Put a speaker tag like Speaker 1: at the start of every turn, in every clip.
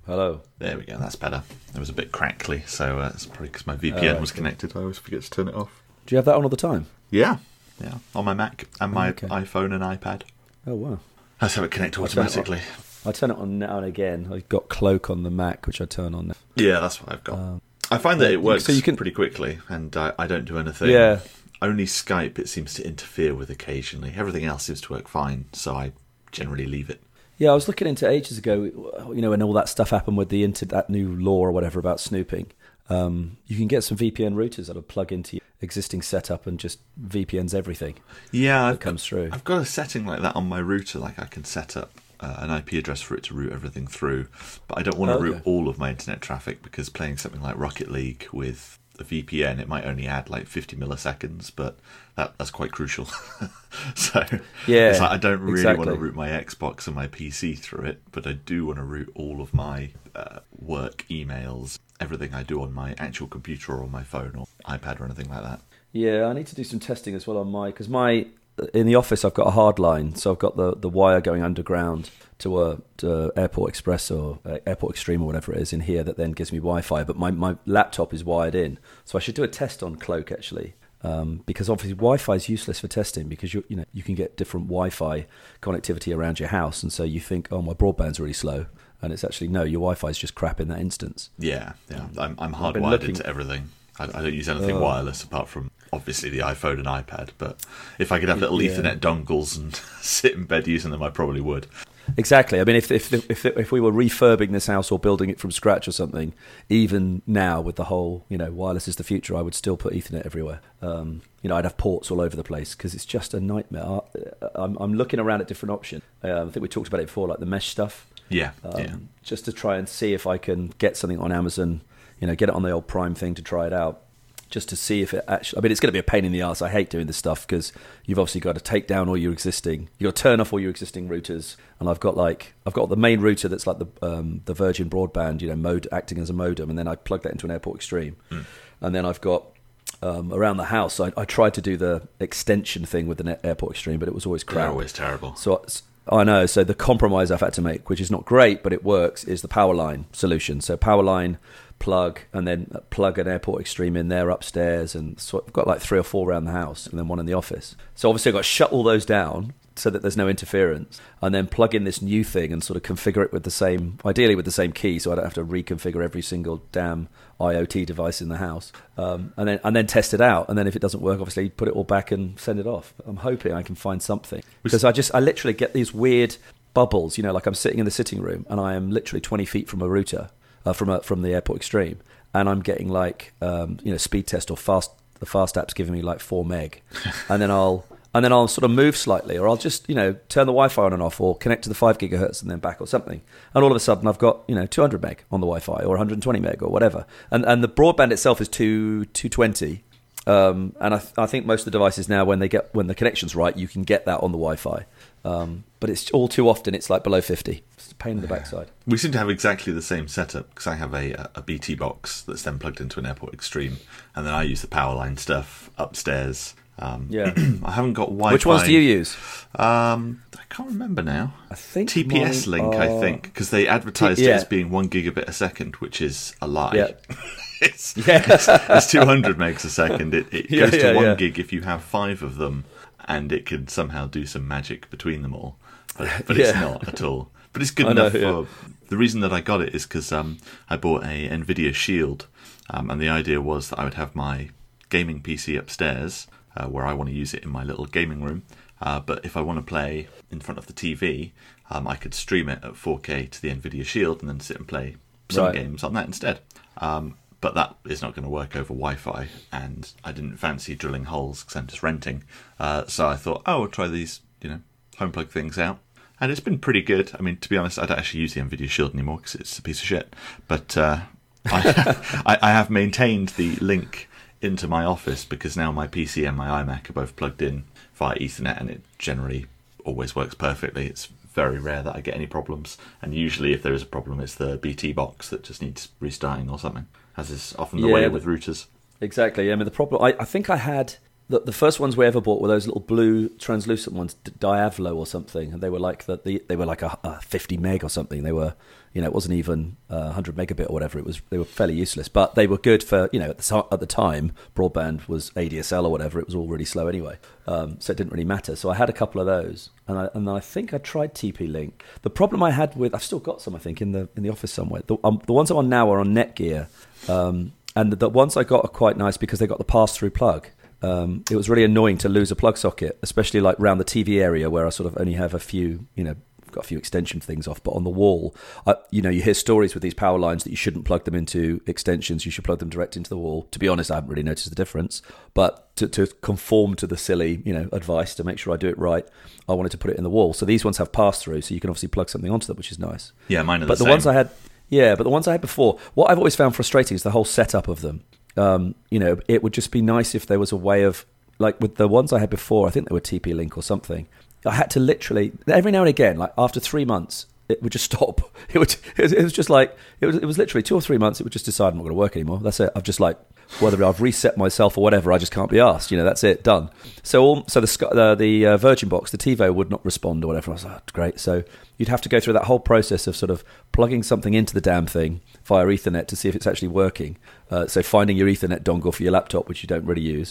Speaker 1: Hello.
Speaker 2: There we go, that's better. It was a bit crackly, so it's probably because my VPN was connected. I always forget to turn it off.
Speaker 1: Do you have that on all the time?
Speaker 2: Yeah, on my Mac and my iPhone and iPad.
Speaker 1: Oh, wow.
Speaker 2: I just have it connect automatically.
Speaker 1: I turn it on now and again. I've got Cloak on the Mac, which I turn on now.
Speaker 2: Yeah, that's what I've got. I find that it works pretty quickly, and I don't do anything.
Speaker 1: Yeah.
Speaker 2: Only Skype it seems to interfere with occasionally. Everything else seems to work fine, so I generally leave it.
Speaker 1: Yeah, I was looking into ages ago, when all that stuff happened with that new law or whatever about snooping. You can get some VPN routers that'll plug into your existing setup and just VPNs everything.
Speaker 2: Yeah,
Speaker 1: that comes through.
Speaker 2: I've got a setting like that on my router, like I can set up an IP address for it to route everything through, but I don't want to route all of my internet traffic because playing something like Rocket League with a VPN, it might only add like 50 milliseconds, but that's quite crucial. So
Speaker 1: yeah,
Speaker 2: it's like I don't really want to route my Xbox and my PC through it, but I do want to route all of my work emails, everything I do on my actual computer or on my phone or iPad or anything like that.
Speaker 1: Yeah, I need to do some testing as well on because in the office I've got a hard line, so I've got the wire going underground to Airport Express or Airport Extreme or whatever it is in here that then gives me Wi-Fi, but my laptop is wired in. So I should do a test on Cloak actually, because obviously Wi-Fi is useless for testing because you can get different Wi-Fi connectivity around your house, and so you think, oh, my broadband's really slow, and it's actually no, your Wi-Fi is just crap in that instance.
Speaker 2: Yeah. I'm hardwired into everything. I don't use anything wireless apart from obviously the iPhone and iPad, but if I could have little Ethernet dongles and sit in bed using them, I probably would.
Speaker 1: Exactly. I mean, if we were refurbing this house or building it from scratch or something, even now with the whole wireless is the future, I would still put Ethernet everywhere. I'd have ports all over the place because it's just a nightmare. I'm looking around at different options. I think we talked about it before, like the mesh stuff.
Speaker 2: Yeah.
Speaker 1: Just to try and see if I can get something on Amazon. Get it on the old Prime thing to try it out, just to see if it actually... I mean, it's going to be a pain in the arse. I hate doing this stuff because you've obviously got to take down all your existing... You've got to turn off all your existing routers. And I've got the main router that's like the Virgin broadband, mode acting as a modem, and then I plug that into an Airport Extreme. And then I've got... around the house, I tried to do the extension thing with the Airport Extreme, but it was always crap.
Speaker 2: They're always terrible.
Speaker 1: So I know. So the compromise I've had to make, which is not great, but it works, is the Powerline solution. So Powerline... plug and then plug an Airport Extreme in there upstairs, and so I've got like 3 or 4 around the house and then one in the office. So obviously I've got to shut all those down so that there's no interference, and then plug in this new thing and sort of configure it ideally with the same key, so I don't have to reconfigure every single damn IoT device in the house, and then test it out, and then if it doesn't work, obviously put it all back and send it off. I'm hoping I can find something, because I literally get these weird bubbles, like I'm sitting in the sitting room and I am literally 20 feet from a router, from the Airport Extreme, and I'm getting like speed test or the fast app's giving me like 4 meg, and then I'll sort of move slightly, or I'll just turn the Wi-Fi on and off, or connect to the 5 gigahertz and then back or something, and all of a sudden I've got 200 meg on the Wi-Fi or 120 meg or whatever, and the broadband itself is 220. And I think most of the devices now, when the connection's right, you can get that on the Wi-Fi. But it's all too often it's like below 50. It's a pain in the backside.
Speaker 2: We seem to have exactly the same setup, because I have a BT box that's then plugged into an Airport Extreme, and then I use the Powerline stuff upstairs. I haven't got Wi-Fi.
Speaker 1: Which ones do you use?
Speaker 2: I can't remember now.
Speaker 1: I think
Speaker 2: TPS Link, I think, because they advertised it as being 1 gigabit a second, which is a lie.
Speaker 1: Yeah.
Speaker 2: It's 200 megs a second. It goes to 1 gig if you have 5 of them, and it can somehow do some magic between them all. But it's not at all. But it's good enough for... The reason that I got it is because I bought a NVIDIA Shield, and the idea was that I would have my gaming PC upstairs, where I want to use it in my little gaming room. But if I want to play in front of the TV, I could stream it at 4K to the NVIDIA Shield and then sit and play some games on that instead. But that is not going to work over Wi-Fi, and I didn't fancy drilling holes because I'm just renting. So I thought, I'll try these, home plug things out. And it's been pretty good. I mean, to be honest, I don't actually use the NVIDIA Shield anymore because it's a piece of shit. But I have maintained the link into my office, because now my PC and my iMac are both plugged in via Ethernet, and it generally always works perfectly. It's very rare that I get any problems, and usually if there is a problem, it's the BT box that just needs restarting or something, as is often the way with routers.
Speaker 1: Exactly. I mean, the problem, I think I had the first ones we ever bought were those little blue translucent ones, Diavolo or something, and they were like they were like a 50 meg or something. They were, it wasn't even 100 megabit or whatever. They were fairly useless, but they were good for, at the time broadband was ADSL or whatever. It was all really slow anyway, so it didn't really matter. So I had a couple of those, and I think I tried TP-Link. The problem I had with, I've still got some, I think, in the office somewhere. The ones I'm on now are on Netgear, and the ones I got are quite nice because they got the pass-through plug. It was really annoying to lose a plug socket, especially like around the TV area where I sort of only have a few, I've got a few extension things off, but on the wall, you hear stories with these power lines that you shouldn't plug them into extensions, you should plug them direct into the wall. To be honest, I haven't really noticed the difference, but to conform to the silly, advice to make sure I do it right, I wanted to put it in the wall. So these ones have pass-through, so you can obviously plug something onto them, which is nice.
Speaker 2: Yeah, mine are
Speaker 1: the
Speaker 2: same.
Speaker 1: Ones I had, but the ones I had before, what I've always found frustrating is the whole setup of them. It would just be nice if there was a way of, like with the ones I had before, I think they were TP-Link or something. I had to literally, every now and again, like after 3 months, it would just stop. It was just like, it was literally 2 or 3 months, it would just decide I'm not going to work anymore. That's it. I've just like, whether I've reset myself or whatever, I just can't be asked. That's it, done. So the Virgin box, the TiVo would not respond or whatever. I was like, oh, great. So you'd have to go through that whole process of sort of plugging something into the damn thing via Ethernet to see if it's actually working. So finding your Ethernet dongle for your laptop, which you don't really use.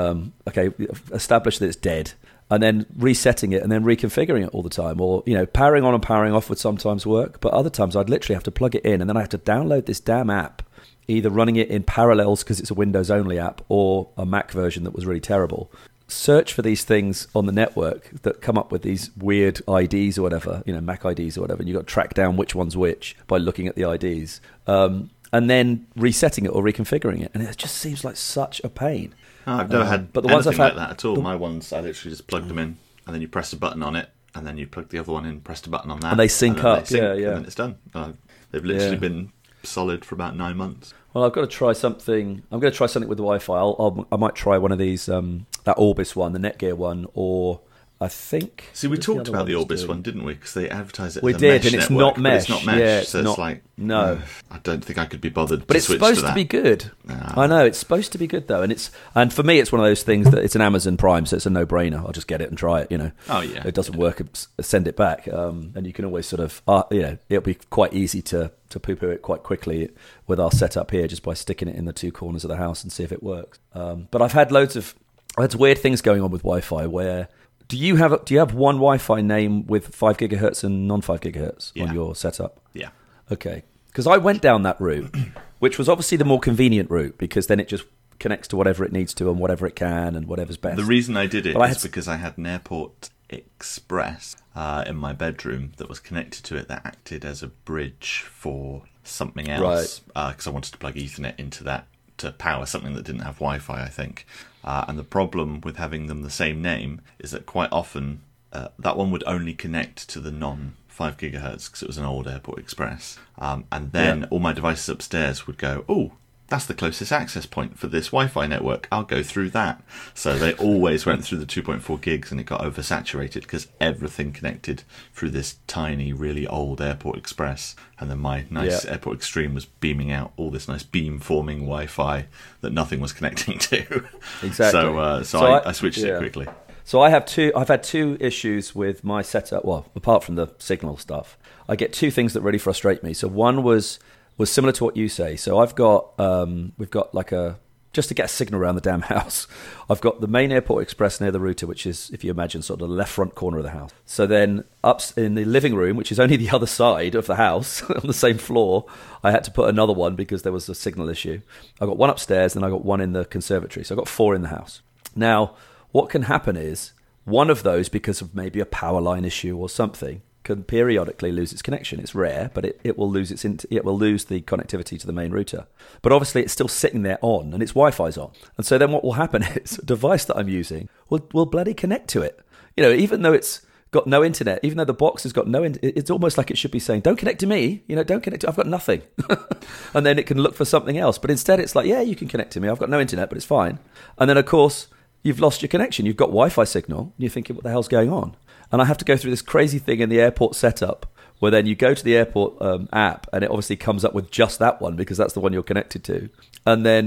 Speaker 1: Establish that it's dead. And then resetting it and then reconfiguring it all the time. Or, powering on and powering off would sometimes work. But other times I'd literally have to plug it in and then I have to download this damn app, either running it in Parallels because it's a Windows-only app or a Mac version that was really terrible. Search for these things on the network that come up with these weird IDs or whatever, Mac IDs or whatever, and you've got to track down which one's which by looking at the IDs. And then resetting it or reconfiguring it. And it just seems like such a pain.
Speaker 2: Oh, I've never had but the ones I've had, like that at all. My ones, I literally just plugged them in, and then you press a button on it, and then you plug the other one in, press a button on that.
Speaker 1: And they sync up,
Speaker 2: and then it's done. They've literally been solid for about 9 months.
Speaker 1: Well, I've got to try something. I'm going to try something with the Wi-Fi. I might try one of these, that Orbis one, the Netgear one, or I think...
Speaker 2: See, we talked about the Orbis one, didn't we? Because they advertise it as
Speaker 1: a
Speaker 2: mesh
Speaker 1: and it's
Speaker 2: network,
Speaker 1: not mesh.
Speaker 2: It's not mesh,
Speaker 1: yeah,
Speaker 2: so it's like...
Speaker 1: No.
Speaker 2: I don't think I could be bothered
Speaker 1: but
Speaker 2: to switch to that.
Speaker 1: But it's supposed to be good. I know, it's supposed to be good, though. And for me, it's one of those things that it's an Amazon Prime, so it's a no-brainer. I'll just get it and try it,
Speaker 2: Oh, yeah.
Speaker 1: It doesn't work, send it back. And you can always sort of... it'll be quite easy to poo-poo it quite quickly with our setup here, just by sticking it in the two corners of the house and see if it works. But I've had weird things going on with Wi-Fi where... Do you have one Wi-Fi name with 5 gigahertz and non-5 gigahertz on your setup?
Speaker 2: Yeah.
Speaker 1: Okay. Because I went down that route, which was obviously the more convenient route because then it just connects to whatever it needs to and whatever it can and whatever's best.
Speaker 2: The reason I did it is because I had an Airport Express in my bedroom that was connected to it that acted as a bridge for something else. Because I wanted to plug Ethernet into that to power something that didn't have Wi-Fi, I think. And the problem with having them the same name is that quite often that one would only connect to the non-5 gigahertz because it was an old Airport Express. And then all my devices upstairs would go, oh, that's the closest access point for this Wi-Fi network. I'll go through that. So they always went through the 2.4 gigs and it got oversaturated because everything connected through this tiny, really old Airport Express. And then my nice Airport Extreme was beaming out all this nice beam-forming Wi-Fi that nothing was connecting to.
Speaker 1: Exactly.
Speaker 2: So I switched it quickly.
Speaker 1: So I've had two issues with my setup. Well, apart from the signal stuff, I get two things that really frustrate me. So one was similar to what you say. So we've got like just to get a signal around the damn house, I've got the main Airport Express near the router, which is, if you imagine, sort of the left front corner of the house. So then up in the living room, which is only the other side of the house, on the same floor, I had to put another one because there was a signal issue. I got one upstairs and I got one in the conservatory. So I got 4 in the house. Now, what can happen is one of those, because of maybe a power line issue or something, can periodically lose its connection. It's rare, but it will lose it will lose the connectivity to the main router. But obviously, it's still sitting there on, and its Wi-Fi's on. And so then what will happen is a device that I'm using will bloody connect to it. Even though it's got no internet, even though the box has got no internet, it's almost like it should be saying, "Don't connect to me." Don't connect to. I've got nothing. And then it can look for something else. But instead, it's like, "Yeah, you can connect to me. I've got no internet, but it's fine." And then, of course, you've lost your connection. You've got Wi-Fi signal. And you're thinking, "What the hell's going on?" And I have to go through this crazy thing in the airport setup where then you go to the airport app and it obviously comes up with just that one because that's the one you're connected to. And then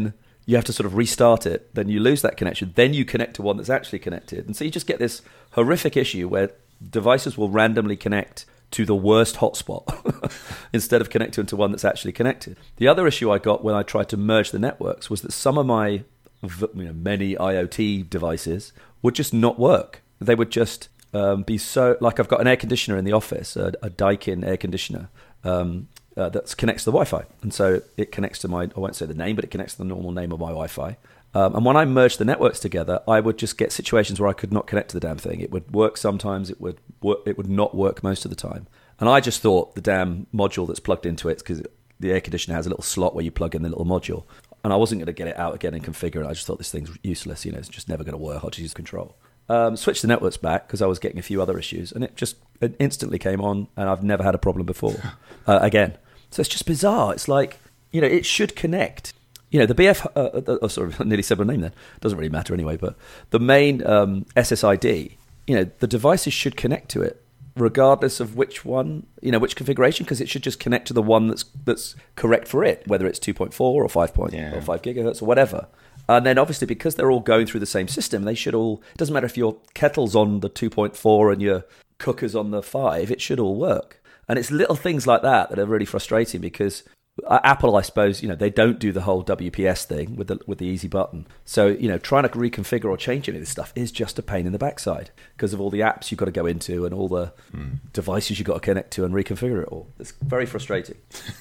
Speaker 1: you have to sort of restart it, then you lose that connection, then you connect to one that's actually connected. And so you just get this horrific issue where devices will randomly connect to the worst hotspot instead of connecting to one that's actually connected. The other issue I got when I tried to merge the networks was that some of my many IoT devices would just not work. They would just be so... Like I've got an air conditioner in the office, a Daikin air conditioner, that connects to the Wi-Fi. And so it connects to my... I won't say the name, but it connects to the normal name of my Wi-Fi. And when I merged the networks together, I would just get situations where I could not connect to the damn thing. It would work sometimes, it would not work most of the time. And I just thought the damn module that's plugged into it, because the air conditioner has a little slot where you plug in the little module, and I wasn't going to get it out again and configure it. I just thought this thing's useless, it's just never going to work. I'll just use control. Switched the networks back because I was getting a few other issues, and it instantly came on, and I've never had a problem before again. So it's just bizarre. It's like, it should connect. The BF, sorry, I nearly said my name then. Doesn't really matter anyway, but the main SSID, the devices should connect to it regardless of which one, which configuration, because it should just connect to the one that's correct for it, whether it's 2.4 or 5 gigahertz or whatever. And then obviously because they're all going through the same system, they should all, it doesn't matter if your kettle's on the 2.4 and your cooker's on the 5, it should all work. And it's little things like that are really frustrating because Apple, I suppose, they don't do the whole WPS thing with the easy button. So, trying to reconfigure or change any of this stuff is just a pain in the backside because of all the apps you've got to go into and all the devices you've got to connect to and reconfigure it all. It's very frustrating.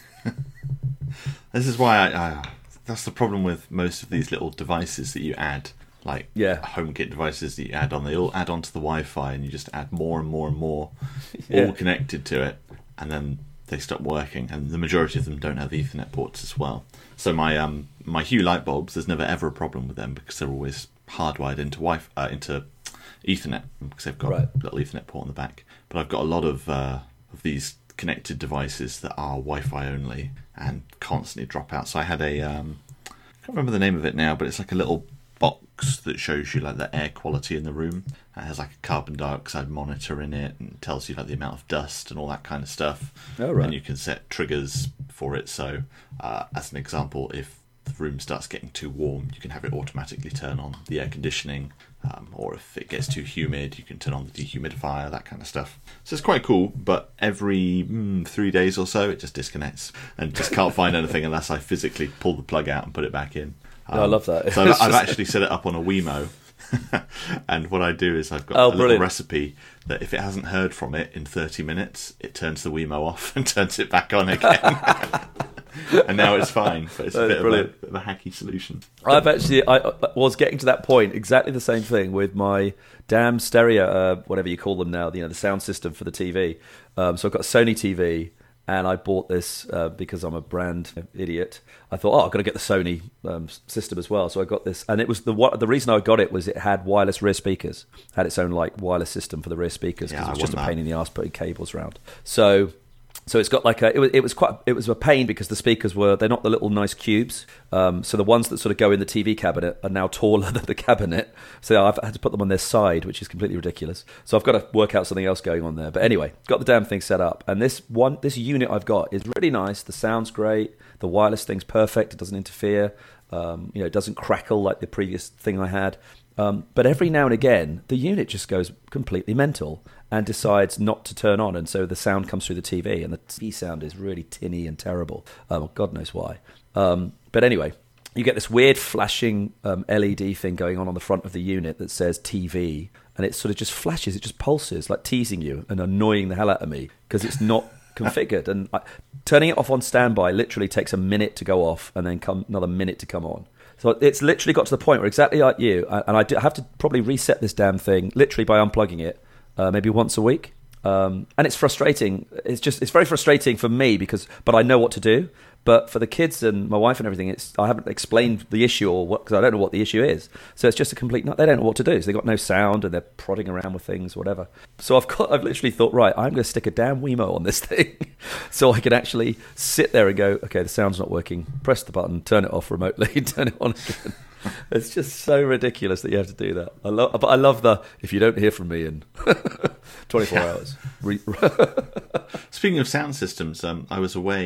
Speaker 2: This is why that's the problem with most of these little devices that you add, like HomeKit devices that you add on. They all add onto the Wi-Fi and you just add more and more and more, all connected to it, and then they stop working, and the majority of them don't have Ethernet ports as well. So my Hue light bulbs, there's never ever a problem with them because they're always hardwired into into Ethernet because they've got a little Ethernet port on the back. But I've got a lot of these connected devices that are Wi-Fi only and constantly drop out. So I had I can't remember the name of it now, but it's like a little box that shows you like the air quality in the room. It has like a carbon dioxide monitor in it and tells you like the amount of dust and all that kind of stuff.
Speaker 1: Oh, right.
Speaker 2: And you can set triggers for it. So as an example, if the room starts getting too warm, you can have it automatically turn on the air conditioning, or if it gets too humid, you can turn on the dehumidifier, that kind of stuff. So it's quite cool, but every 3 days or so it just disconnects and just can't find anything unless I physically pull the plug out and put it back in.
Speaker 1: I love that.
Speaker 2: So I've actually set it up on a Wemo, and what I do is I've got a little recipe that if it hasn't heard from it in 30 minutes, it turns the Wemo off and turns it back on again. And now it's fine, but it's a bit of a hacky solution.
Speaker 1: I was getting to that point, exactly the same thing with my damn stereo, whatever you call them now, the sound system for the TV. So I've got a Sony TV, and I bought this because I'm a brand idiot. I thought, I've got to get the Sony system as well. So I got this, and it was the reason I got it was it had wireless rear speakers, had its own like wireless system for the rear speakers because it was just a pain in the ass putting cables around. So it's got like it was a pain because the speakers they're not the little nice cubes. So the ones that sort of go in the TV cabinet are now taller than the cabinet. So I've had to put them on their side, which is completely ridiculous. So I've got to work out something else going on there. But anyway, got the damn thing set up, and this unit I've got is really nice. The sound's great. The wireless thing's perfect. It doesn't interfere. It doesn't crackle like the previous thing I had. But every now and again, the unit just goes completely mental and decides not to turn on, and so the sound comes through the TV, and the TV sound is really tinny and terrible. God knows why. But anyway, you get this weird flashing LED thing going on the front of the unit that says TV, and it sort of just flashes, it just pulses, like teasing you and annoying the hell out of me because it's not configured. And turning it off on standby literally takes a minute to go off and then another minute to come on. So it's literally got to the point where exactly like you, and I have to probably reset this damn thing literally by unplugging it maybe once a week. And it's frustrating. It's very frustrating for me but I know what to do. But for the kids and my wife and everything, I haven't explained the issue because I don't know what the issue is. So it's just a complete nut. They don't know what to do. So they've got no sound and they're prodding around with things, whatever. So I've literally thought, right, I'm going to stick a damn Wemo on this thing so I can actually sit there and go, okay, the sound's not working. Press the button, turn it off remotely, turn it on again. It's just so ridiculous that you have to do that. But I love if you don't hear from me in 24 hours.
Speaker 2: Speaking of sound systems, I was away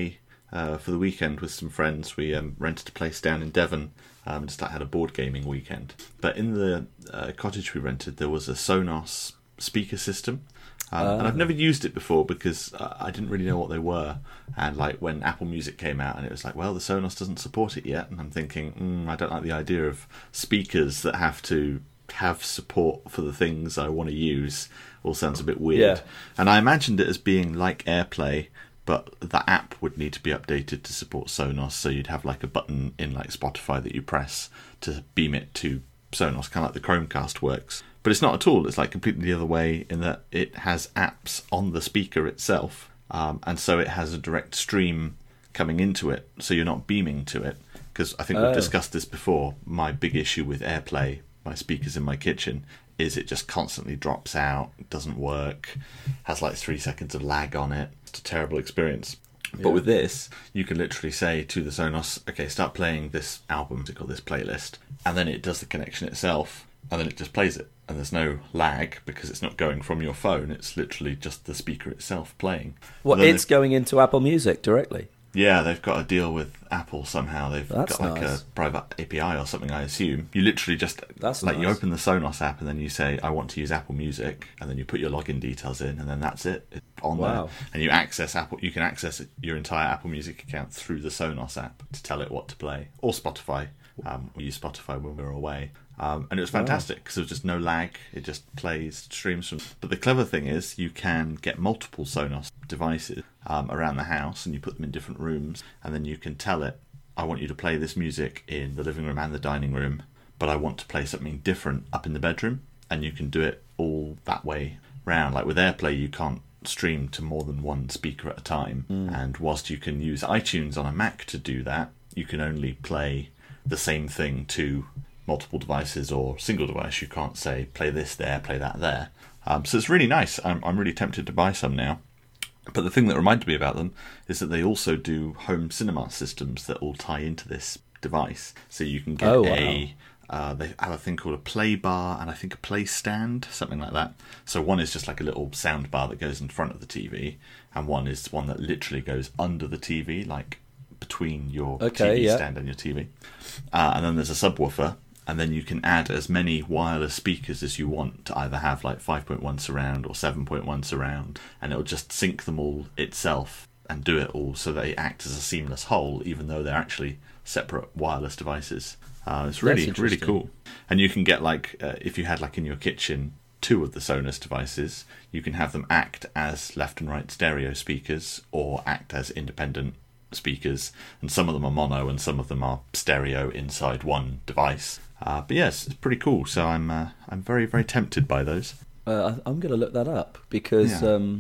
Speaker 2: for the weekend with some friends. We rented a place down in Devon. Just had a board gaming weekend. But in the cottage we rented, there was a Sonos speaker system. And I've never used it before because I didn't really know what they were. And like when Apple Music came out and it was like, well, the Sonos doesn't support it yet. And I'm thinking, I don't like the idea of speakers that have to have support for the things I want to use. All sounds a bit weird. Yeah. And I imagined it as being like AirPlay, but the app would need to be updated to support Sonos. So you'd have like a button in like Spotify that you press to beam it to Sonos, kind of like the Chromecast works. But it's not at all. It's like completely the other way in that it has apps on the speaker itself. And so it has a direct stream coming into it. So you're not beaming to it. Because I think we've discussed this before. My big issue with AirPlay, my speakers in my kitchen, is it just constantly drops out, doesn't work, has like 3 seconds of lag on it. It's a terrible experience. Yeah. But with this, you can literally say to the Sonos, okay, start playing this album or this playlist. And then it does the connection itself. And then it just plays it. And there's no lag because it's not going from your phone. It's literally just the speaker itself playing.
Speaker 1: Well, it's going into Apple Music directly.
Speaker 2: Yeah, they've got a deal with Apple somehow. That's got like a private API or something, I assume. You literally just you open the Sonos app and then you say, I want to use Apple Music, and then you put your login details in, and then that's it. It's on there. And you access Apple. You can access your entire Apple Music account through the Sonos app to tell it what to play, or Spotify. We used Spotify when we were away. And it was fantastic because there was just no lag. It just plays, streams from. But the clever thing is you can get multiple Sonos devices around the house and you put them in different rooms, and then you can tell it, I want you to play this music in the living room and the dining room, but I want to play something different up in the bedroom. And you can do it all that way round. Like with AirPlay, you can't stream to more than one speaker at a time. And whilst you can use iTunes on a Mac to do that, you can only play the same thing to multiple devices or single device. You can't say play this there, play that there. So it's really nice. I'm really tempted to buy some now. But the thing that reminded me about them is that they also do home cinema systems that all tie into this device. So you can get they have a thing called a play bar and I think a play stand, something like that. So one is just like a little sound bar that goes in front of the TV, and one is one that literally goes under the TV, like between your TV stand and your TV. And then there's a subwoofer. And then you can add as many wireless speakers as you want to either have like 5.1 surround or 7.1 surround, and it'll just sync them all itself and do it all so they act as a seamless whole, even though they're actually separate wireless devices. It's really, really cool. And you can get like, if you had like in your kitchen 2 of the Sonos devices, you can have them act as left and right stereo speakers or act as independent speakers, and some of them are mono and some of them are stereo inside one device. But yes, it's pretty cool. So I'm very, very tempted by those.
Speaker 1: I'm going to look that up because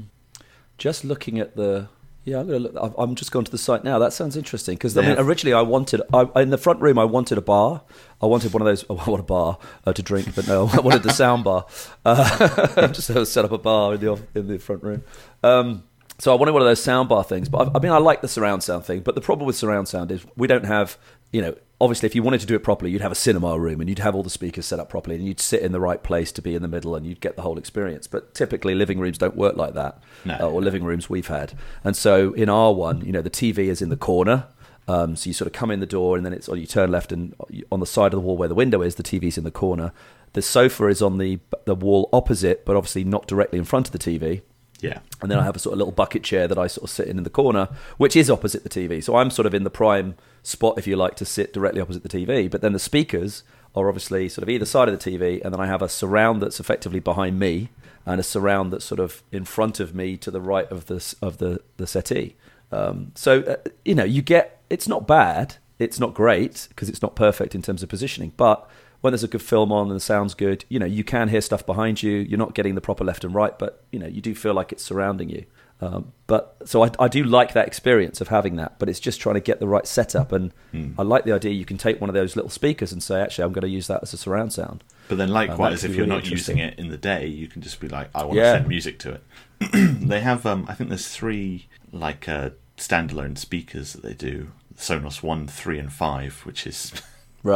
Speaker 1: just looking at the I'm just going to the site now. That sounds interesting because I mean, originally I wanted in the front room I wanted a bar. I wanted one of those. I want a bar to drink, but no, I wanted the sound bar. Just set up a bar in the front room. So I wanted one of those soundbar things, but I mean, I like the surround sound thing. But the problem with surround sound is we don't have, obviously if you wanted to do it properly, you'd have a cinema room and you'd have all the speakers set up properly and you'd sit in the right place to be in the middle and you'd get the whole experience. But typically living rooms don't work like that, or living rooms we've had. And so in our one, the TV is in the corner. So you sort of come in the door and then you turn left, and on the side of the wall where the window is, the TV's in the corner. The sofa is on the wall opposite, but obviously not directly in front of the TV.
Speaker 2: Yeah.
Speaker 1: And then I have a sort of little bucket chair that I sort of sit in the corner, which is opposite the TV. So I'm sort of in the prime spot, if you like, to sit directly opposite the TV. But then the speakers are obviously sort of either side of the TV, and then I have a surround that's effectively behind me and a surround that's sort of in front of me to the right of the settee. You get, it's not bad, it's not great because it's not perfect in terms of positioning, but when there's a good film on and the sound's good, you can hear stuff behind you. You're not getting the proper left and right, but you do feel like it's surrounding you. So I do like that experience of having that, but it's just trying to get the right setup. And I like the idea you can take one of those little speakers and say, actually, I'm going to use that as a surround sound.
Speaker 2: But then likewise, if you're not using it in the day, you can just be like, I want to send music to it. They have, I think there's 3 like standalone speakers that they do. Sonos 1, 3 and 5, which is...
Speaker 1: Right.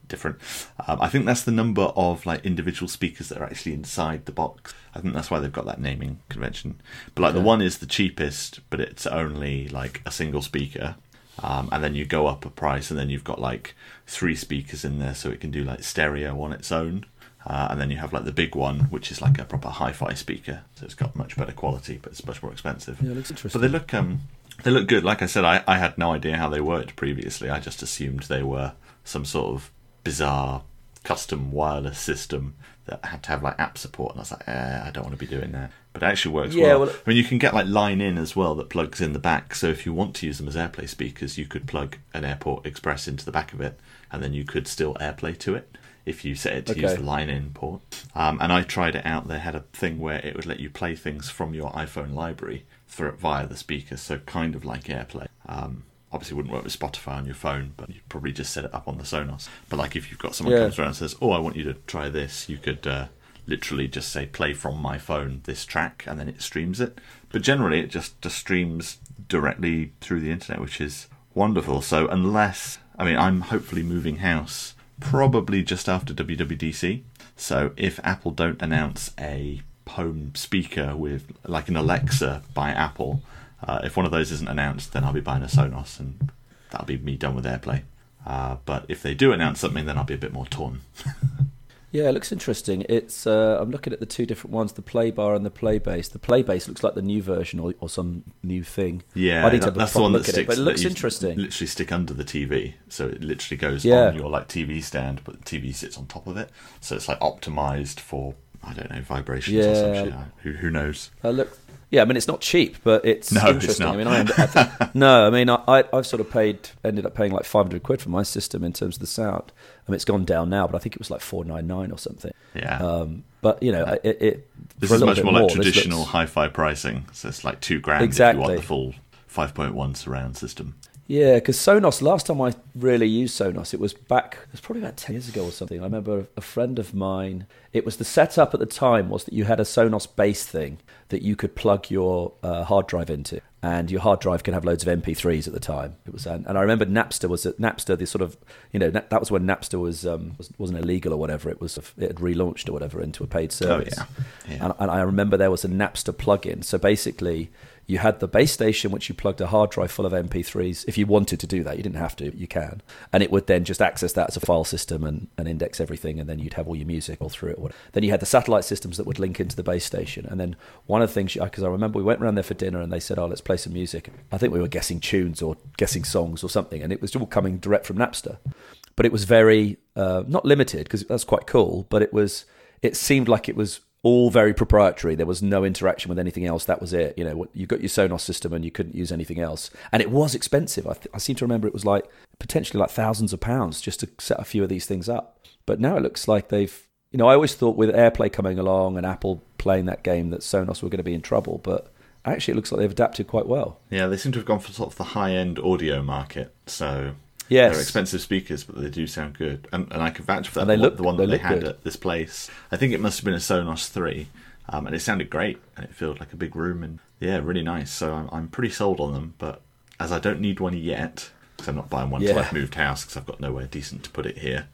Speaker 2: different. I think that's the number of like individual speakers that are actually inside the box. I think that's why they've got that naming convention. But like the one is the cheapest, but it's only like a single speaker. And then you go up a price, and then you've got like 3 speakers in there, so it can do like stereo on its own. And then you have like the big one, which is like a proper hi-fi speaker, so it's got much better quality, but it's much more expensive.
Speaker 1: Yeah, it looks interesting.
Speaker 2: But they look good. Like I said, I had no idea how they worked previously. I just assumed they were some sort of bizarre custom wireless system that had to have like app support, and I was like, I don't want to be doing that. But it actually works well. I mean, you can get like line in as well that plugs in the back, so if you want to use them as AirPlay speakers, you could plug an Airport Express into the back of it, and then you could still AirPlay to it if you set it to use the line-in port. And I tried it out. They had a thing where it would let you play things from your iPhone library via the speakers, so kind of like AirPlay. Obviously, it wouldn't work with Spotify on your phone, but you'd probably just set it up on the Sonos. But like if you've got someone comes around and says, I want you to try this, you could literally just say, play from my phone this track, and then it streams it. But generally, it just streams directly through the internet, which is wonderful. So unless, I'm hopefully moving house probably just after WWDC. So if Apple don't announce a home speaker with like an Alexa by Apple, if one of those isn't announced, then I'll be buying a Sonos, and that'll be me done with AirPlay. But if they do announce something, then I'll be a bit more torn.
Speaker 1: Yeah, it looks interesting. It's I'm looking at the 2 different ones, the Play Bar and the Play Base. The Play Base looks like the new version or some new thing.
Speaker 2: Yeah,
Speaker 1: I need to have
Speaker 2: that's
Speaker 1: a
Speaker 2: the one
Speaker 1: look
Speaker 2: that
Speaker 1: at
Speaker 2: sticks.
Speaker 1: it, but it looks interesting.
Speaker 2: Literally stick under the TV, so it literally goes on your like TV stand, but the TV sits on top of it. So it's like optimized for, I don't know, vibrations or some shit. Who knows?
Speaker 1: Look. Yeah, it's not cheap, but it's interesting.
Speaker 2: It's not.
Speaker 1: I've sort of ended up paying like £500 for my system in terms of the sound. It's gone down now, but I think it was like $499 or something.
Speaker 2: Yeah.
Speaker 1: But it
Speaker 2: this is much more like traditional hi-fi pricing. So it's like $2,000 if you want the full 5.1 surround system.
Speaker 1: Yeah, because Sonos, last time I really used Sonos, it was probably about 10 years ago or something. I remember a friend of mine, it was the setup at the time was that you had a Sonos base thing that you could plug your hard drive into, and your hard drive could have loads of MP3s at the time. It was, and I remember Napster the sort of, that was when Napster wasn't illegal or whatever. It had relaunched or whatever into a paid service.
Speaker 2: Oh, yeah.
Speaker 1: And I remember there was a Napster plugin. So basically, you had the base station, which you plugged a hard drive full of MP3s. If you wanted to do that, you didn't have to, you can. And it would then just access that as a file system and index everything, and then you'd have all your music all through it. Then you had the satellite systems that would link into the base station. And then one of the things, because I remember we went around there for dinner and they said, let's play some music. I think we were guessing tunes or guessing songs or something, and it was all coming direct from Napster. But it was very, not limited, because that's quite cool, but it seemed like it was all very proprietary. There was no interaction with anything else. That was it. You got your Sonos system and you couldn't use anything else. And it was expensive. I seem to remember it was like potentially like thousands of pounds just to set a few of these things up. But now it looks like they've, I always thought with AirPlay coming along and Apple playing that game that Sonos were going to be in trouble. But actually it looks like they've adapted quite well.
Speaker 2: Yeah, they seem to have gone for sort of the high-end audio market. So
Speaker 1: yes,
Speaker 2: they're expensive speakers, but they do sound good. And I can vouch for that.
Speaker 1: And
Speaker 2: the one that they had
Speaker 1: good
Speaker 2: at this place. I think it must have been a Sonos 3. And it sounded great. And it felt like a big room. And yeah, really nice. So I'm pretty sold on them. But as I don't need one yet, because I'm not buying one until I've moved house, because I've got nowhere decent to put it here,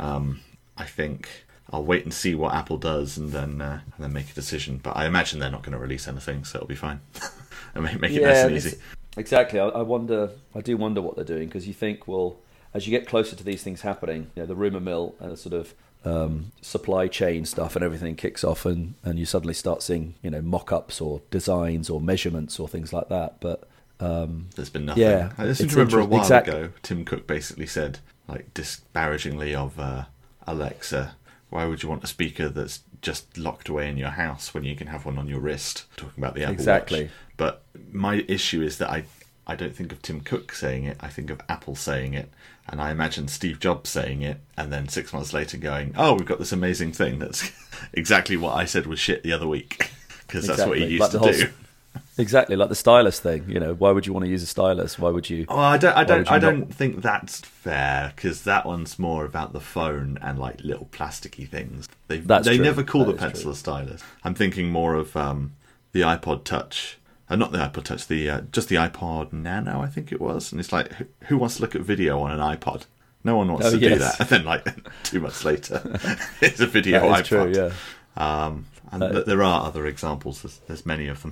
Speaker 2: I think I'll wait and see what Apple does and then make a decision. But I imagine they're not going to release anything, so it'll be fine. And make it nice and easy.
Speaker 1: Exactly. I do wonder what they're doing, because you think, well, as you get closer to these things happening, the rumour mill and the sort of supply chain stuff and everything kicks off, and you suddenly start seeing, mock-ups or designs or measurements or things like that. But
Speaker 2: there's been nothing.
Speaker 1: Yeah,
Speaker 2: I just remember a while ago, Tim Cook basically said, like, disparagingly of Alexa, why would you want a speaker that's just locked away in your house when you can have one on your wrist? Talking about the Apple Watch. But my issue is that I don't think of Tim Cook saying it. I think of Apple saying it. And I imagine Steve Jobs saying it, and then 6 months later going, we've got this amazing thing that's exactly what I said was shit the other week. Because that's what he used to do.
Speaker 1: Exactly, like the stylus thing. Why would you want to use a stylus? Why would you?
Speaker 2: Oh, I don't think that's fair, because that one's more about the phone and like little plasticky things. They never call the pencil a stylus. I'm thinking more of the iPod Touch. Not the iPod Touch, just the iPod Nano, I think it was. And it's like, who wants to look at video on an iPod? No one wants to do that. And then, like 2 months later, it's a video iPod.
Speaker 1: That's true, yeah.
Speaker 2: And there are other examples. There's many of them.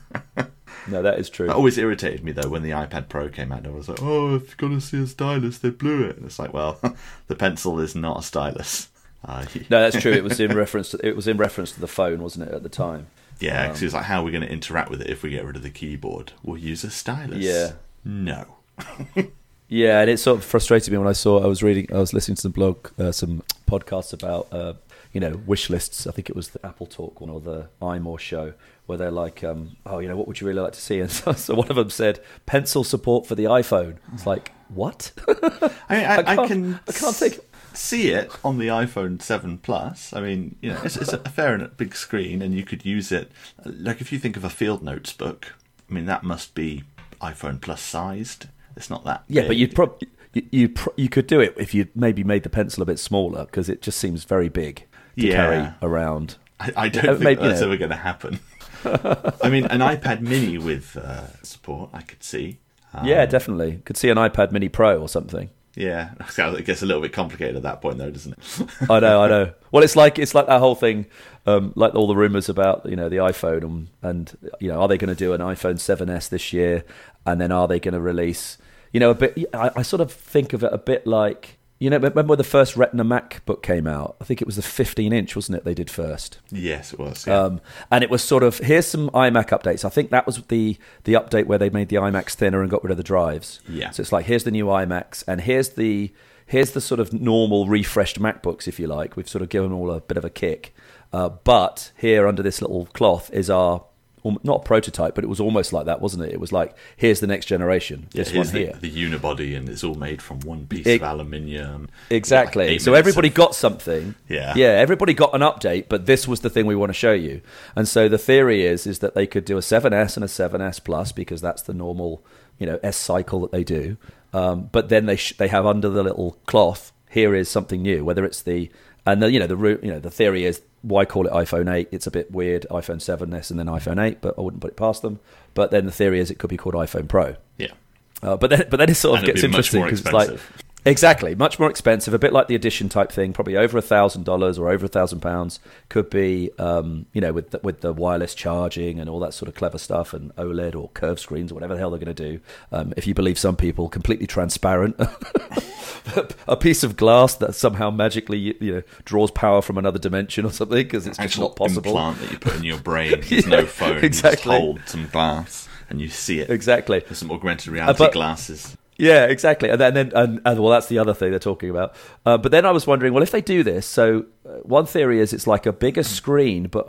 Speaker 1: No, that is true.
Speaker 2: That always irritated me, though, when the iPad Pro came out. I was like, oh, if you're going to see a stylus, they blew it. And it's like, well, the pencil is not a stylus.
Speaker 1: No, that's true. It was in reference to the phone, wasn't it, at the time?
Speaker 2: Yeah, because it was like, how are we going to interact with it if we get rid of the keyboard? We'll use a stylus.
Speaker 1: Yeah.
Speaker 2: No.
Speaker 1: Yeah, and it sort of frustrated me when I was listening to some podcasts about, wish lists. I think it was the Apple Talk one or the iMore show, where they're like, what would you really like to see? And so one of them said, pencil support for the iPhone. It's like, what?
Speaker 2: I can't
Speaker 1: think.
Speaker 2: See it on the iPhone 7 Plus. I mean, it's a fair and big screen, and you could use it. Like if you think of a Field Notes book, I mean that must be iPhone Plus sized. It's not that.
Speaker 1: Yeah,
Speaker 2: big.
Speaker 1: but you could do it if you maybe made the pencil a bit smaller, because it just seems very big to carry around.
Speaker 2: I don't think that's ever going to happen. I mean, an iPad Mini with support, I could see.
Speaker 1: Yeah, definitely. Could see an iPad Mini Pro or something.
Speaker 2: Yeah, it gets a little bit complicated at that point, though, doesn't it?
Speaker 1: I know. Well, it's like that whole thing, like all the rumors about the iPhone and are they going to do an iPhone 7s this year, and then are they going to release a bit? I sort of think of it a bit like. Remember when the first Retina MacBook came out? I think it was the 15-inch, wasn't it, they did first?
Speaker 2: Yes, it was. Yeah.
Speaker 1: And it was sort of, here's some iMac updates. I think that was the update where they made the iMacs thinner and got rid of the drives.
Speaker 2: Yeah.
Speaker 1: So it's like, here's the new iMacs, and here's the sort of normal refreshed MacBooks, if you like. We've sort of given them all a bit of a kick. But here under this little cloth is our... not a prototype, but it was almost like that, wasn't it? It was like, here's the next generation. This one here.
Speaker 2: The unibody, and it's all made from one piece of aluminium.
Speaker 1: Exactly. So everybody got something.
Speaker 2: Yeah.
Speaker 1: Yeah, everybody got an update, but this was the thing we want to show you. And so the theory is that they could do a 7S and a 7S Plus, because that's the normal, S cycle that they do. But then they have under the little cloth, here is something new, whether it's the theory is, why call it iPhone 8? It's a bit weird, iPhone 7s and then iPhone 8, but I wouldn't put it past them. But then the theory is it could be called iPhone Pro.
Speaker 2: Yeah.
Speaker 1: But then it sort of gets interesting, because it's like, exactly, much more expensive, a bit like the Edition type thing, probably over $1,000 or over £1,000. Could be, with the wireless charging and all that sort of clever stuff, and OLED or curved screens or whatever the hell they're going to do. If you believe some people, completely transparent. A piece of glass that somehow magically draws power from another dimension or something, because it's just not possible.
Speaker 2: Implant that you put in your brain. There's no phone.
Speaker 1: Exactly.
Speaker 2: You just hold some glass and you see it.
Speaker 1: Exactly.
Speaker 2: There's some augmented reality glasses.
Speaker 1: Yeah, exactly. And then well, that's the other thing they're talking about. But then I was wondering, well, if they do this, so one theory is it's like a bigger screen, but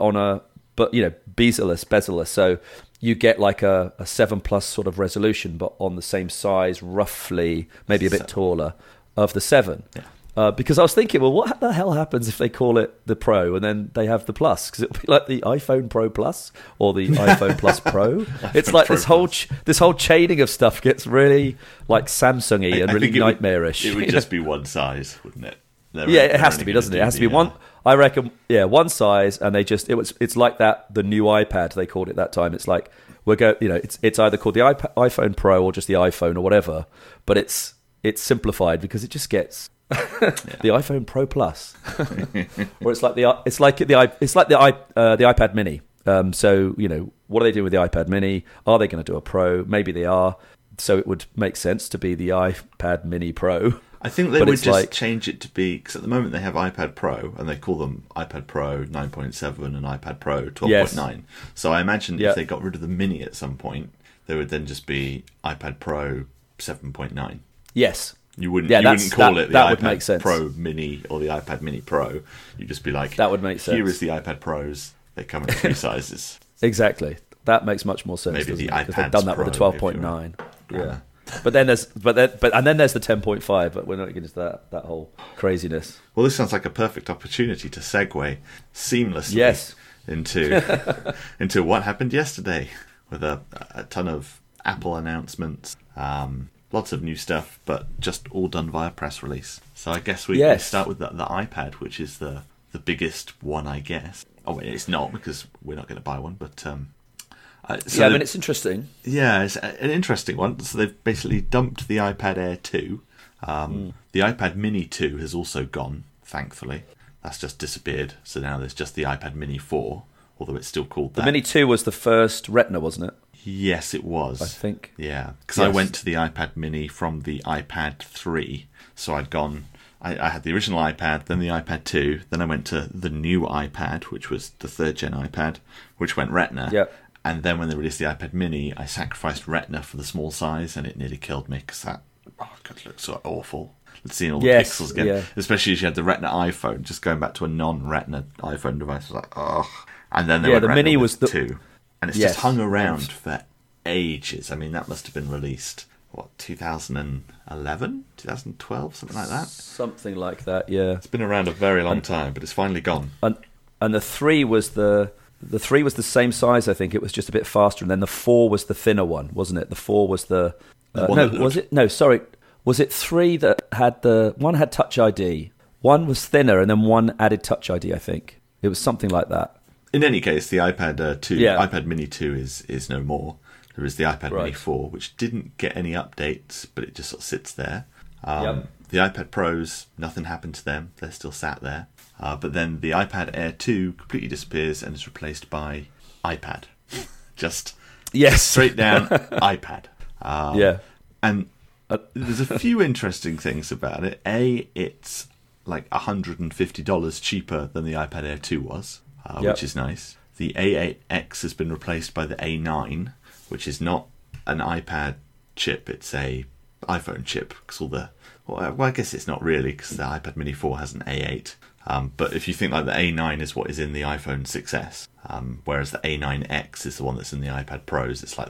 Speaker 1: bezel-less. So you get like a 7 Plus sort of resolution, but on the same size, roughly, maybe a bit taller, of the 7.
Speaker 2: Yeah.
Speaker 1: Because I was thinking, well, what the hell happens if they call it the Pro and then they have the Plus? Because it'll be like the iPhone Pro Plus or the iPhone Plus Pro. It's like this whole chaining of stuff gets really like Samsung-y and really nightmarish.
Speaker 2: It would just be one size, wouldn't it?
Speaker 1: It has to be, doesn't it? It has to be one. I reckon, one size, and it's like that. The new iPad, they called it that time. It's like it's either called the iPhone Pro or just the iPhone or whatever, but it's simplified because it just gets the iPhone Pro Plus, or it's like the iPad Mini. So what are they doing with the iPad Mini? Are they going to do a Pro? Maybe they are. So it would make sense to be the iPad Mini Pro.
Speaker 2: I think they would just change it to be, because at the moment they have iPad Pro and they call them iPad Pro 9.7 and iPad Pro 12.9. Yes. So I imagine if they got rid of the Mini at some point, there would then just be iPad Pro 7.9.
Speaker 1: Yes.
Speaker 2: You wouldn't call it the iPad Pro Mini or the iPad Mini Pro. You'd just be like,
Speaker 1: that would make sense.
Speaker 2: Here is the iPad Pros. They come in 3 sizes.
Speaker 1: Exactly. That makes much more sense.
Speaker 2: Maybe the iPad Pro.
Speaker 1: They've done that with the 12.9. Yeah. But then there's the 10.5. But we're not getting into that whole craziness.
Speaker 2: Well, this sounds like a perfect opportunity to segue seamlessly into what happened yesterday with a ton of Apple announcements. Lots of new stuff, but just all done via press release. So I guess we start with the iPad, which is the biggest one, I guess. Oh, wait, it's not, because we're not going to buy one, but...
Speaker 1: it's interesting.
Speaker 2: Yeah, it's an interesting one. So they've basically dumped the iPad Air 2, The iPad Mini 2 has also gone, thankfully. That's just disappeared. So now there's just the iPad Mini 4, although it's still called that.
Speaker 1: The Mini 2 was the first Retina, wasn't it?
Speaker 2: Yes, it was.
Speaker 1: I think.
Speaker 2: Yeah, because
Speaker 1: Yes.
Speaker 2: I went to the iPad Mini from the iPad 3. So I'd gone... I had the original iPad, then the iPad 2, then I went to the new iPad, which was the third-gen iPad, which went Retina.
Speaker 1: Yep.
Speaker 2: And then when they released the iPad Mini, I sacrificed Retina for the small size, and it nearly killed me, because that God, looked so awful. Seeing all the pixels again,
Speaker 1: yeah.
Speaker 2: especially as you had the Retina iPhone, just going back to a non-Retina iPhone device, was like, oh. And then they went
Speaker 1: the
Speaker 2: Retina
Speaker 1: Mini
Speaker 2: with
Speaker 1: was the
Speaker 2: 2. And it's
Speaker 1: Yes.
Speaker 2: just hung around for ages. I mean, that must have been released, 2011, 2012, something like that.
Speaker 1: Something like that, yeah.
Speaker 2: It's been around a very long time, but it's finally gone.
Speaker 1: And the 3 was the 3 was the same size, I think. It was just a bit faster, and then the 4 was the thinner one, wasn't it? The 4 was the
Speaker 2: one
Speaker 1: no,
Speaker 2: that
Speaker 1: was
Speaker 2: looked-
Speaker 1: it? No, sorry. Was it 3 that had one had Touch ID, one was thinner, and then one added Touch ID? I think it was something like that.
Speaker 2: In any case, the iPad 2,
Speaker 1: Yeah.
Speaker 2: iPad Mini 2 is no more. There is the iPad Mini
Speaker 1: Right.
Speaker 2: 4, which didn't get any updates, but it just sort of sits there.
Speaker 1: Yep.
Speaker 2: The iPad Pros, nothing happened to them. They're still sat there. But then the iPad Air 2 completely disappears and is replaced by iPad. Just
Speaker 1: Yes,
Speaker 2: straight down iPad.
Speaker 1: yeah.
Speaker 2: And there's a few interesting things about it. A, it's like $150 cheaper than the iPad Air 2 was,
Speaker 1: Yep.
Speaker 2: which is nice. The A8X has been replaced by the A9, which is not an iPad chip, it's a iPhone chip. Cause well, I guess it's not really, because the iPad Mini 4 has an A8. But if you think like the A9 is what is in the iPhone 6S, whereas the A9X is the one that's in the iPad Pros, it's like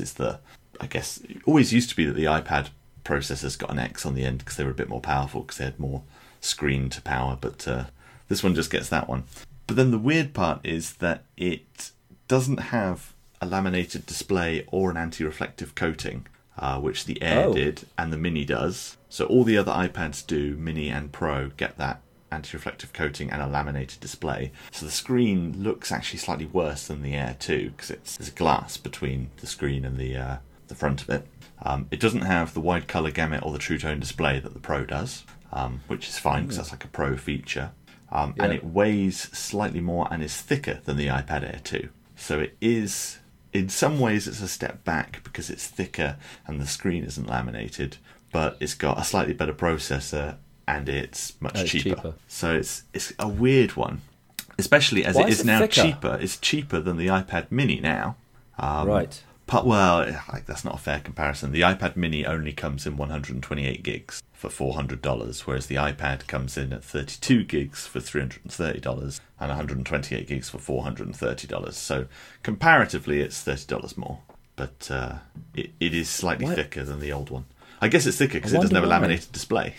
Speaker 2: I guess, it always used to be that the iPad processors got an X on the end because they were a bit more powerful, because they had more screen to power, but this one just gets that one. But then the weird part is that it doesn't have a laminated display or an anti-reflective coating, which the Air did and the Mini does. So all the other iPads do, Mini and Pro, get that anti-reflective coating and a laminated display. So the screen looks actually slightly worse than the Air 2, because there's glass between the screen and the front of it. It doesn't have the wide colour gamut or the True Tone display that the Pro does, which is fine, because that's like a Pro feature. And it weighs slightly more and is thicker than the iPad Air 2. So it is, in some ways, it's a step back because it's thicker and the screen isn't laminated, but it's got a slightly better processor and it's much cheaper. So it's a weird one, especially as
Speaker 1: Why
Speaker 2: it
Speaker 1: is
Speaker 2: is
Speaker 1: it
Speaker 2: now
Speaker 1: thicker?
Speaker 2: cheaper. It's cheaper than the iPad Mini now.
Speaker 1: Right.
Speaker 2: That's not a fair comparison. The iPad Mini only comes in 128 gigs for $400, whereas the iPad comes in at 32 gigs for $330 and 128 gigs for $430. So comparatively, it's $30 more, but it is slightly thicker than the old one. I guess it's thicker because it doesn't have a
Speaker 1: why.
Speaker 2: laminated display.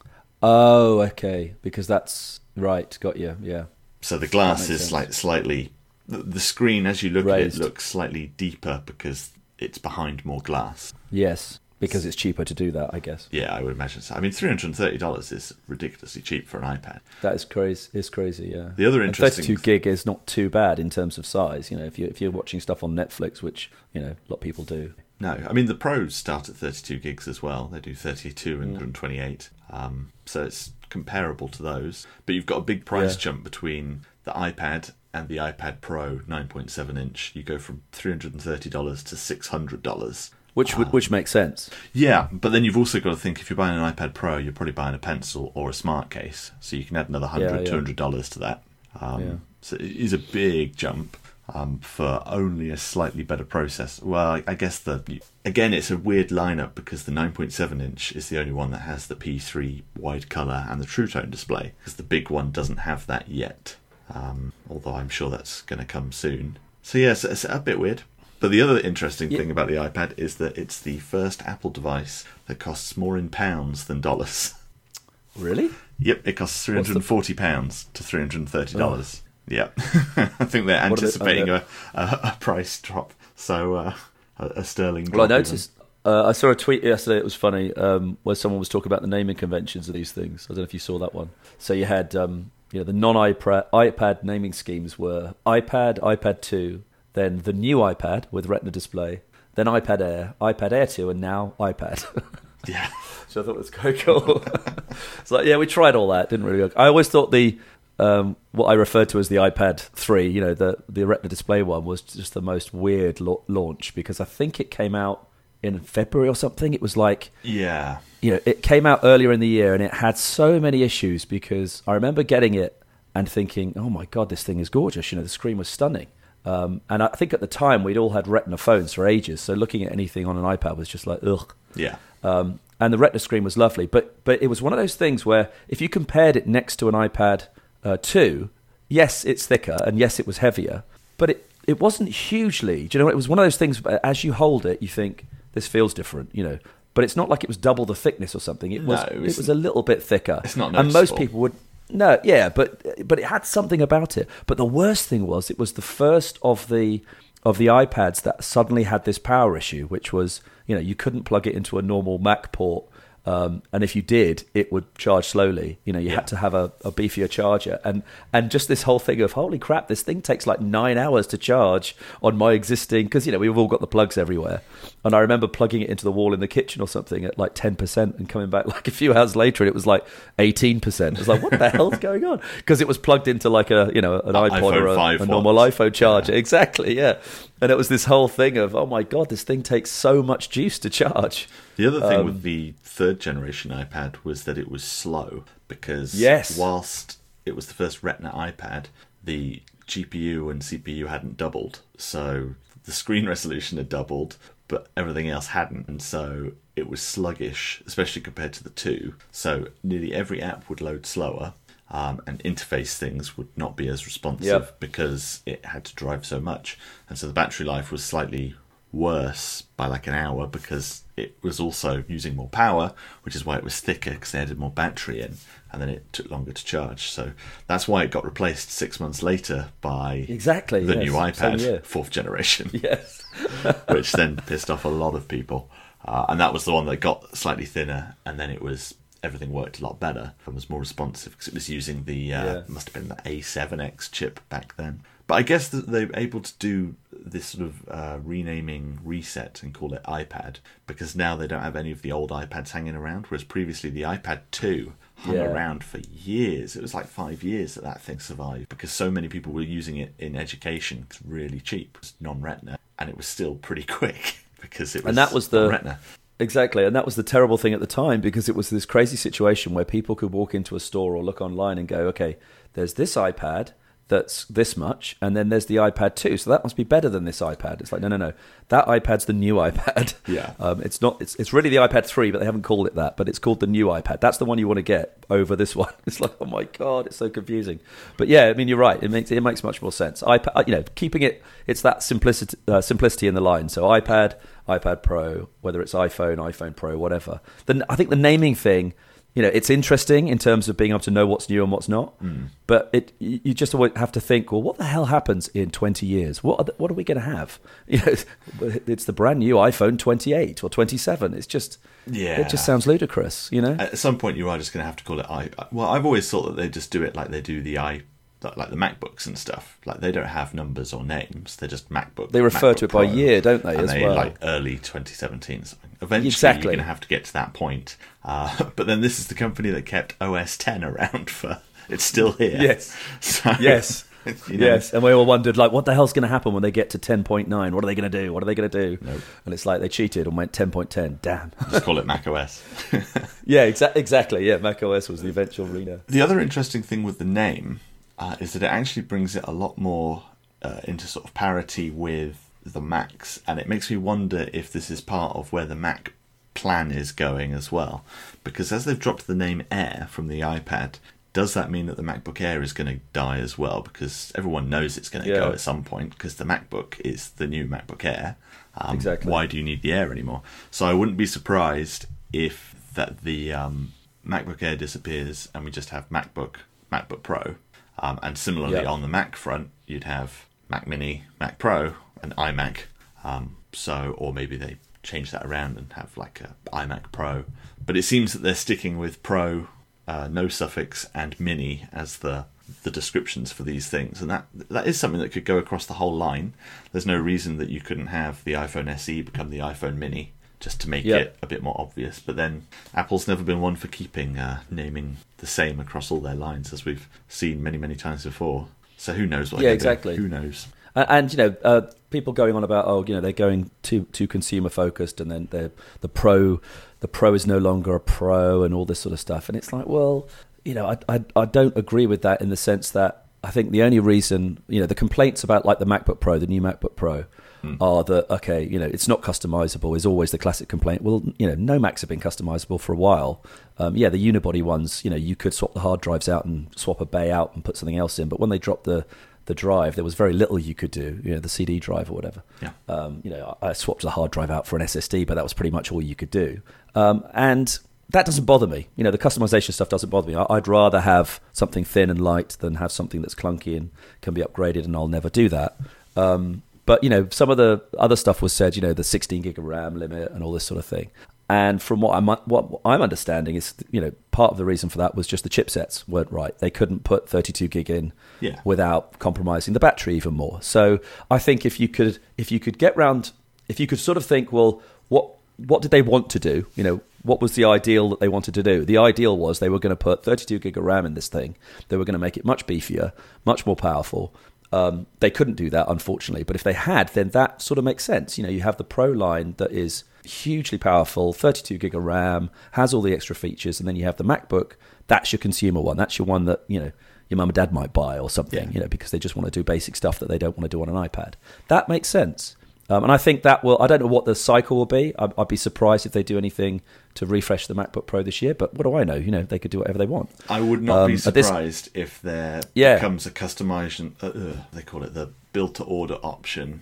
Speaker 1: Oh, okay. Because that's right. Got you. Yeah.
Speaker 2: So the glass
Speaker 1: makes
Speaker 2: is
Speaker 1: sense.
Speaker 2: slightly... The screen, as you look
Speaker 1: Raised.
Speaker 2: at it, looks slightly deeper because it's behind more glass.
Speaker 1: Yes, because it's cheaper to do that, I guess.
Speaker 2: Yeah, I would imagine so. I mean, $330 is ridiculously cheap for an iPad.
Speaker 1: That is crazy. It's crazy. Yeah.
Speaker 2: The other
Speaker 1: And
Speaker 2: interesting...
Speaker 1: 32 gig is not too bad in terms of size. You know, if you're watching stuff on Netflix, which a lot of people do.
Speaker 2: No, I mean, the Pros start at 32 gigs as well. They do 32 and 128. So it's comparable to those. But you've got a big price jump between the iPad and the iPad Pro 9.7 inch. You go from $330 to $600.
Speaker 1: Which makes sense.
Speaker 2: Yeah, but then you've also got to think, if you're buying an iPad Pro, you're probably buying a pencil or a smart case. So you can add another $100, $200 to that. So it is a big jump. For only a slightly better process. Well, I guess again, it's a weird lineup because the 9.7 inch is the only one that has the P3 wide colour and the True Tone display, because the big one doesn't have that yet. Although I'm sure that's going to come soon. So yes, it's a bit weird. But the other interesting thing about the iPad is that it's the first Apple device that costs more in pounds than dollars.
Speaker 1: Really?
Speaker 2: Yep, it costs £340 to $330. Yeah, I think they're anticipating a price drop. So a sterling drop.
Speaker 1: Well, I noticed. I saw a tweet yesterday. It was funny, where someone was talking about the naming conventions of these things. I don't know if you saw that one. So you had, the non-iPad naming schemes were iPad, iPad 2, then the new iPad with Retina display, then iPad Air 2, and now iPad.
Speaker 2: Yeah.
Speaker 1: So I thought it was quite cool. It's like, yeah, we tried all that. Didn't really work. I always thought the what I referred to as the iPad 3, the Retina display one, was just the most weird launch, because I think it came out in February or something. It was like,
Speaker 2: yeah,
Speaker 1: it came out earlier in the year, and it had so many issues, because I remember getting it and thinking, oh my God, this thing is gorgeous. The screen was stunning. And I think at the time we'd all had Retina phones for ages, so looking at anything on an iPad was just like, ugh.
Speaker 2: Yeah.
Speaker 1: And the Retina screen was lovely, but it was one of those things where if you compared it next to an iPad 2, yes, it's thicker, and yes, it was heavier, but it wasn't hugely. Do you know? It was one of those things. As you hold it, you think this feels different. But it's not like it was double the thickness or something. It was a little bit thicker.
Speaker 2: It's not noticeable.
Speaker 1: And most people would. No, yeah, but it had something about it. But the worst thing was, it was the first of the iPads that suddenly had this power issue, which was, you couldn't plug it into a normal Mac port. And if you did, it would charge slowly. You had to have a beefier charger. And just this whole thing of, holy crap, this thing takes like 9 hours to charge on my existing... Because, we've all got the plugs everywhere. And I remember plugging it into the wall in the kitchen or something at like 10% and coming back like a few hours later and it was like 18%. I was like, what the hell's going on? Because it was plugged into like an iPod or a normal iPhone charger. Yeah. Exactly, yeah. And it was this whole thing of, oh my God, this thing takes so much juice to charge.
Speaker 2: The other thing with the third generation iPad was that it was slow, because whilst it was the first Retina iPad, the GPU and CPU hadn't doubled. So the screen resolution had doubled, but everything else hadn't. And so it was sluggish, especially compared to the 2. So nearly every app would load slower. And interface things would not be as responsive because it had to drive so much. And so the battery life was slightly worse by like an hour, because it was also using more power, which is why it was thicker, because they added more battery in, and then it took longer to charge. So that's why it got replaced 6 months later by the new iPad, 4th generation.
Speaker 1: Yes.
Speaker 2: Which then pissed off a lot of people. And that was the one that got slightly thinner, and then everything worked a lot better and was more responsive, because it was using the must have been the A7X chip back then. But I guess that they're able to do this sort of renaming reset and call it iPad, because now they don't have any of the old iPads hanging around, whereas previously the iPad 2 hung around for years. It was like 5 years that thing survived, because so many people were using it in education. It's really cheap, it's non-Retina, and it was still pretty quick because it was,
Speaker 1: and that was the
Speaker 2: Retina.
Speaker 1: Exactly, and that was the terrible thing at the time, because it was this crazy situation where people could walk into a store or look online and go, okay, there's this iPad that's this much, and then there's the iPad 2, so that must be better than this iPad. It's like, no, that iPad's the new iPad.
Speaker 2: Yeah.
Speaker 1: It's not. It's really the iPad 3, but they haven't called it that. But it's called the new iPad. That's the one you want to get over this one. It's like, oh my God, it's so confusing. But yeah, I mean, you're right. It makes much more sense. iPad, keeping it's that simplicity in the line. So iPad Pro, whether it's iPhone Pro, whatever. Then I think the naming thing, it's interesting in terms of being able to know what's new and what's not. But you just have to think, well, what the hell happens in 20 years? What are we going to have? It's the brand new iPhone 28 or 27. It's just, it just sounds ludicrous,
Speaker 2: At some point, you are just going to have to call it Well, I've always thought that they just do it like they do like the MacBooks and stuff. Like, they don't have numbers or names. They're just MacBook.
Speaker 1: They refer to it by year, don't they, as well?
Speaker 2: Like early 2017 something. Eventually, you're going to have to get to that point. But then this is the company that kept OS 10 around for... It's still here.
Speaker 1: Yes.
Speaker 2: So,
Speaker 1: yes. Yes. And we all wondered, like, what the hell's going to happen when they get to 10.9? What are they going to do? What are they going to do?
Speaker 2: Nope.
Speaker 1: And it's like they cheated and went 10.10. Damn.
Speaker 2: Just call it Mac OS.
Speaker 1: Yeah, exactly. Yeah, Mac OS was the eventual rename.
Speaker 2: The other interesting thing with the name... is that it actually brings it a lot more into sort of parity with the Macs, and it makes me wonder if this is part of where the Mac plan is going as well, because as they've dropped the name Air from the iPad, does that mean that the MacBook Air is going to die as well? Because everyone knows it's going to go at some point, because the MacBook is the new MacBook Air.
Speaker 1: Exactly.
Speaker 2: Why do you need the Air anymore? So I wouldn't be surprised if that the MacBook Air disappears and we just have MacBook Pro. And similarly, on the Mac front, you'd have Mac Mini, Mac Pro, and iMac. Or maybe they change that around and have like a iMac Pro. But it seems that they're sticking with Pro, no suffix, and Mini as the descriptions for these things. And that is something that could go across the whole line. There's no reason that you couldn't have the iPhone SE become the iPhone Mini, just to make it a bit more obvious. But then Apple's never been one for keeping naming the same across all their lines, as we've seen many, many times before. So who knows what they're doing? Who knows?
Speaker 1: And people going on about they're going too consumer focused, and then the pro is no longer a pro, and all this sort of stuff. And it's like, well, I don't agree with that, in the sense that I think the only reason, the complaints about like the MacBook Pro, the new MacBook Pro, are that, it's not customizable, is always the classic complaint. Well, no Macs have been customizable for a while. The unibody ones, you could swap the hard drives out and swap a bay out and put something else in. But when they dropped the drive, there was very little you could do, the CD drive or whatever. Yeah. I swapped the hard drive out for an SSD, but that was pretty much all you could do. And that doesn't bother me. The customization stuff doesn't bother me. I'd rather have something thin and light than have something that's clunky and can be upgraded, and I'll never do that. But, some of the other stuff was said, the 16 gig of RAM limit and all this sort of thing. And from what I'm understanding is, part of the reason for that was just the chipsets weren't right. They couldn't put 32 gig in without compromising the battery even more. So I think if you could sort of think, well, what did they want to do? What was the ideal that they wanted to do? The ideal was they were going to put 32 gig of RAM in this thing. They were going to make it much beefier, much more powerful. They couldn't do that, unfortunately. But if they had, then that sort of makes sense. You have the Pro line that is hugely powerful, 32 gig of RAM, has all the extra features, and then you have the MacBook. That's your consumer one. That's your one that your mum and dad might buy or something, because they just want to do basic stuff that they don't want to do on an iPad. That makes sense. And I think that will, I don't know what the cycle will be. I'd be surprised if they do anything to refresh the MacBook Pro this year, but what do I know? They could do whatever they want.
Speaker 2: I would not be surprised if there becomes a customization, they call it the build-to-order option.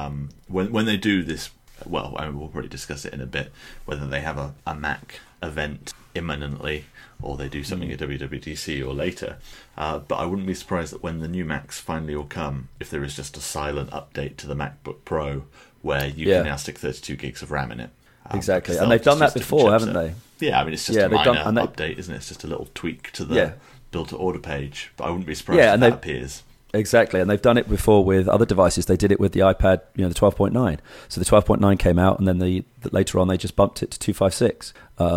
Speaker 2: When they do this, well, we'll probably discuss it in a bit, whether they have a Mac event imminently or they do something at WWDC or later. But I wouldn't be surprised that when the new Macs finally will come, if there is just a silent update to the MacBook Pro where you can now stick 32 gigs of RAM in it.
Speaker 1: Exactly. And they've done that before, haven't they?
Speaker 2: Yeah, it's just a minor update, isn't it? It's just a little tweak to the build-to-order page. But I wouldn't be surprised if that appears. Exactly,
Speaker 1: and they've done it before with other devices. They did it with the iPad, the 12.9. So the 12.9 came out, and then later on they just bumped it to 256.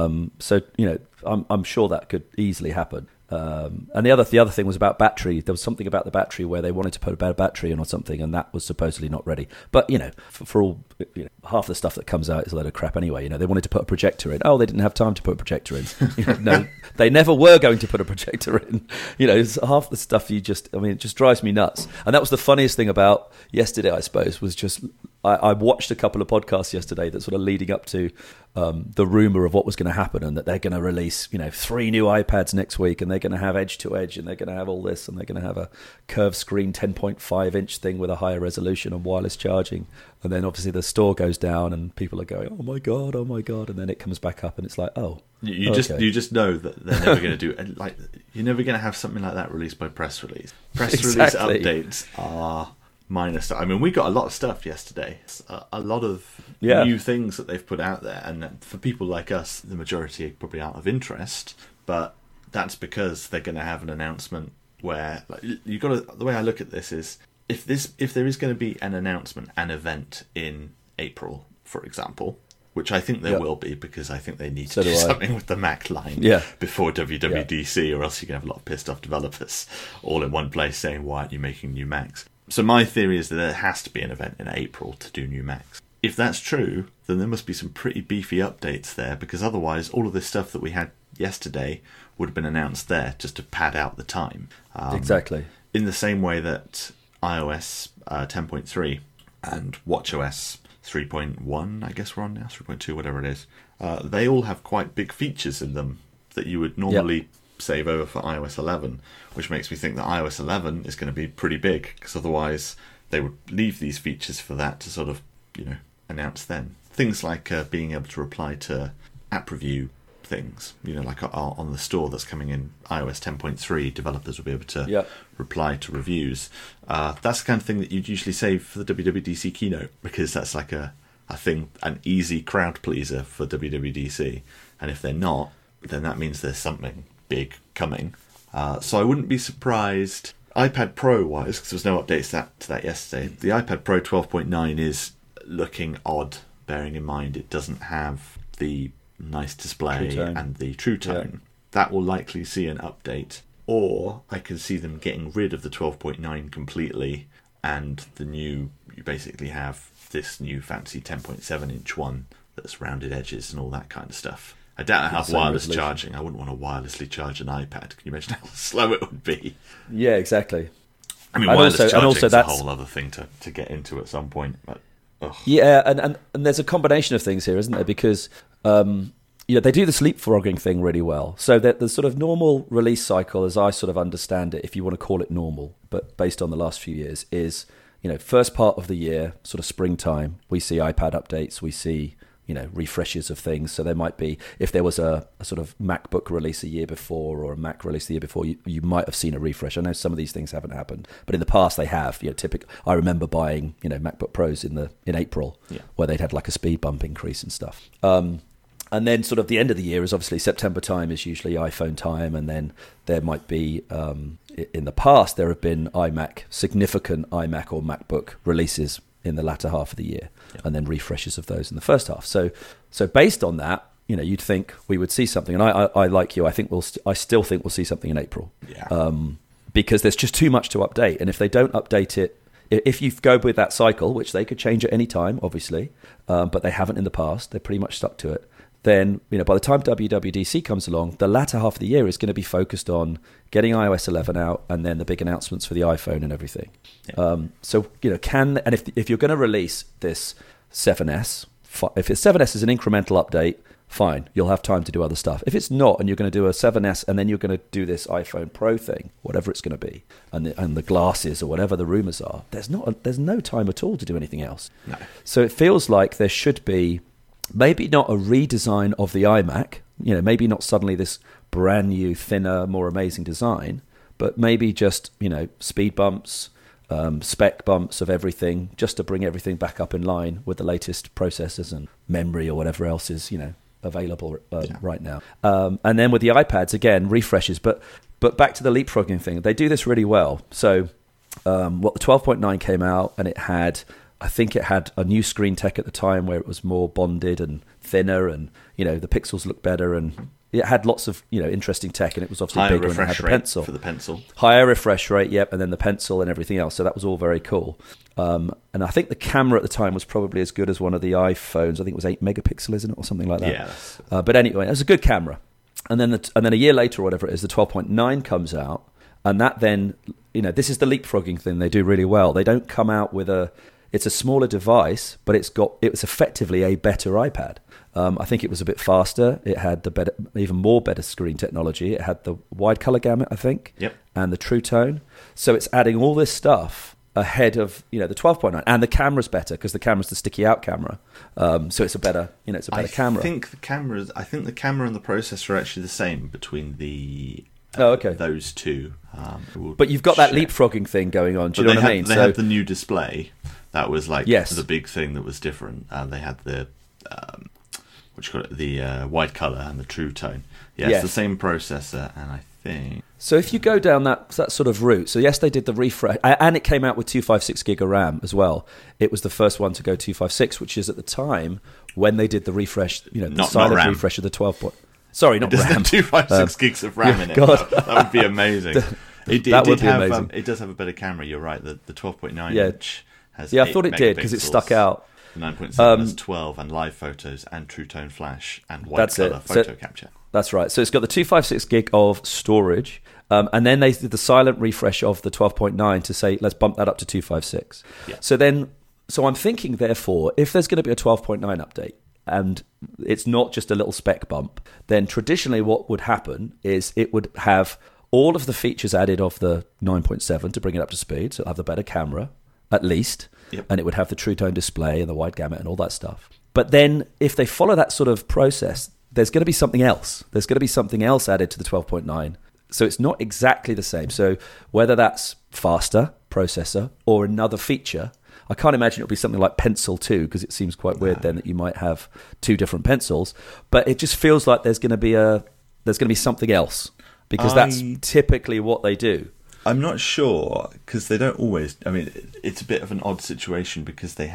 Speaker 1: So I'm sure that could easily happen. And the other thing was about battery. There was something about the battery where they wanted to put a better battery in or something, and that was supposedly not ready. But for all half the stuff that comes out is a load of crap anyway. They wanted to put a projector in. Oh, they didn't have time to put a projector in. No, they never were going to put a projector in. It's half the stuff it just drives me nuts. And that was the funniest thing about yesterday, I suppose, was just I watched a couple of podcasts yesterday that sort of leading up to the rumor of what was going to happen, and that they're going to release 3 new iPads next week, and they're going to have edge to edge, and they're going to have all this, and they're going to have a curved screen 10.5 inch thing with a higher resolution and wireless charging. And then obviously the store goes down and people are going, oh my god, and then it comes back up and it's like,
Speaker 2: you just know that they're never going to do it. Like, you're never going to have something like that released by press release. Release updates are minor stuff. We got a lot of stuff yesterday. A lot of new things that they've put out there, and for people like us, the majority are probably out of interest. But that's because they're going to have an announcement where the way I look at this is if there is going to be an announcement, an event in April, for example, which I think there will be, because I think they need to do something with the Mac line before WWDC, or else you're going to have a lot of pissed off developers all in one place saying, why aren't you making new Macs? So my theory is that there has to be an event in April to do new Macs. If that's true, then there must be some pretty beefy updates there, because otherwise all of this stuff that we had yesterday would have been announced there just to pad out the time.
Speaker 1: Exactly.
Speaker 2: In the same way that iOS 10.3 and watchOS 3.1, I guess we're on now, 3.2, whatever it is, they all have quite big features in them that you would normally save over for iOS 11, which makes me think that iOS 11 is going to be pretty big, because otherwise they would leave these features for that to sort of, announce then. Things like being able to reply to app review things, like on the store that's coming in iOS 10.3, developers will be able to reply to reviews. That's the kind of thing that you'd usually save for the WWDC keynote, because that's like a thing, an easy crowd pleaser for WWDC. And if they're not, then that means there's something big coming. So I wouldn't be surprised, iPad Pro wise, because there was no updates to that yesterday. The iPad Pro 12.9 is looking odd, bearing in mind it doesn't have the nice display and the True Tone. That will likely see an update. Or I can see them getting rid of the 12.9 completely, and you basically have this new fancy 10.7-inch one that's rounded edges and all that kind of stuff. I doubt I have wireless charging. I wouldn't want to wirelessly charge an iPad. Can you imagine how slow it would be?
Speaker 1: Yeah, exactly.
Speaker 2: I mean, wireless charging is a whole other thing to get into at some point. But,
Speaker 1: yeah, and there's a combination of things here, isn't there? Because they do this leapfrogging thing really well. So that the sort of normal release cycle, as I sort of understand it, if you want to call it normal, but based on the last few years, is first part of the year, sort of springtime, we see iPad updates, we see refreshes of things. So there might be, if there was a sort of MacBook release a year before or a Mac release the year before, you might have seen a refresh. I know some of these things haven't happened, but in the past they have. I remember buying MacBook Pros in April, where they'd had like a speed bump increase and stuff. And then sort of the end of the year is obviously September time is usually iPhone time, and then there might be in the past there have been significant iMac or MacBook releases in the latter half of the year, and then refreshes of those in the first half. So based on that, you'd think we would see something, and I like you. I still think we'll see something in April, because there's just too much to update, and if they don't update it, if you go with that cycle, which they could change at any time, obviously, but they haven't in the past, they're pretty much stuck to it. Then, by the time WWDC comes along, the latter half of the year is going to be focused on getting iOS 11 out and then the big announcements for the iPhone and everything. Yeah. If you're going to release this 7S, if it's 7S is an incremental update, fine, you'll have time to do other stuff. If it's not, and you're going to do a 7S and then you're going to do this iPhone Pro thing, whatever it's going to be, and the glasses or whatever the rumors are, there's no time at all to do anything else.
Speaker 2: No.
Speaker 1: So it feels like there should be maybe not a redesign of the iMac, maybe not suddenly this brand new, thinner, more amazing design, but maybe just, speed bumps, spec bumps of everything, just to bring everything back up in line with the latest processors and memory or whatever else is, available right now. And then with the iPads, again, refreshes. But back to the leapfrogging thing, they do this really well. So the 12.9 came out, and I think it had a new screen tech at the time where it was more bonded and thinner, and the pixels looked better, and it had lots of interesting tech, and it was obviously bigger, and it had the pencil.
Speaker 2: For the pencil.
Speaker 1: Higher refresh rate, yep, and then the pencil and everything else. So that was all very cool. And I think the camera at the time was probably as good as one of the iPhones. I think it was 8 megapixel, isn't it, or something like that?
Speaker 2: Yeah.
Speaker 1: But anyway, it was a good camera. And then a year later, or whatever it is, the 12.9 comes out, and that then this is the leapfrogging thing they do really well. They don't come out with it's a smaller device, but it was effectively a better iPad. I think it was a bit faster. It had even more better screen technology. It had the wide color gamut, I think, and the True Tone. So it's adding all this stuff ahead of the 12.9, and the camera's better because the camera's the sticky out camera. So it's a better camera.
Speaker 2: I think the camera and the processor are actually the same between the those two.
Speaker 1: But you've got that leapfrogging thing going on. Do you know what I mean?
Speaker 2: They had the new display. That was the big thing that was different. They had the the wide color and the True Tone. It's the same processor, and I think.
Speaker 1: So if you go down that sort of route, so yes, they did the refresh, and it came out with 256 gig of RAM as well. It was the first one to go 256, which is at the time when they did the refresh, the silent refresh of the 12. Sorry, not RAM.
Speaker 2: 256 gigs of RAM in it. God. That would be amazing.
Speaker 1: That would be amazing.
Speaker 2: It does have a better camera. You're right. The 12.9 inch.
Speaker 1: I thought it did because it stuck out.
Speaker 2: The 9.7 has 12 and live photos and True Tone flash and white color photo capture.
Speaker 1: That's right. So it's got the 256 gig of storage, and then they did the silent refresh of the 12.9 to say let's bump that up to 256.
Speaker 2: Yeah.
Speaker 1: So I'm thinking, therefore, if there's going to be a 12.9 update and it's not just a little spec bump, then traditionally what would happen is it would have all of the features added of the 9.7 to bring it up to speed. So it'll have the better camera, at least, and it would have the True Tone display and the wide gamut and all that stuff. But then if they follow that sort of process, there's going to be something else. There's going to be something else added to the 12.9. So it's not exactly the same. So whether that's faster processor or another feature, I can't imagine it'll be something like Pencil 2, because it seems quite weird then that you might have two different pencils. But it just feels like there's going to be something else, because that's typically what they do.
Speaker 2: I'm not sure, because they don't always. I mean, it's a bit of an odd situation because they have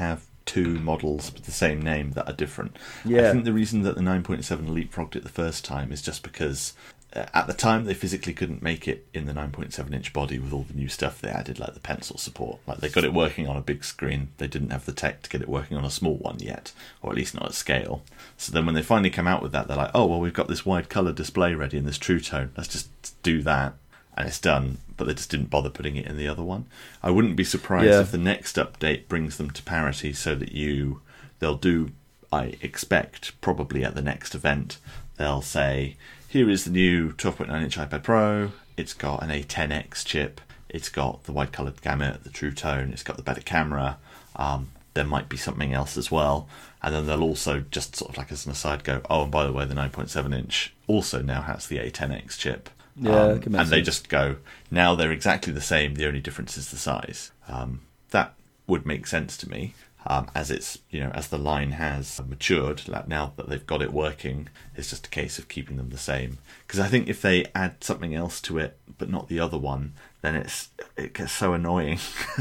Speaker 2: two models with the same name that are different.
Speaker 1: Yeah.
Speaker 2: I think the reason that the 9.7 leapfrogged it the first time is just because at the time they physically couldn't make it in the 9.7 inch body with all the new stuff they added, like the pencil support. Like, they got it working on a big screen, they didn't have the tech to get it working on a small one yet, or at least not at scale. So then when they finally come out with that, they're like, oh well, we've got this wide colour display ready in this True Tone, let's just do that, and it's done. But they just didn't bother putting it in the other one. I wouldn't be surprised if the next update brings them to parity, so that they'll do, I expect, probably at the next event, they'll say, here is the new 12.9-inch iPad Pro. It's got an A10X chip. It's got the wide coloured gamut, the True Tone. It's got the better camera. There might be something else as well. And then they'll also, just sort of like as an aside, go, oh, and by the way, the 9.7-inch also now has the A10X chip.
Speaker 1: Yeah,
Speaker 2: and they just go, now they're exactly the same. The only difference is the size. That would make sense to me. As it's, as the line has matured, like now that they've got it working, it's just a case of keeping them the same. Because I think if they add something else to it, but not the other one, then it gets so annoying.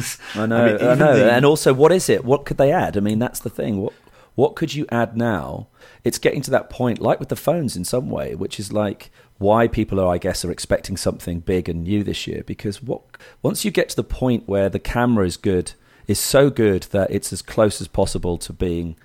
Speaker 1: I know. And also, what is it? What could they add? I mean, that's the thing. What could you add now? It's getting to that point, like with the phones in some way, which is like why people are expecting something big and new this year. Because once you get to the point where the camera is so good that it's as close as possible to being,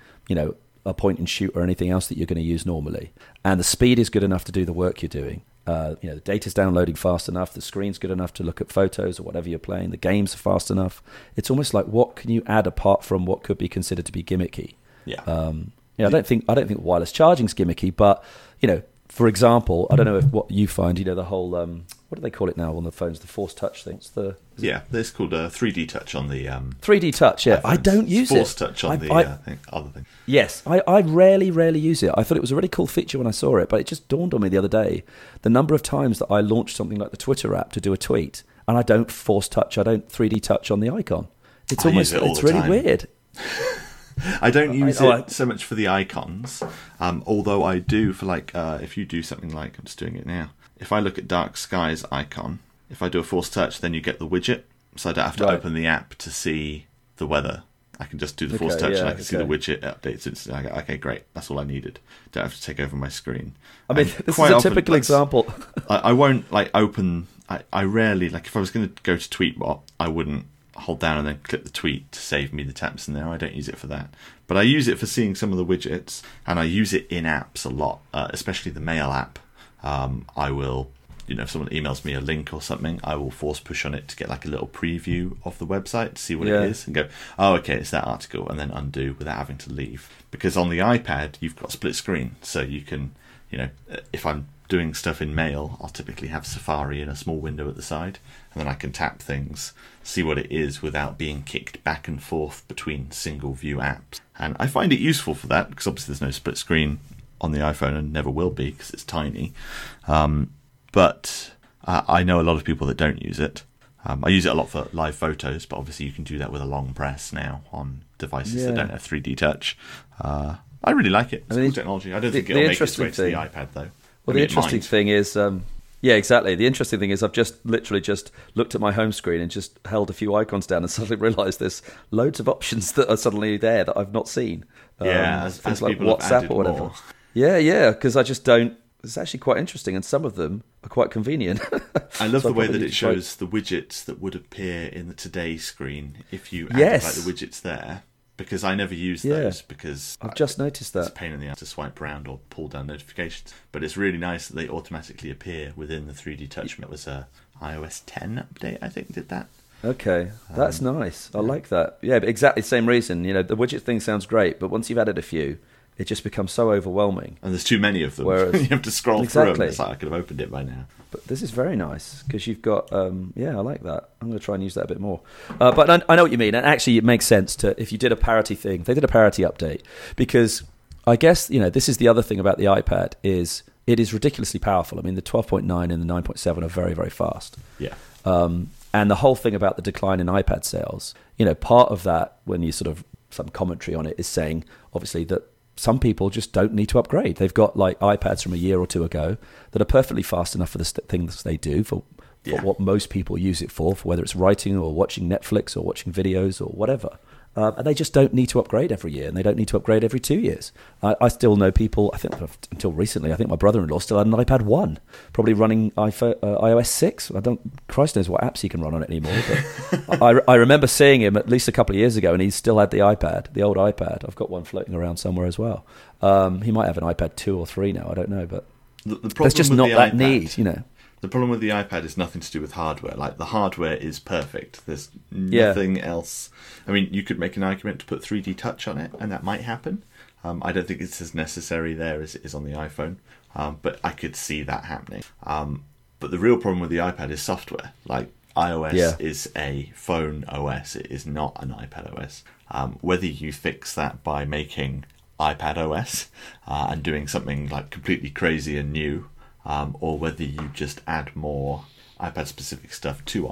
Speaker 1: a point and shoot or anything else that you're going to use normally, and the speed is good enough to do the work you're doing. The data's downloading fast enough, the screen's good enough to look at photos or whatever you're playing, the games are fast enough. It's almost like, what can you add apart from what could be considered to be gimmicky?
Speaker 2: Yeah.
Speaker 1: I don't think wireless charging's gimmicky, but for example, I don't know what you find. The whole what do they call it now on the phones? The Force Touch thing.
Speaker 2: It's called 3D Touch on the
Speaker 1: 3D Touch. Yeah, I don't use
Speaker 2: Force Touch on the other thing.
Speaker 1: Yes, I rarely use it. I thought it was a really cool feature when I saw it, but it just dawned on me the other day the number of times that I launched something like the Twitter app to do a tweet, and I don't Force Touch, I don't 3D Touch on the icon. It's really weird.
Speaker 2: I don't use it so much for the icons, although I do for if you do something like, I'm just doing it now, if I look at Dark Skies icon, if I do a Force Touch, then you get the widget, so I don't have to open the app to see the weather. I can just do the Force Touch and I can see the widget updates. It's okay, great, that's all I needed. Don't have to take over my screen.
Speaker 1: I mean, this is a typical example.
Speaker 2: I won't open, I rarely, if I was going to go to Tweetbot, I wouldn't hold down and then click the tweet to save me the taps in there. I don't use it for that, but I use it for seeing some of the widgets, and I use it in apps a lot, especially the mail app. I will, if someone emails me a link or something, I will force push on it to get a little preview of the website to see what it is, and go, oh, okay, it's that article, and then undo without having to leave. Because on the iPad, you've got split screen, so you can, if I'm doing stuff in Mail, I'll typically have Safari in a small window at the side, and then I can tap things, see what it is without being kicked back and forth between single view apps. And I find it useful for that, because obviously there's no split screen on the iPhone and never will be because it's tiny. But I know a lot of people that don't use it. I use it a lot for live photos, but obviously you can do that with a long press now on devices that don't have 3D touch. I really like it. It's cool technology. I don't think it'll make its way to the iPad, though.
Speaker 1: Well, the interesting thing is, exactly. The interesting thing is I've just literally just looked at my home screen and just held a few icons down and suddenly realised there's loads of options that are suddenly there that I've not seen.
Speaker 2: As
Speaker 1: things like
Speaker 2: people have
Speaker 1: WhatsApp or whatever.
Speaker 2: More.
Speaker 1: Yeah, because I just don't. It's actually quite interesting, and some of them are quite convenient.
Speaker 2: I love the way that it shows the widgets that would appear in the Today screen if you added the widgets there. Because I never use those, because
Speaker 1: I've just noticed that.
Speaker 2: It's a pain in the ass to swipe around or pull down notifications. But it's really nice that they automatically appear within the 3D Touch. It was a iOS 10 update, I think, did that.
Speaker 1: Okay, that's nice. I like that. Yeah, but exactly the same reason. The widget thing sounds great, but once you've added a few, it just becomes so overwhelming.
Speaker 2: And there's too many of them.
Speaker 1: Whereas,
Speaker 2: you have to scroll through them. It's like I could have opened it by now.
Speaker 1: But this is very nice because you've got, I like that. I'm going to try and use that a bit more. But I know what you mean. And actually, it makes sense if you did a parity thing, they did a parity update. Because I guess, this is the other thing about the iPad is it is ridiculously powerful. I mean, the 12.9 and the 9.7 are very, very fast.
Speaker 2: Yeah.
Speaker 1: And the whole thing about the decline in iPad sales, part of that, when you sort of some commentary on it, is saying, obviously, that some people just don't need to upgrade. They've got iPads from a year or two ago that are perfectly fast enough for the things they do, for what most people use it for whether it's writing or watching Netflix or watching videos or whatever. And they just don't need to upgrade every year, and they don't need to upgrade every 2 years. I still know people, I think until recently, I think my brother-in-law still had an iPad 1, probably running iOS 6. Christ knows what apps he can run on it anymore. But I remember seeing him at least a couple of years ago, and he still had the iPad, the old iPad. I've got one floating around somewhere as well. He might have an iPad 2 or 3 now, I don't know. But there's just not that need, you know.
Speaker 2: The problem with the iPad is nothing to do with hardware. Like, the hardware is perfect. There's nothing else. I mean, you could make an argument to put 3D Touch on it, and that might happen. I don't think it's as necessary there as it is on the iPhone, but I could see that happening. But the real problem with the iPad is software. Like, iOS is a phone OS. It is not an iPad OS. Whether you fix that by making iPad OS and doing something like completely crazy and new, or whether you just add more iPad-specific stuff to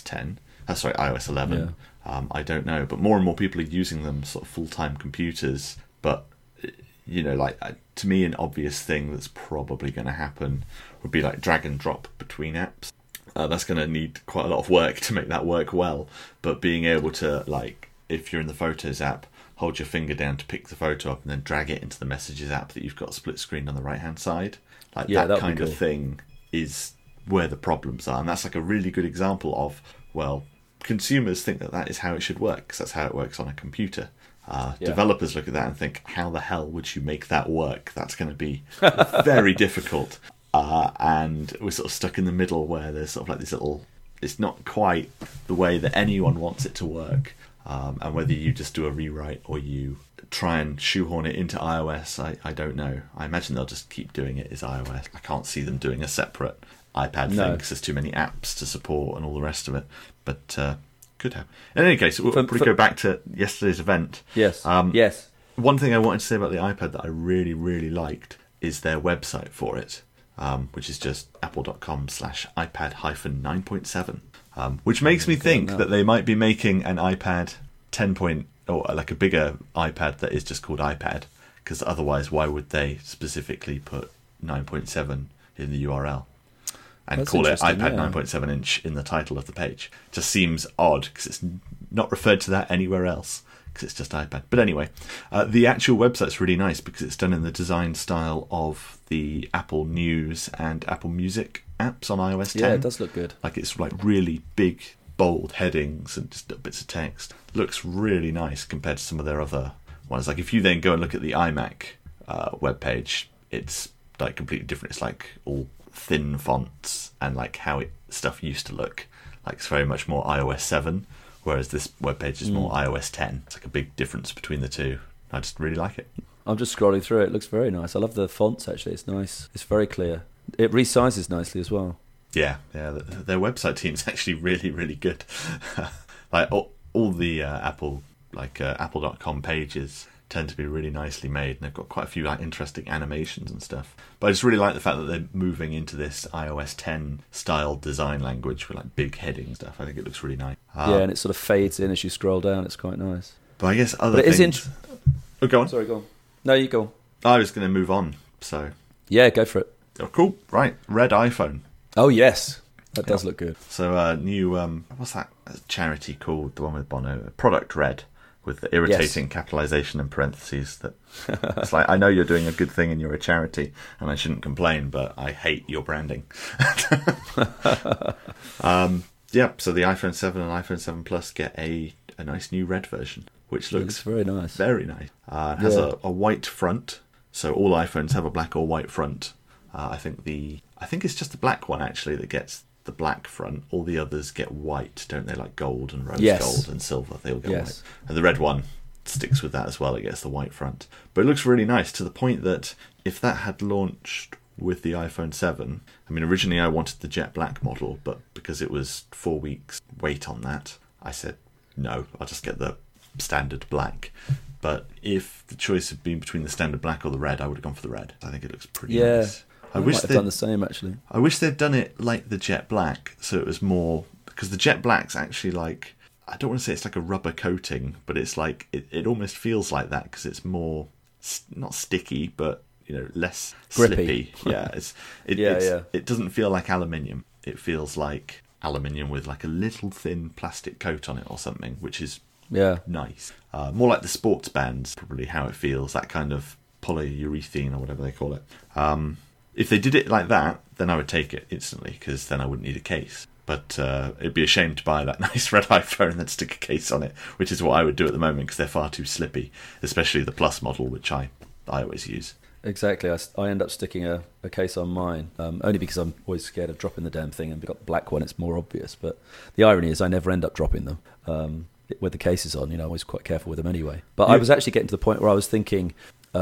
Speaker 2: iOS 11. I don't know, but more and more people are using them sort of full-time computers. But you know, like, to me, an obvious thing that's probably going to happen would be like drag and drop between apps. That's going to need quite a lot of work to make that work well. But being able to, like, if you're in the Photos app, hold your finger down to pick the photo up and then drag it into the Messages app that you've got split screen on the right-hand side. Like, that kind of thing is where the problems are. And that's like a really good example of, well, consumers think that is how it should work, because that's how it works on a computer. Developers look at that and think, how the hell would you make that work? That's going to be very difficult. And we're sort of stuck in the middle where there's sort of like this little... It's not quite the way that anyone wants it to work. And whether you just do a rewrite or you try and shoehorn it into iOS, I don't know. I imagine they'll just keep doing it as iOS. I can't see them doing a separate iPad thing because there's too many apps to support and all the rest of it. But could have. In any case, we'll probably go back to yesterday's event.
Speaker 1: Yes. Yes.
Speaker 2: One thing I wanted to say about the iPad that I really, really liked is their website for it, which is just apple.com/iPad-9.7, which makes me think that they might be making an iPad 10. Or like a bigger iPad that is just called iPad, because otherwise why would they specifically put 9.7 in the URL and call it iPad 9.7 inch in the title of the page? Just seems odd because it's not referred to that anywhere else, because it's just iPad. But anyway, the actual website's really nice because it's done in the design style of the Apple News and Apple Music apps on iOS 10.
Speaker 1: Yeah, it does look good.
Speaker 2: Like, it's like really big, bold headings and just bits of text. Looks really nice compared to some of their other ones. Like, if you then go and look at the iMac webpage, it's like completely different. It's like all thin fonts and like how stuff used to look. Like, it's very much more iOS 7, whereas this webpage is more iOS 10. It's like a big difference between the two. I just really like it.
Speaker 1: I'm just scrolling through it. It looks very nice. I love the fonts, actually. It's nice. It's very clear. It resizes nicely as well.
Speaker 2: Yeah. Their website team's actually really, really good. Like, all the Apple, like apple.com pages tend to be really nicely made, and they've got quite a few like interesting animations and stuff. But I just really like the fact that they're moving into this iOS 10 style design language with like big heading stuff. I think it looks really nice.
Speaker 1: And it sort of fades in as you scroll down. It's quite nice.
Speaker 2: But I guess other things... Oh, go on.
Speaker 1: Sorry, go on. No, you go on.
Speaker 2: I was going to move on, so...
Speaker 1: Yeah, go for it.
Speaker 2: Oh, cool. Right. Red iPhone.
Speaker 1: Oh, yes. That does look good.
Speaker 2: So, new... what's that charity called? The one with Bono? Product Red, with the irritating capitalisation and parentheses. That it's like, I know you're doing a good thing and you're a charity, and I shouldn't complain, but I hate your branding. Yeah, so the iPhone 7 and iPhone 7 Plus get a nice new red version, which looks
Speaker 1: very nice.
Speaker 2: Very nice. It has a white front, so all iPhones have a black or white front. I think it's just the black one actually that gets the black front. All the others get white, don't they? Like gold and rose gold and silver. They all get white. And the red one sticks with that as well. It gets the white front. But it looks really nice, to the point that if that had launched with the iPhone 7, I mean, originally I wanted the jet black model, but because it was 4 weeks wait on that, I said, no, I'll just get the standard black. But if the choice had been between the standard black or the red, I would have gone for the red. I think it looks pretty nice.
Speaker 1: I wish they'd done the same, actually.
Speaker 2: I wish they'd done it like the jet black, so it was more... Because the jet black's actually like... I don't want to say it's like a rubber coating, but it's like... It almost feels like that, because it's more... Not sticky, but, less
Speaker 1: grippy.
Speaker 2: Slippy. It doesn't feel like aluminium. It feels like aluminium with like a little thin plastic coat on it or something, which is
Speaker 1: Yeah.
Speaker 2: nice. More like the sports bands, probably how it feels, that kind of polyurethane or whatever they call it. If they did it like that, then I would take it instantly, because then I wouldn't need a case. But it'd be a shame to buy that nice red iPhone and then stick a case on it, which is what I would do at the moment, because they're far too slippy, especially the Plus model, which I always use.
Speaker 1: Exactly. I end up sticking a case on mine, only because I'm always scared of dropping the damn thing, and we've got the black one, it's more obvious. But the irony is I never end up dropping them with the cases on. I'm always quite careful with them anyway. But I was actually getting to the point where I was thinking,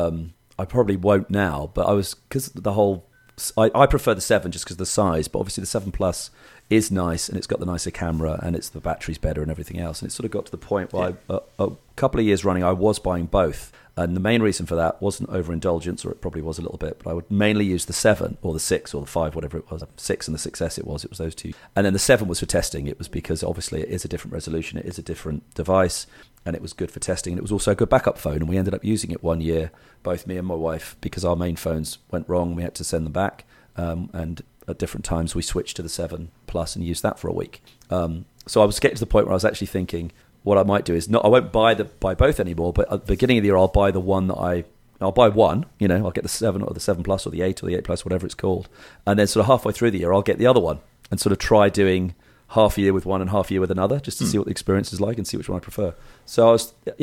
Speaker 1: I probably won't now, but because the whole... I prefer the 7 just because of the size, but obviously the 7 Plus is nice, and it's got the nicer camera, and the battery's better and everything else. And it sort of got to the point where a couple of years running I was buying both. And the main reason for that wasn't overindulgence, or it probably was a little bit, but I would mainly use the 7 or the 6 or the 5, whatever it was. 6 and the 6S it was those two. And then the 7 was for testing. It was because obviously it is a different resolution, it is a different device, and it was good for testing. And it was also a good backup phone, and we ended up using it 1 year, both me and my wife, because our main phones went wrong. We had to send them back, and at different times we switched to the 7 Plus and used that for a week. So I was getting to the point where I was actually thinking, what I might do is I won't buy both anymore, but at the beginning of the year I'll buy the one that I'll buy one, I'll get the 7 or the 7 Plus or the 8 or the 8 Plus, whatever it's called. And then sort of halfway through the year I'll get the other one and sort of try doing half a year with one and half a year with another, just to see what the experience is like and see which one I prefer. So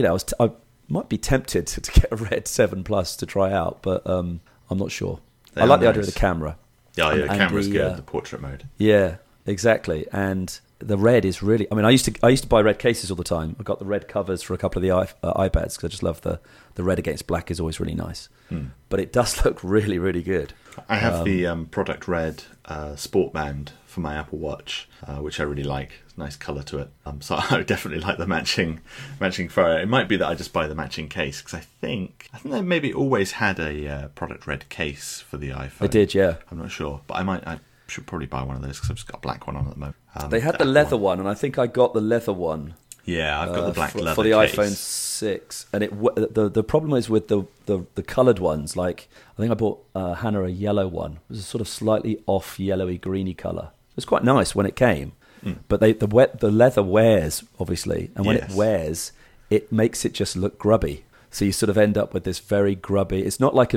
Speaker 1: I might be tempted to get a red 7 Plus to try out, but I'm not sure. I like the idea of the camera.
Speaker 2: Yeah, the camera's good, the portrait mode.
Speaker 1: Yeah, exactly. And the red is really... I mean, I used to buy red cases all the time. I got the red covers for a couple of the iPads, because I just love the red against black is always really nice. But it does look really, really good. I
Speaker 2: have the Product Red Sport Band for my Apple Watch, which I really like. It's a nice colour to it. So I would definitely like the matching photo. It might be that I just buy the matching case, because I think they maybe always had a Product Red case for the iPhone.
Speaker 1: They did, yeah.
Speaker 2: I'm not sure, but I should probably buy one of those, because I've just got a black one on at the moment.
Speaker 1: They had the leather one, and I think I got the leather one.
Speaker 2: Yeah, I've got the black leather
Speaker 1: for the
Speaker 2: case.
Speaker 1: iPhone 6, and the problem is with the coloured ones. Like, I think I bought Hannah a yellow one. It was a sort of slightly off yellowy greeny colour. It was quite nice when it came, but the leather wears, obviously, and when it wears, it makes it just look grubby. So you sort of end up with this very grubby. It's not like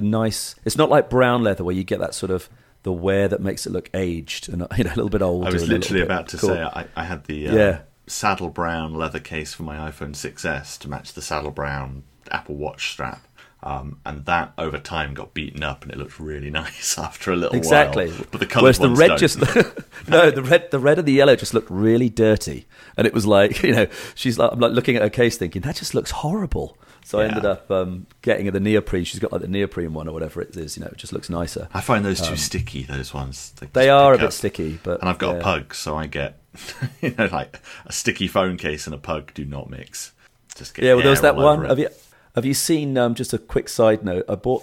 Speaker 1: brown leather where you get that sort of the wear that makes it look aged and a little bit old.
Speaker 2: I was literally about to say I had the saddle brown leather case for my iPhone 6S to match the saddle brown Apple Watch strap. And that over time got beaten up, and it looked really nice after a little while. But the coloured ones
Speaker 1: red
Speaker 2: don't.
Speaker 1: just no, the red and the yellow just looked really dirty, and it was like she's like, I'm like looking at her case thinking that just looks horrible. So I ended up getting her the neoprene. She's got like the neoprene one or whatever it is. It just looks nicer.
Speaker 2: I find those too sticky. Those ones
Speaker 1: they are a bit sticky, but
Speaker 2: and I've got a Pug, so I get like a sticky phone case and a Pug do not mix. Just get
Speaker 1: well, there's that one.
Speaker 2: It.
Speaker 1: Have you seen, just a quick side note, I bought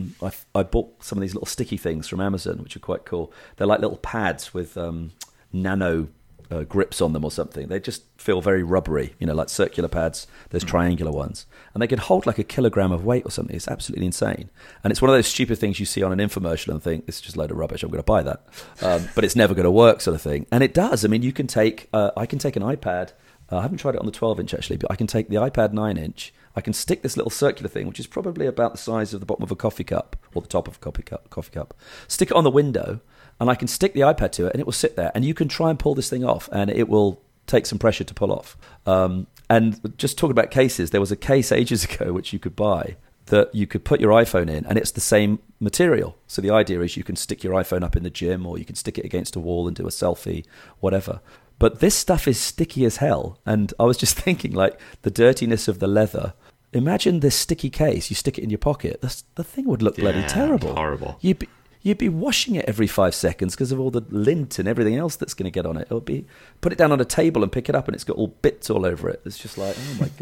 Speaker 1: some of these little sticky things from Amazon, which are quite cool. They're like little pads with nano grips on them or something. They just feel very rubbery, like circular pads. There's triangular ones. And they can hold like a kilogram of weight or something. It's absolutely insane. And it's one of those stupid things you see on an infomercial and think, this is just a load of rubbish, I'm going to buy that. But it's never going to work sort of thing. And it does. I mean, you can take, I can take an iPad. I haven't tried it on the 12-inch actually, but I can take the iPad 9-inch. I can stick this little circular thing, which is probably about the size of the bottom of a coffee cup, or the top of a coffee cup, stick it on the window, and I can stick the iPad to it, and it will sit there. And you can try and pull this thing off, and it will take some pressure to pull off. And just talking about cases, there was a case ages ago which you could buy that you could put your iPhone in, and it's the same material. So the idea is you can stick your iPhone up in the gym, or you can stick it against a wall and do a selfie, whatever. But this stuff is sticky as hell. And I was just thinking, like, the dirtiness of the leather. Imagine this sticky case. You stick it in your pocket. The thing would look bloody terrible.
Speaker 2: Horrible.
Speaker 1: You'd be washing it every 5 seconds because of all the lint and everything else that's going to get on it. It'll be put it down on a table and pick it up, and it's got all bits all over it. It's just like, oh my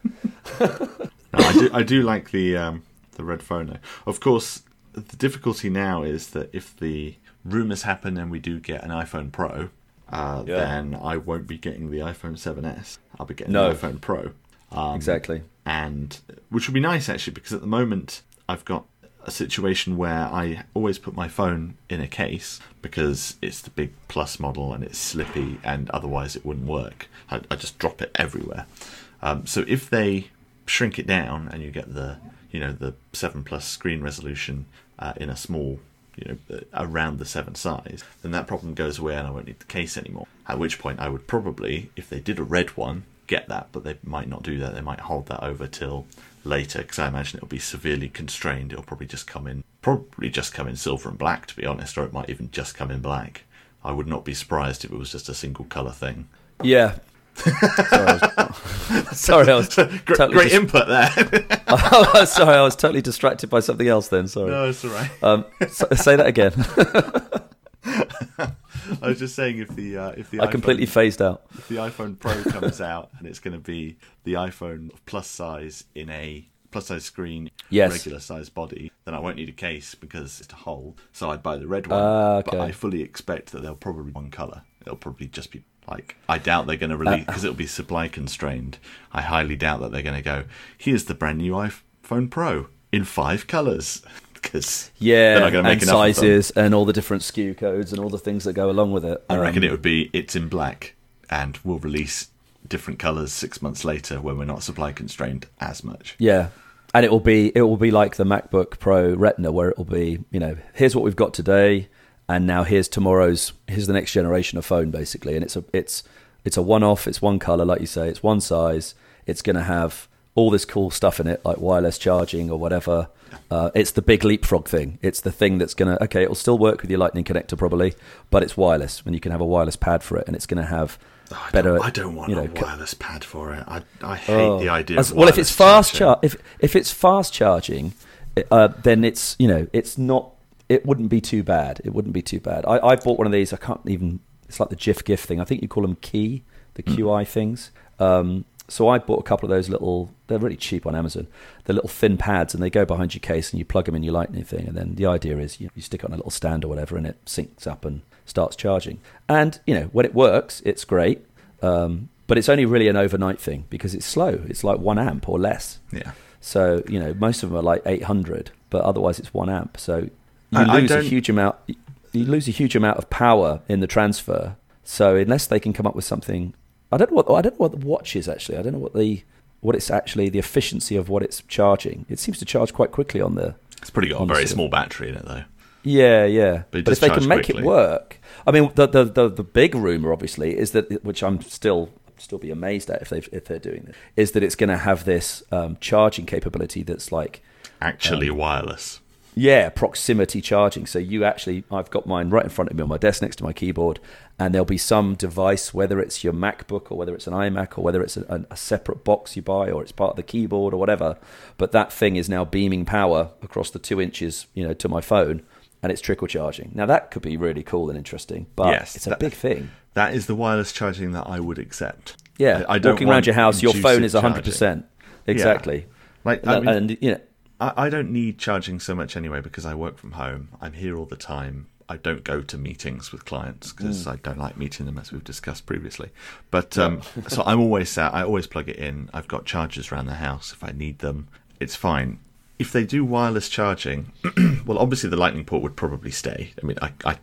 Speaker 1: god.
Speaker 2: No, I do like the red phone though. Of course, the difficulty now is that if the rumours happen and we do get an iPhone Pro. Then I won't be getting the iPhone 7S. I'll be getting the iPhone Pro.
Speaker 1: Exactly.
Speaker 2: And which would be nice actually, because at the moment I've got a situation where I always put my phone in a case because it's the big Plus model and it's slippy, and otherwise it wouldn't work. I just drop it everywhere. So if they shrink it down and you get the 7 Plus screen resolution in a small, around the 7 size, then that problem goes away and I won't need the case anymore. At which point I would probably, if they did a red one, get that, but they might not do that. They might hold that over till later, because I imagine it'll be severely constrained. It'll probably just come in silver and black, to be honest, or it might even just come in black. I would not be surprised if it was just a single colour thing.
Speaker 1: Yeah. Sorry, I was
Speaker 2: great input there.
Speaker 1: Sorry, I was totally distracted by something else then. Sorry.
Speaker 2: No, it's all right.
Speaker 1: Say that again.
Speaker 2: I was just saying if the
Speaker 1: I completely phased out.
Speaker 2: If the iPhone Pro comes out and it's going to be the iPhone plus size in a plus size screen, regular size body, then I won't need a case because it's a hole. So I'd buy the red one.
Speaker 1: Okay.
Speaker 2: But I fully expect that they'll probably be one colour. It'll probably just be like, I doubt they're going to release, because it'll be supply constrained. I highly doubt that they're going to go, here's the brand new iPhone Pro in 5 colours. Because they're not going to make enough
Speaker 1: sizes and all the different SKU codes and all the things that go along with it.
Speaker 2: I reckon it's in black, and we'll release different colours 6 months later when we're not supply constrained as much.
Speaker 1: Yeah, and it will be like the MacBook Pro Retina, where it will be, here's what we've got today, and now here's the next generation of phone, basically. And it's a one-off, it's one colour, like you say, it's one size. It's going to have all this cool stuff in it, like wireless charging or whatever. It's the big leapfrog thing. It's the thing that's going to, it'll still work with your Lightning connector probably, but it's wireless, and you can have a wireless pad for it, and it's going to have better...
Speaker 2: I don't want a wireless pad for it. I hate the idea of
Speaker 1: well, if it's fast
Speaker 2: charging.
Speaker 1: If it's fast charging, then it's, it's not... It wouldn't be too bad. It wouldn't be too bad. I bought one of these. I can't even... It's like the GIF GIF thing. I think you call them the QI things. So I bought a couple of those little... They're really cheap on Amazon. They're little thin pads, and they go behind your case, and you plug them in your Lightning thing. And then the idea is you stick it on a little stand or whatever, and it syncs up and starts charging. And, when it works, it's great. But it's only really an overnight thing because it's slow. It's like 1 amp or less.
Speaker 2: Yeah.
Speaker 1: So, most of them are like 800, but otherwise it's 1 amp. So you lose a huge amount. You lose a huge amount of power in the transfer. So unless they can come up with something... I don't know what the watch is actually. I don't know what it's actually, the efficiency of what it's charging. It seems to charge quite quickly on the...
Speaker 2: It's probably got a very small battery in it though.
Speaker 1: Yeah.
Speaker 2: But
Speaker 1: if they can make it work... I mean, the big rumour obviously is that, which I'm still be amazed at if they're doing this, is that it's going to have this charging capability that's like...
Speaker 2: Actually wireless.
Speaker 1: Yeah, proximity charging. So I've got mine right in front of me on my desk next to my keyboard, and there'll be some device, whether it's your MacBook or whether it's an iMac or whether it's a separate box you buy or it's part of the keyboard or whatever, but that thing is now beaming power across the 2 inches, to my phone, and it's trickle charging. Now that could be really cool and interesting, but it's a big thing.
Speaker 2: That is the wireless charging that I would accept.
Speaker 1: Yeah,
Speaker 2: I don't
Speaker 1: walking around your house, your phone is 100%.
Speaker 2: Charging.
Speaker 1: Exactly.
Speaker 2: Yeah. I don't need charging so much anyway because I work from home. I'm here all the time. I don't go to meetings with clients because I don't like meeting them, as we've discussed previously. But so I'm always sat. I always plug it in. I've got chargers around the house if I need them. It's fine. If they do wireless charging, well, obviously the Lightning port would probably stay. I mean, I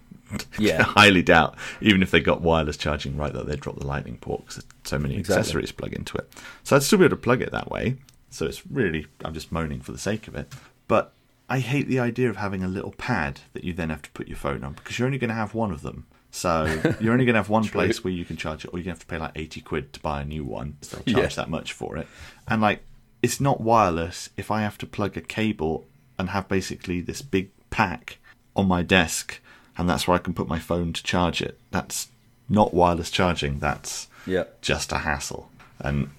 Speaker 2: highly doubt, even if they got wireless charging right, that they'd drop the Lightning port because so many accessories plug into it. So I'd still be able to plug it that way. So it's really, I'm just moaning for the sake of it. But I hate the idea of having a little pad that you then have to put your phone on because you're only going to have one of them. So you're only going to have one place where you can charge it, or you're going to have to pay like 80 quid to buy a new one. So they'll charge that much for it. And it's not wireless if I have to plug a cable and have basically this big pack on my desk, and that's where I can put my phone to charge it. That's not wireless charging. That's just a hassle. And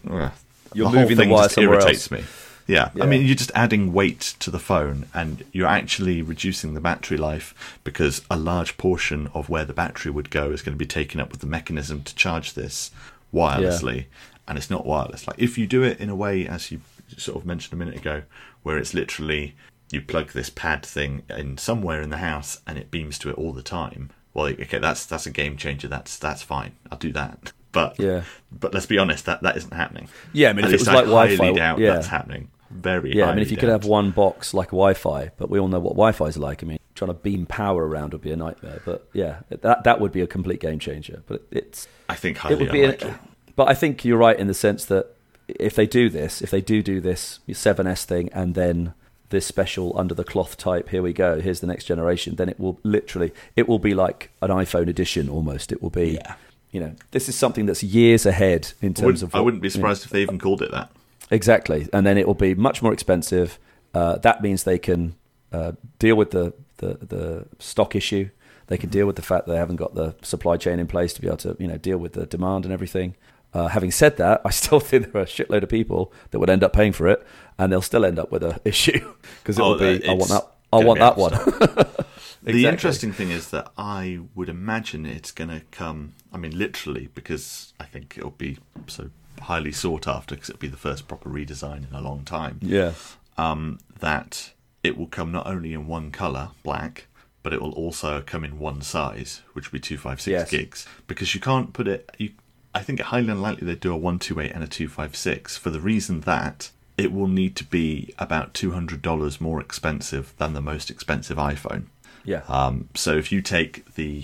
Speaker 1: you're moving the wire somewhere
Speaker 2: irritates
Speaker 1: else.
Speaker 2: Me. Yeah. I mean, you're just adding weight to the phone, and you're actually reducing the battery life because a large portion of where the battery would go is going to be taken up with the mechanism to charge this wirelessly, and it's not wireless. Like if you do it in a way, as you sort of mentioned a minute ago, where it's literally you plug this pad thing in somewhere in the house and it beams to it all the time. Well, okay, that's a game changer. That's fine. I'll do that. But let's be honest, that isn't happening.
Speaker 1: Yeah, I mean, if it was like Wi-Fi,
Speaker 2: highly doubt that's happening.
Speaker 1: I mean, if you could have one box like Wi-Fi, but we all know what Wi-Fi is like. I mean, trying to beam power around would be a nightmare. But yeah, that would be a complete game changer. But
Speaker 2: I think highly unlikely.
Speaker 1: But I think you're right in the sense that if they do this 7S thing and then this special under the cloth type, here we go, here's the next generation, then it will be like an iPhone edition almost. It will be, this is something that's years ahead in terms of...
Speaker 2: I wouldn't be surprised if they even called it that.
Speaker 1: Exactly. And then it will be much more expensive. That means they can deal with the stock issue. They can deal with the fact that they haven't got the supply chain in place to be able to, deal with the demand and everything. Having said that, I still think there are a shitload of people that would end up paying for it, and they'll still end up with an issue because it will be, I want that one.
Speaker 2: The
Speaker 1: Exactly.
Speaker 2: interesting thing is that I would imagine it's going to come, literally, because I think it'll be so highly sought after because it'll be the first proper redesign in a long time.
Speaker 1: Yeah.
Speaker 2: That it will come not only in one colour, black, but it will also come in one size, which will be 256 gigs. Because you can't put it... I think it's highly unlikely they'd do a 128 and a 256 for the reason that it will need to be about $200 more expensive than the most expensive iPhone.
Speaker 1: Yeah.
Speaker 2: So if you take the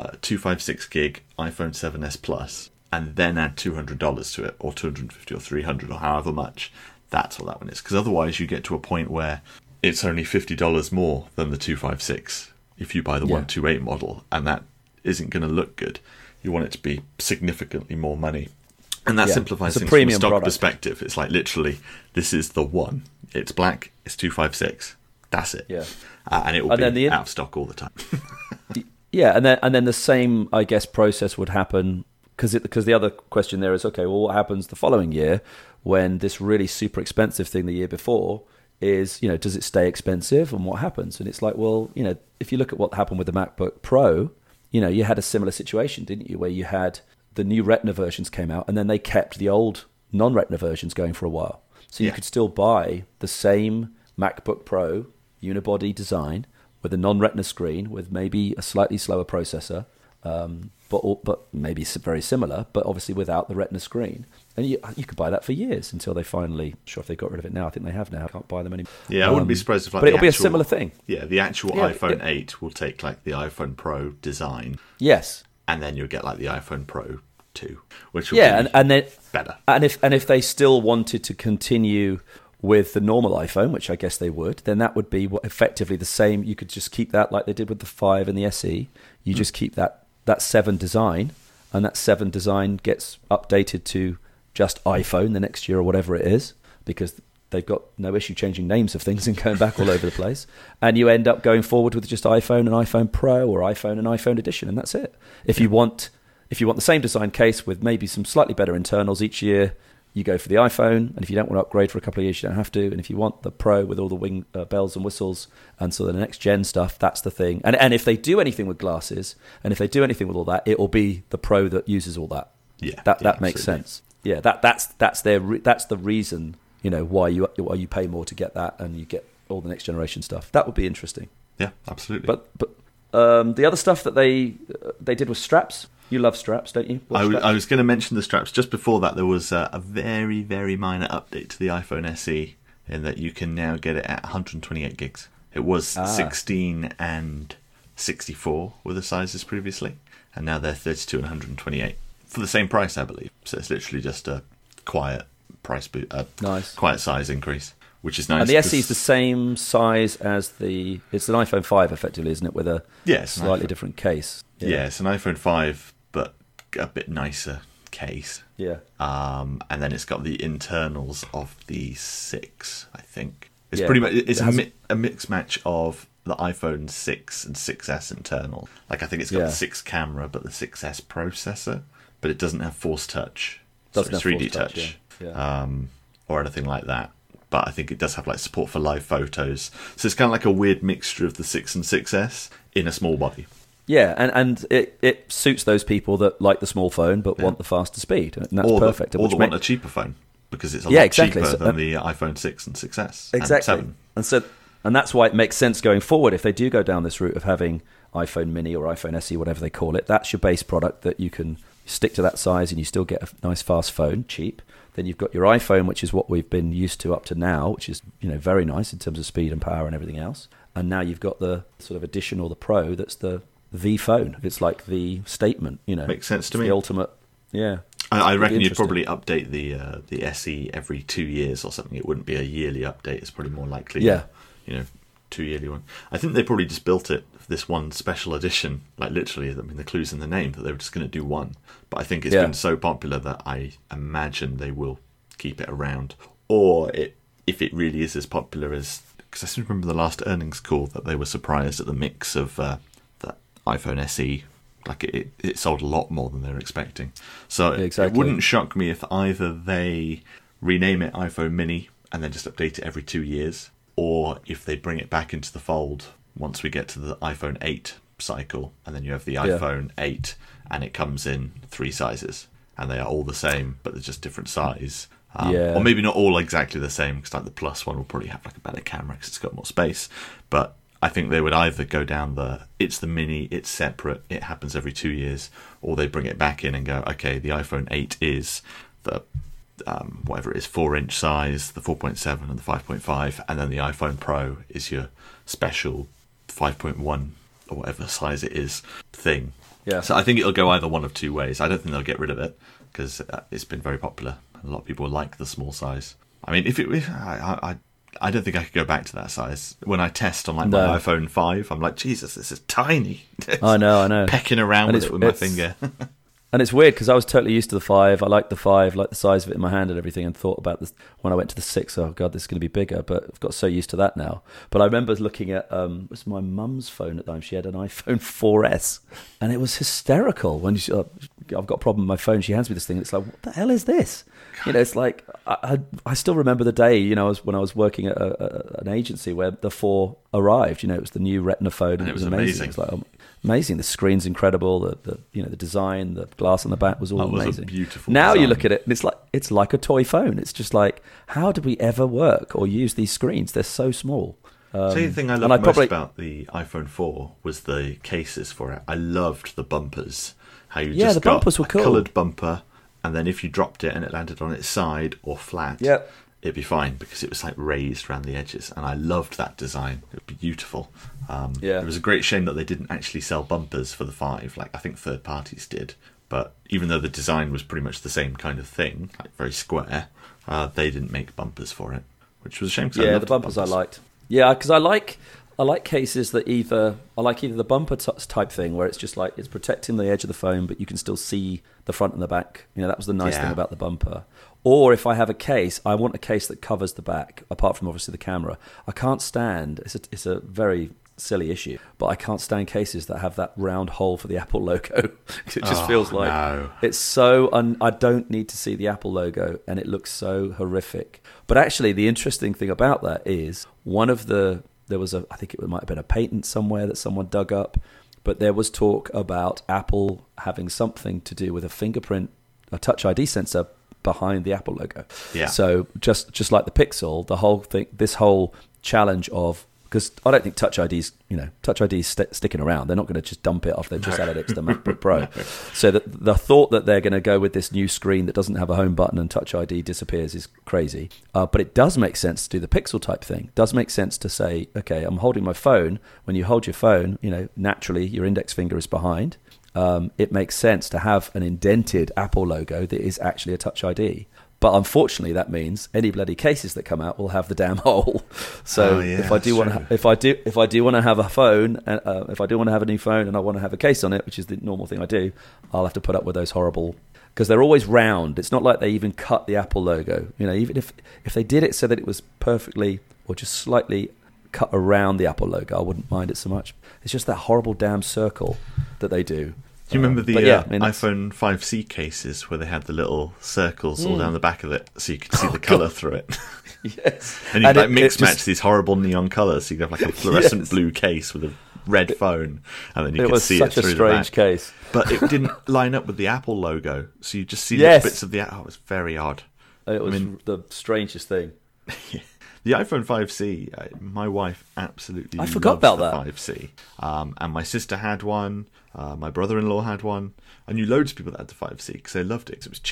Speaker 2: 256 gig iPhone 7s Plus and then add $200 to it, or $250 or $300 or however much, that's what that one is. Because otherwise you get to a point where it's only $50 more than the 256 if you buy the 128 model, and that isn't going to look good. You want it to be significantly more money. And that simplifies things from a stock perspective. It's like, literally, this is the one. It's black, it's 256. That's it.
Speaker 1: Yeah.
Speaker 2: And it will be out of stock all the time.
Speaker 1: Yeah, and then the same, I guess, process would happen, because the other question there is, okay, well, what happens the following year when this really super expensive thing the year before is, does it stay expensive, and what happens? And it's like, well, if you look at what happened with the MacBook Pro, you had a similar situation, didn't you, where you had the new Retina versions came out, and then they kept the old non-Retina versions going for a while. So you could still buy the same MacBook Pro unibody design with a non-Retina screen, with maybe a slightly slower processor, but maybe very similar, but obviously without the Retina screen. And you could buy that for years until they finally, I'm sure if they got rid of it now, I think they have now, can't buy them anymore.
Speaker 2: Yeah, I wouldn't be surprised if
Speaker 1: but it'll be a similar thing.
Speaker 2: Yeah, the actual iPhone 8 will take like the iPhone Pro design.
Speaker 1: Yes.
Speaker 2: And then you'll get like the iPhone Pro 2, which will be
Speaker 1: and then
Speaker 2: better.
Speaker 1: And if they still wanted to continue with the normal iPhone, which I guess they would, then that would be effectively the same. You could just keep that like they did with the 5 and the SE. You just keep that 7 design, and that 7 design gets updated to just iPhone the next year or whatever it is, because they've got no issue changing names of things and going back all over the place. And you end up going forward with just iPhone and iPhone Pro, or iPhone and iPhone Edition, and that's it. If you want the same design case with maybe some slightly better internals each year, you go for the iPhone, and if you don't want to upgrade for a couple of years, you don't have to. And if you want the Pro with all the bells and whistles, and so the next gen stuff, that's the thing. And if they do anything with glasses, and if they do anything with all that, it will be the Pro that uses all that.
Speaker 2: Yeah,
Speaker 1: that makes sense. Yeah, that's the reason, why you pay more to get that, and you get all the next generation stuff. That would be interesting.
Speaker 2: Yeah, absolutely.
Speaker 1: But the other stuff that they did was straps. You love straps, don't you?
Speaker 2: I was going to mention the straps. Just before that, there was a very, very minor update to the iPhone SE in that you can now get it at 128 gigs. It was 16 and 64 were the sizes previously, and now they're 32 and 128 for the same price, I believe. So it's literally just a quiet price,
Speaker 1: nice,
Speaker 2: quiet size increase, which is nice.
Speaker 1: And the SE is the same size as it's an iPhone 5, effectively, isn't it? With a slightly different case.
Speaker 2: Yeah, it's an iPhone 5, but a bit nicer case.
Speaker 1: Yeah.
Speaker 2: And then it's got the internals of the 6, I think. It's pretty much a mixed match of the iPhone 6 and 6S internal. Like, I think it's got the 6 camera, but the 6S processor, but it doesn't have Force Touch.
Speaker 1: Doesn't have
Speaker 2: 3D
Speaker 1: Force
Speaker 2: Touch.
Speaker 1: Yeah.
Speaker 2: Or anything like that. But I think it does have like support for live photos. So it's kind of like a weird mixture of the 6 and 6S in a small body.
Speaker 1: Yeah, and it suits those people that like the small phone but want the faster speed, and that's perfect.
Speaker 2: Or want a cheaper phone, because it's a lot cheaper than the iPhone 6 and 6S.
Speaker 1: Exactly.
Speaker 2: And 7.
Speaker 1: And that's why it makes sense going forward, if they do go down this route of having iPhone Mini or iPhone SE, whatever they call it, that's your base product that you can stick to that size and you still get a nice fast phone, cheap. Then you've got your iPhone, which is what we've been used to up to now, which is very nice in terms of speed and power and everything else. And now you've got the sort of Edition or the Pro, that's the phone. It's like the statement,
Speaker 2: Makes sense to me.
Speaker 1: The ultimate, yeah.
Speaker 2: I reckon you'd probably update the SE every 2 years or something. It wouldn't be a yearly update. It's probably more likely, 2-yearly one. I think they probably just built it for this one special edition. Like literally, I mean, the clue's in the name that they were just going to do one. But I think it's been so popular that I imagine they will keep it around. Or if it really is as popular as, because I still remember the last earnings call that they were surprised at the mix of the iPhone SE. Like it sold a lot more than they were expecting. So it wouldn't shock me if either they rename it iPhone Mini and then just update it every 2 years, or if they bring it back into the fold once we get to the iPhone 8 cycle, and then you have the iPhone 8 and it comes in 3 sizes and they are all the same but they're just different size. Or maybe not all exactly the same, because like the Plus one will probably have like a better camera because it's got more space. But I think they would either go down it's the Mini, it's separate, it happens every 2 years, or they bring it back in and go, okay, the iPhone 8 is the whatever it is, 4-inch size, the 4.7 and the 5.5, and then the iPhone Pro is your special 5.1 or whatever size it is thing.
Speaker 1: Yeah.
Speaker 2: So I think it'll go either one of 2 ways. I don't think they'll get rid of it because it's been very popular. A lot of people like the small size. I mean, if it, I don't think I could go back to that size. When I test on my iPhone 5, I'm like, Jesus, this is tiny.
Speaker 1: I know.
Speaker 2: Pecking around with it with my finger.
Speaker 1: And it's weird because I was totally used to the 5. I liked the 5, like the size of it in my hand and everything, and thought about this when I went to the 6. Oh God, this is going to be bigger. But I've got so used to that now. But I remember looking at it was my mum's phone at the time. She had an iPhone 4S, and it was hysterical. When I've got a problem with my phone, she hands me this thing. And it's like, what the hell is this? It's like I still remember the day. When I was working at an agency where the 4 arrived. It was the new Retina phone, and it was amazing. It was like, amazing. The screen's incredible. The design, the glass on the back was all amazing.
Speaker 2: A beautiful
Speaker 1: now
Speaker 2: design.
Speaker 1: You look at it and it's like a toy phone. It's just like, how did we ever work or use these screens? They're so small.
Speaker 2: The thing I loved most about the iPhone 4 was the cases for it. I loved the bumpers. How you just
Speaker 1: the
Speaker 2: got
Speaker 1: bumpers were
Speaker 2: a
Speaker 1: cool.
Speaker 2: coloured bumper, and then if you dropped it and it landed on its side or flat, it'd be fine because it was like raised around the edges, and I loved that design. It was beautiful. It was a great shame that they didn't actually sell bumpers for the 5, like I think third parties did. But even though the design was pretty much the same kind of thing, like very square, they didn't make bumpers for it, which was a shame.
Speaker 1: Yeah, the bumpers I liked. Yeah, because I like cases that either the bumper type thing where it's just like it's protecting the edge of the phone, but you can still see the front and the back. That was the nice thing about the bumper. Or if I have a case, I want a case that covers the back, apart from obviously the camera. I can't stand. It's a very silly issue, but I can't stand cases that have that round hole for the Apple logo. It just feels like it's so. I don't need to see the Apple logo, and it looks so horrific. But actually, the interesting thing about that is there was I think it might have been a patent somewhere that someone dug up, but there was talk about Apple having something to do with a Touch ID sensor behind the Apple logo. Yeah. So just like the Pixel, this whole challenge of, because I don't think Touch ID's sticking around. They're not going to just dump it after they've just added it to the MacBook Pro. So the thought that they're going to go with this new screen that doesn't have a home button and Touch ID disappears is crazy. But it does make sense to do the Pixel type thing. It does make sense to say, okay, I'm holding my phone. When you hold your phone, naturally your index finger is behind. It makes sense to have an indented Apple logo that is actually a Touch ID. But unfortunately, that means any bloody cases that come out will have the damn hole. So if I do want to have a phone, if I do want to have a new phone and I want to have a case on it, which is the normal thing I do, I'll have to put up with those horrible, because they're always round. It's not like they even cut the Apple logo. Even if they did it so that it was perfectly or just slightly cut around the Apple logo, I wouldn't mind it so much. It's just that horrible damn circle that they do.
Speaker 2: Do you remember the iPhone 5C cases where they had the little circles all down the back of it so you could see the colour through it?
Speaker 1: Yes.
Speaker 2: And you mix match these horrible neon colours. So you could have like a fluorescent blue case with a red phone, and then you could see it through the back. It was such a strange case. But it didn't line up with the Apple logo, so you just see little bits of the... Oh, it was very odd.
Speaker 1: It was the strangest thing.
Speaker 2: The iPhone 5C, my wife absolutely
Speaker 1: I forgot about
Speaker 2: the
Speaker 1: that.
Speaker 2: 5C. And my sister had one, my brother-in-law had one. I knew loads of people that had the 5C because they loved it because it was cheap.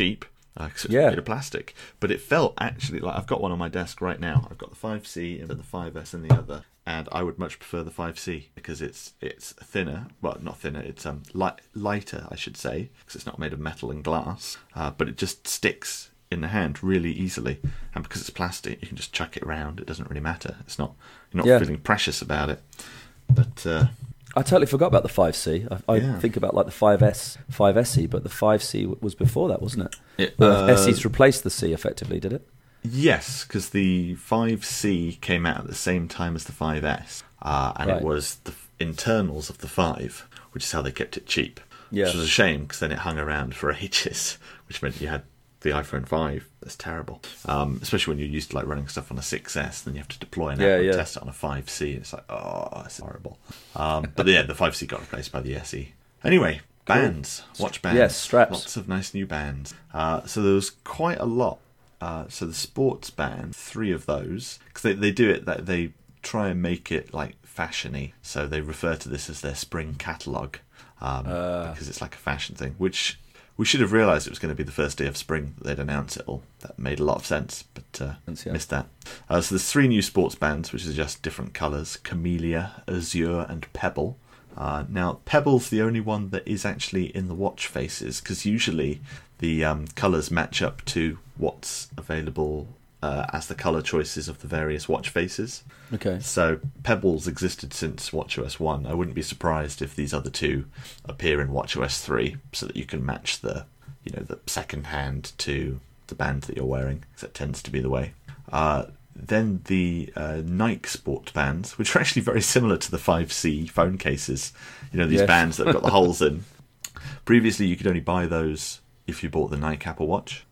Speaker 2: 'cause it's made of plastic. But it felt actually like I've got one on my desk right now. I've got the 5C and then the 5S in the other, and I would much prefer the 5C because it's thinner. Well, not thinner. It's lighter, I should say, because it's not made of metal and glass. But it just sticks in the hand really easily, and because it's plastic, you can just chuck it around. It doesn't really matter. You're not feeling precious about it. But
Speaker 1: I totally forgot about the 5C. I think about like the 5S, 5SE, but the 5C was before that, wasn't it? SE's replaced the C effectively, did it?
Speaker 2: Yes, because the 5C came out at the same time as the 5S, and it was the internals of the 5, which is how they kept it cheap. Yeah. Which was a shame, because then it hung around for ages, which meant you had the iPhone 5. That's terrible, especially when you're used to like running stuff on a 6S, then you have to deploy an app and test it on a 5C. It's like, it's horrible. But yeah, the 5C got replaced by the SE. Anyway, bands, watch bands.
Speaker 1: Yes, straps.
Speaker 2: Lots of nice new bands. So there was quite a lot. So the sports band, 3 of those, because they do it, that they try and make it like fashiony. So they refer to this as their spring catalogue, because it's like a fashion thing, which we should have realised it was going to be the first day of spring that they'd announce it all. That made a lot of sense, but missed that. So there's 3 new sports bands, which are just different colours: Camellia, Azure, and Pebble. Now, Pebble's the only one that is actually in the watch faces, because usually the colours match up to what's available as the colour choices of the various watch faces.
Speaker 1: Okay.
Speaker 2: So Pebble's existed since WatchOS 1. I wouldn't be surprised if these other 2 appear in WatchOS 3, so that you can match the second hand to the band that you're wearing, because that tends to be the way. Then the Nike sport bands, which are actually very similar to the 5C phone cases. These bands that have got the holes in. Previously, you could only buy those if you bought the Nike Apple Watch.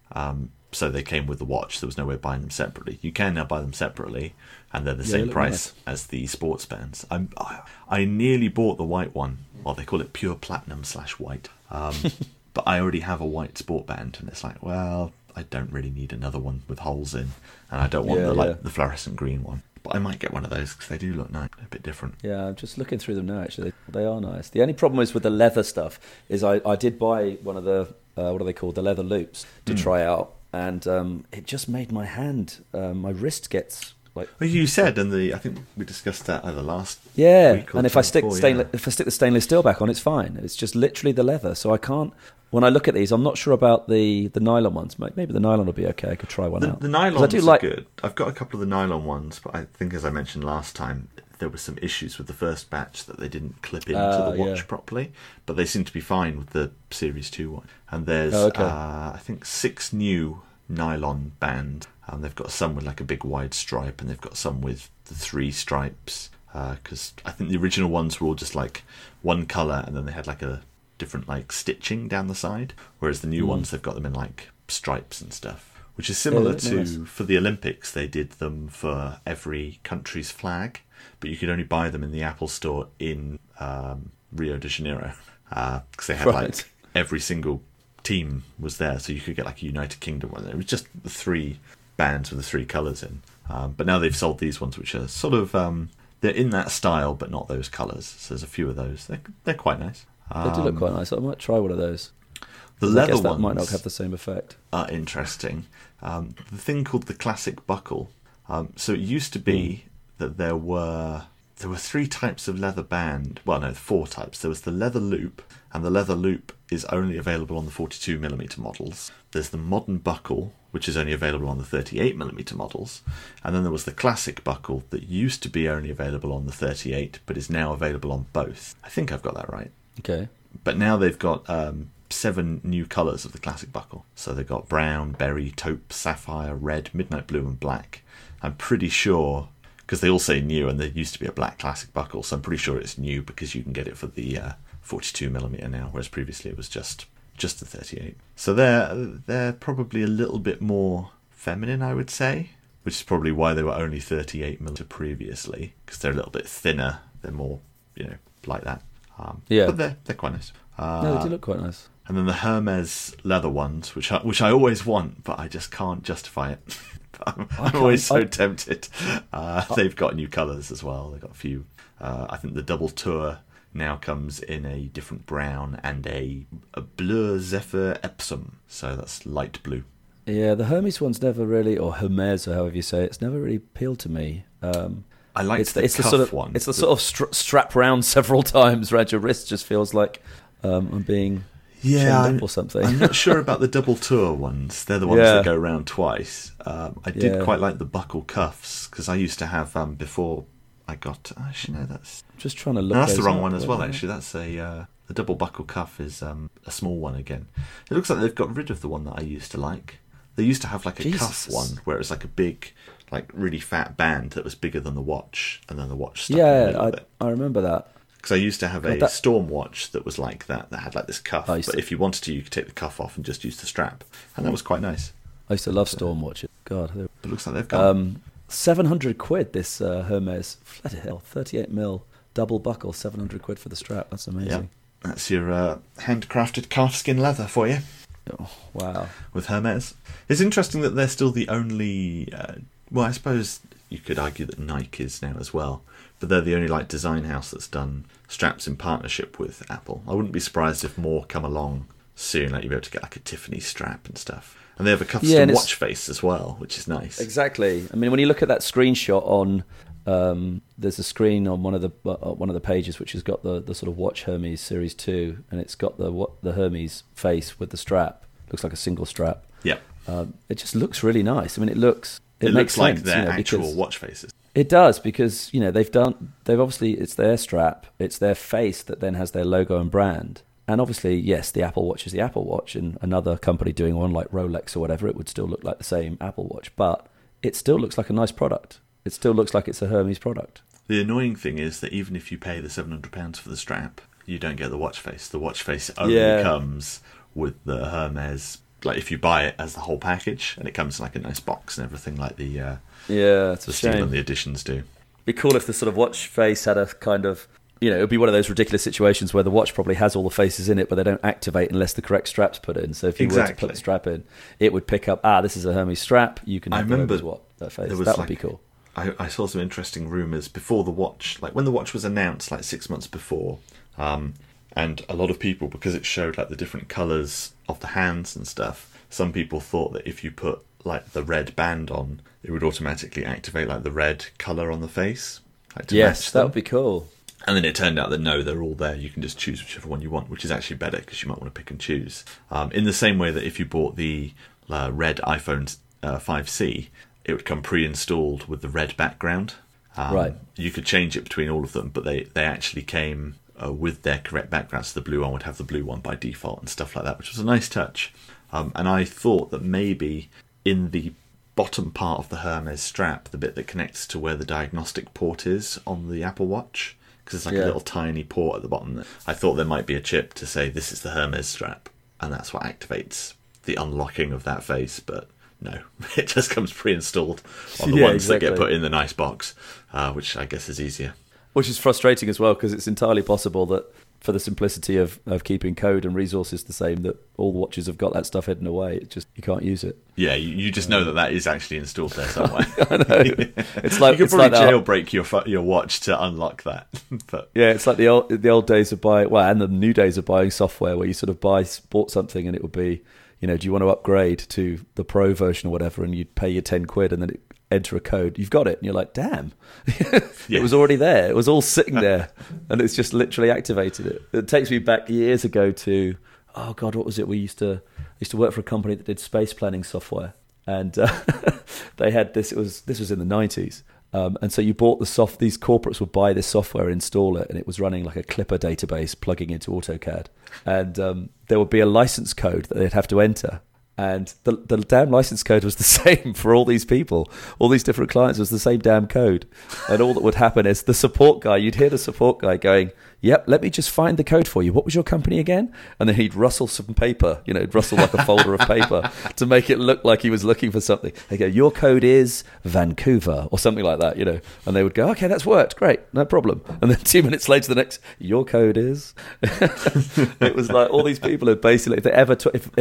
Speaker 2: So they came with the watch. There was no way of buying them separately. You can now buy them separately, and they're the same price as the sports bands. I nearly bought the white one. Well, they call it pure platinum /white. But I already have a white sport band, and it's like, well, I don't really need another one with holes in, and I don't want the fluorescent green one. But I might get one of those because they do look nice, a bit different.
Speaker 1: Yeah, I'm just looking through them now. Actually, they are nice. The only problem is with the leather stuff. Is I did buy one of the what are they called, the leather loops to try out, and it just made my hand, my wrist gets like.
Speaker 2: Well, you said, and I think we discussed that over the last.
Speaker 1: Yeah,
Speaker 2: week or
Speaker 1: and if I stick the stainless steel back on, it's fine. It's just literally the leather, so I can't. When I look at these, I'm not sure about the nylon ones. Maybe the nylon will be okay. I could try one out.
Speaker 2: The nylons are good. I've got a couple of the nylon ones, but I think, as I mentioned last time, there were some issues with the first batch that they didn't clip into the watch properly. But they seem to be fine with the Series 2 one. And there's, I think, 6 new nylon bands. They've got some with like a big wide stripe, and they've got some with the 3 stripes. Because I think the original ones were all just like one colour, and then they had like a different like stitching down the side, whereas the new ones, they've got them in like stripes and stuff, which is similar to for the Olympics. They did them for every country's flag, but you could only buy them in the Apple Store in Rio de Janeiro, because they had like every single team was there, so you could get like a United Kingdom one. It was just the 3 bands with the 3 colours in, but now they've sold these ones, which are sort of they're in that style but not those colours, so there's a few of those. They're quite nice.
Speaker 1: They do look quite nice. I might try one of those.
Speaker 2: The leather ones
Speaker 1: that might not have the same effect.
Speaker 2: Are interesting. The thing called the Classic Buckle. So it used to be that there were 3 types of leather band. Well, no, 4 types. There was the leather loop, and the leather loop is only available on the 42mm models. There's the modern buckle, which is only available on the 38mm models. And then there was the Classic Buckle that used to be only available on the 38, but is now available on both. I think I've got that right.
Speaker 1: Okay.
Speaker 2: But now they've got 7 new colours of the Classic Buckle. So they've got brown, berry, taupe, sapphire, red, midnight blue, and black. I'm pretty sure, because they all say new, and there used to be a black Classic Buckle, so I'm pretty sure it's new because you can get it for the 42mm now, whereas previously it was just the 38. So they're probably a little bit more feminine, I would say, which is probably why they were only 38mm previously, because they're a little bit thinner. They're more, like that. But they're quite nice.
Speaker 1: No, they do look quite nice.
Speaker 2: And then the Hermes leather ones, which I always want, but I just can't justify it. I'm always so tempted. They've got new colours as well. They've got a few. I think the Double Tour now comes in a different brown and a Bleu Zephyr Epsom, so that's light blue.
Speaker 1: Yeah, the Hermes one's never really, or Hermes, or however you say it, it's never really appealed to me.
Speaker 2: I like the cuff
Speaker 1: sort of,
Speaker 2: one.
Speaker 1: It's the sort of strap round several times around your wrist. Just feels like I'm being chained up or something.
Speaker 2: I'm not sure about the double tour ones. They're the ones that go around twice. I did quite like the buckle cuffs because I used to have before I got. Actually, no, that's
Speaker 1: just trying to look.
Speaker 2: No, that's the wrong one as well. Actually, that's the double buckle cuff is a small one again. It looks like they've got rid of the one that I used to like. They used to have like a cuff one where it was like a big, like really fat band that was bigger than the watch, and then the watch stuck in the middle of it.
Speaker 1: I remember that.
Speaker 2: Because I used to have a Storm watch that was like that had like this cuff. But if you wanted to, you could take the cuff off and just use the strap. And that was quite nice.
Speaker 1: I used to love Storm watches. God.
Speaker 2: It looks like they've gone.
Speaker 1: £700, this Hermes. Bloody hell, 38mm double buckle, £700 for the strap. That's amazing.
Speaker 2: Yep. That's your handcrafted calfskin leather for you.
Speaker 1: Oh, wow.
Speaker 2: With Hermes. It's interesting that they're still the only... well, I suppose you could argue that Nike is now as well. But they're the only like design house that's done straps in partnership with Apple. I wouldn't be surprised if more come along soon. Like you'll be able to get like a Tiffany strap and stuff. And they have a custom watch face as well, which is nice.
Speaker 1: Exactly. I mean, when you look at that screenshot on... there's a screen on one of the pages which has got the sort of watch Hermes Series 2, and it's got the Hermes face with the strap. Looks like a single strap.
Speaker 2: Yeah.
Speaker 1: It just looks really nice. I mean, it makes
Speaker 2: looks like
Speaker 1: sense,
Speaker 2: their actual watch faces.
Speaker 1: It does, because they've obviously, it's their strap, it's their face that then has their logo and brand. And obviously, yes, the Apple Watch is the Apple Watch, and another company doing one like Rolex or whatever, it would still look like the same Apple Watch, but it still looks like a nice product. It still looks like it's a Hermes product.
Speaker 2: The annoying thing is that even if you pay the £700 for the strap, you don't get the watch face. The watch face only comes with the Hermes. Like if you buy it as the whole package, and it comes in like a nice box and everything, like the
Speaker 1: it's a
Speaker 2: Steel
Speaker 1: shame.
Speaker 2: and the editions do.
Speaker 1: It'd be cool if the sort of watch face had a kind of, it would be one of those ridiculous situations where the watch probably has all the faces in it, but they don't activate unless the correct strap's put in. So if you were to put the strap in, it would pick up, this is a Hermes strap. You can have the Hermes face. That would be cool.
Speaker 2: I saw some interesting rumours before the watch, like when the watch was announced, like 6 months before, and a lot of people, because it showed like the different colours of the hands and stuff, some people thought that if you put like the red band on, it would automatically activate like the red colour on the face. Like, to match them.
Speaker 1: That would be cool.
Speaker 2: And then it turned out that no, they're all there. You can just choose whichever one you want, which is actually better because you might want to pick and choose. In the same way that if you bought the red iPhone 5C, it would come pre-installed with the red background.
Speaker 1: Right.
Speaker 2: You could change it between all of them, but they actually came with their correct background. So the blue one would have the blue one by default and stuff like that, which was a nice touch. And I thought that maybe in the bottom part of the Hermes strap, the bit that connects to where the diagnostic port is on the Apple Watch, because it's like a little tiny port at the bottom, I thought there might be a chip to say this is the Hermes strap, and that's what activates the unlocking of that face, but no, it just comes pre-installed on the ones that get put in the nice box, which I guess is easier.
Speaker 1: Which is frustrating as well, because it's entirely possible that for the simplicity of keeping code and resources the same, that all watches have got that stuff hidden away. It just, you can't use it.
Speaker 2: Yeah, you just know that is actually installed there somewhere.
Speaker 1: I know. It's like,
Speaker 2: you could probably jailbreak your watch to unlock that. But
Speaker 1: yeah, it's like the old days of buying, and the new days of buying software, where you sort of bought something and it would be, do you want to upgrade to the Pro version or whatever, and you'd pay your £10 and then enter a code. You've got it, and you're like, damn, it was already there. It was all sitting there, and it's just literally activated it. It takes me back years ago to, oh god, what was it? I used to work for a company that did space planning software, and they had this. This was in the 90s. And so you bought these corporates would buy this software, install it, and it was running like a Clipper database plugging into AutoCAD. And there would be a license code that they'd have to enter. And the damn license code was the same for all these people. All these different clients was the same damn code. And all that would happen is the support guy, you'd hear the support guy going, yep, let me just find the code for you. What was your company again? And then he'd rustle some paper, rustle like a folder of paper to make it look like he was looking for something. They go, your code is Vancouver or something like that, And they would go, okay, that's worked. Great, no problem. And then 2 minutes later, the next, your code is. It was like all these people had basically, if they ever,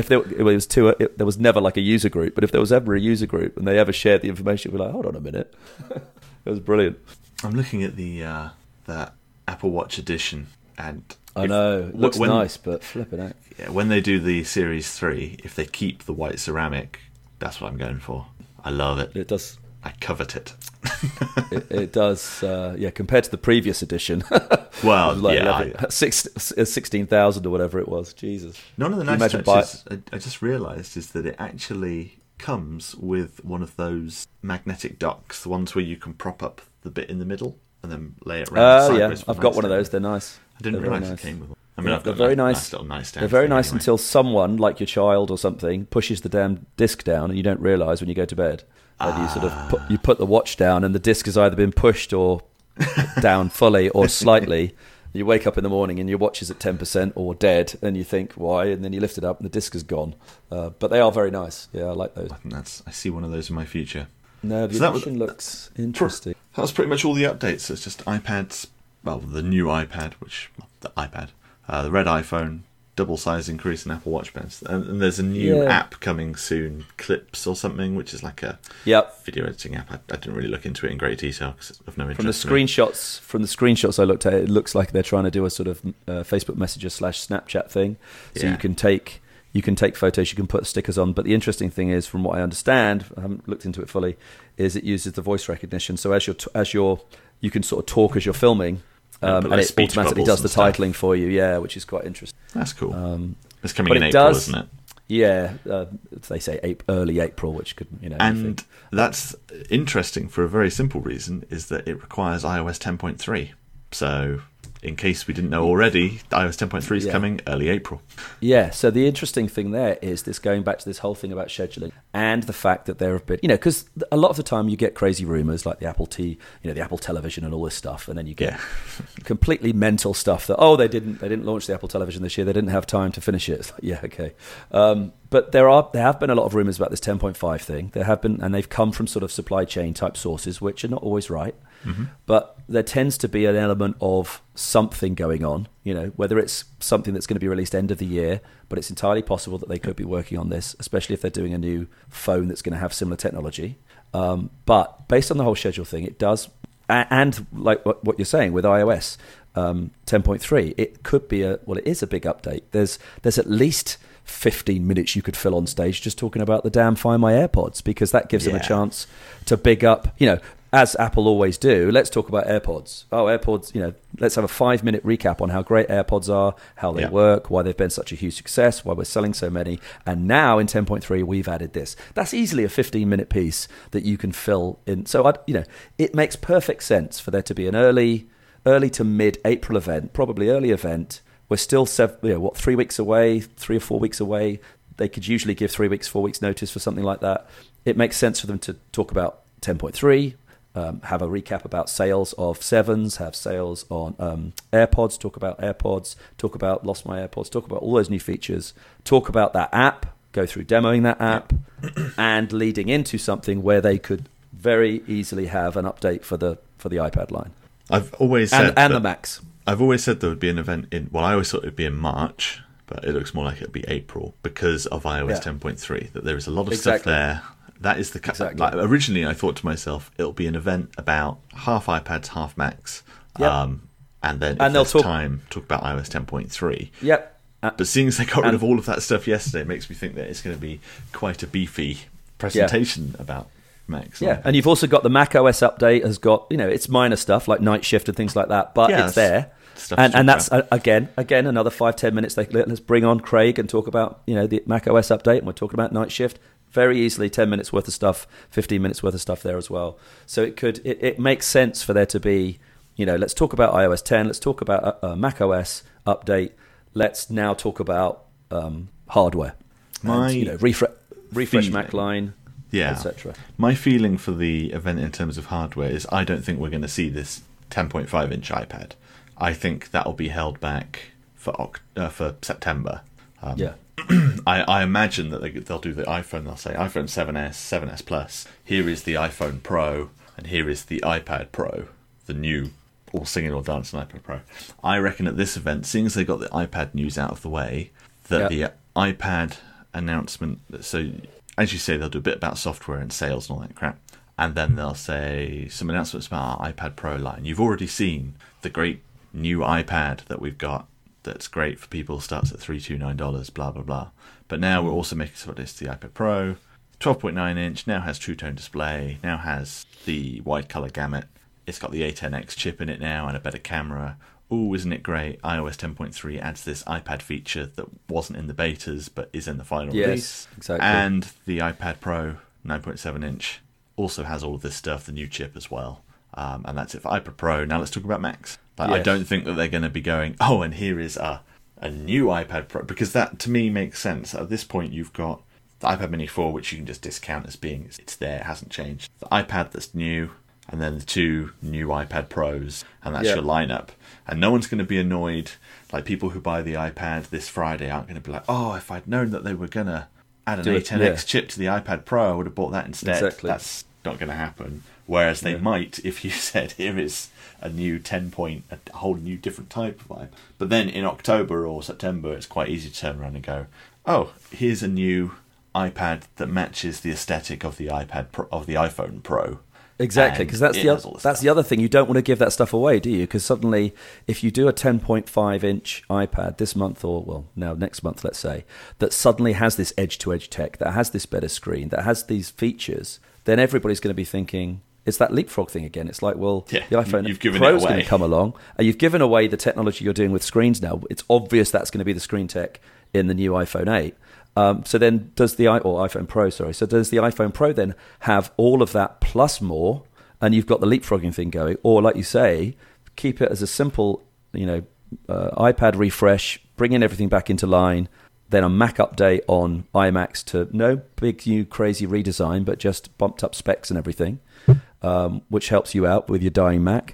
Speaker 1: there was never like a user group, but if there was ever a user group and they ever shared the information, we'd be like, hold on a minute. It was brilliant.
Speaker 2: I'm looking at the Apple Watch edition, And
Speaker 1: I know, it looks nice, but flipping out.
Speaker 2: Yeah, when they do the Series 3, if they keep the white ceramic, that's what I'm going for. I love it.
Speaker 1: It does.
Speaker 2: I covet it.
Speaker 1: it does, compared to the previous edition.
Speaker 2: Well,
Speaker 1: like 16,000 or whatever it was. Jesus.
Speaker 2: None of the nice touches, I just realised, is that it actually comes with one of those magnetic docks, the ones where you can prop up the bit in the middle and then lay it around sideways.
Speaker 1: I've got one of those. They're nice.
Speaker 2: I didn't realise it came with one. I mean, I've got
Speaker 1: very nice.
Speaker 2: Little nightstand.
Speaker 1: They're very nice
Speaker 2: anyway.
Speaker 1: until someone, like your child or something, pushes the damn disc down and you don't realise when you go to bed. And you sort of put the watch down and the disc has either been pushed or down fully or slightly. You wake up in the morning and your watch is at 10% or dead, and you think, why? And then you lift it up and the disc is gone. But they are very nice. Yeah, I like those.
Speaker 2: I see one of those in my future.
Speaker 1: No, the edition looks interesting.
Speaker 2: That was pretty much all the updates. It's just iPads, well, the new iPad, the red iPhone, double size increase in Apple Watch bands. And there's a new app coming soon, Clips or something, which is like a video editing app. I didn't really look into it in great detail because of no interest.
Speaker 1: From the screenshots I looked at, it looks like they're trying to do a sort of Facebook Messenger / Snapchat thing. So you can take photos, you can put stickers on. But the interesting thing is, from what I understand, I haven't looked into it fully, is it uses the voice recognition. So you can sort of talk as you're filming. And it automatically does the titling for you, which is quite interesting.
Speaker 2: That's cool. It's coming in April, isn't it?
Speaker 1: Yeah, they say early April, which could,
Speaker 2: And that's interesting for a very simple reason, is that it requires iOS 10.3. So, in case we didn't know already, iOS 10.3 is coming early April.
Speaker 1: Yeah, so the interesting thing there is this going back to this whole thing about scheduling and the fact that there have been, because a lot of the time you get crazy rumors like the Apple the Apple Television and all this stuff, and then you get completely mental stuff that, they didn't launch the Apple Television this year, they didn't have time to finish it. It's like, yeah, okay. But there have been a lot of rumors about this 10.5 thing. There have been, and they've come from sort of supply chain type sources, which are not always right. Mm-hmm. But there tends to be an element of something going on, whether it's something that's going to be released end of the year, but it's entirely possible that they could be working on this, especially if they're doing a new phone that's going to have similar technology. But based on the whole schedule thing, it does, and like what you're saying with iOS 10.3, it could be it is a big update. There's at least 15 minutes you could fill on stage just talking about the damn Find My AirPods, because that gives them a chance to big up, as Apple always do. Let's talk about AirPods. AirPods, let's have a 5-minute recap on how great AirPods are, how they work, why they've been such a huge success, why we're selling so many. And now in 10.3, we've added this. That's easily a 15-minute piece that you can fill in. So, it makes perfect sense for there to be an early to mid-April event, probably early event. We're still 3 weeks away, 3 or 4 weeks away. They could usually give 3 weeks, 4 weeks notice for something like that. It makes sense for them to talk about 10.3, have a recap about sales of 7s, have sales on AirPods, talk about AirPods, talk about Lost My AirPods, talk about all those new features, talk about that app, go through demoing that app, and leading into something where they could very easily have an update for the iPad line.
Speaker 2: I've always said
Speaker 1: and the Macs.
Speaker 2: I've always said there would be an event I always thought it would be in March, but it looks more like it would be April because of iOS 10.3, that there is a lot of stuff there. That is like, originally I thought to myself, it'll be an event about half iPads, half Macs, and then if they'll talk about iOS 10.3.
Speaker 1: Yep.
Speaker 2: But seeing as they got rid of all of that stuff yesterday, it makes me think that it's going to be quite a beefy presentation about Macs.
Speaker 1: Yeah, and you've also got the Mac OS update has got, it's minor stuff like Night Shift and things like that, but it's there. And that's, again, another 5-10 minutes. Let's bring on Craig and talk about, the Mac OS update, and we're talking about Night Shift. Very easily 10 minutes worth of stuff, 15 minutes worth of stuff there as well. So it makes sense for there to be, let's talk about iOS 10, let's talk about Mac OS update, let's now talk about hardware. Refresh Mac line, etc.
Speaker 2: My feeling for the event in terms of hardware is I don't think we're going to see this 10.5-inch iPad. I think that will be held back for September. I imagine that they'll do the iPhone. They'll say iPhone 7S, 7S Plus. Here is the iPhone Pro, and here is the iPad Pro, the new all singing or dancing iPad Pro. I reckon at this event, seeing as they got the iPad news out of the way, that the iPad announcement. So as you say, they'll do a bit about software and sales and all that crap, and then they'll say some announcements about our iPad Pro line. You've already seen the great new iPad that we've got that's great for people, starts at $329, blah, blah, blah. But now we're also making sure it's the iPad Pro, 12.9 inch, now has True Tone display, now has the wide color gamut. It's got the A10X chip in it now and a better camera. Ooh, isn't it great? iOS 10.3 adds this iPad feature that wasn't in the betas but is in the final release.
Speaker 1: Exactly.
Speaker 2: And the iPad Pro 9.7 inch also has all of this stuff, the new chip as well. And that's it for iPad Pro. Now let's talk about Macs. Like, I don't think that they're going to be going, oh, and here is a new iPad Pro, because that to me makes sense. At this point, you've got the iPad Mini 4, which you can just discount as being, it's there, it hasn't changed. The iPad that's new, and then the 2 new iPad Pros, and that's your lineup. And no one's going to be annoyed. Like, people who buy the iPad this Friday aren't going to be like, oh, if I'd known that they were going to add an A10X chip to the iPad Pro, I would have bought that instead.
Speaker 1: Exactly.
Speaker 2: That's not going to happen. Whereas they might if you said, here is a new 10-point, a whole new different type of iPad. But then in October or September, it's quite easy to turn around and go, oh, here's a new iPad that matches the aesthetic of the iPad Pro, of the iPhone Pro.
Speaker 1: Exactly, because that's the other thing. You don't want to give that stuff away, do you? Because suddenly, if you do a 10.5-inch iPad this month, or, well, now next month, let's say, that suddenly has this edge-to-edge tech, that has this better screen, that has these features, then everybody's going to be thinking, it's that leapfrog thing again. It's like, well, the iPhone Pro is going to come along, and you've given away the technology you're doing with screens now. It's obvious that's going to be the screen tech in the new iPhone 8. So then does the iPhone Pro, sorry. So does the iPhone Pro then have all of that plus more, and you've got the leapfrogging thing going? Or, like you say, keep it as a simple, iPad refresh, bring in everything back into line, then a Mac update on iMacs to no big new crazy redesign, but just bumped up specs and everything, which helps you out with your dying Mac.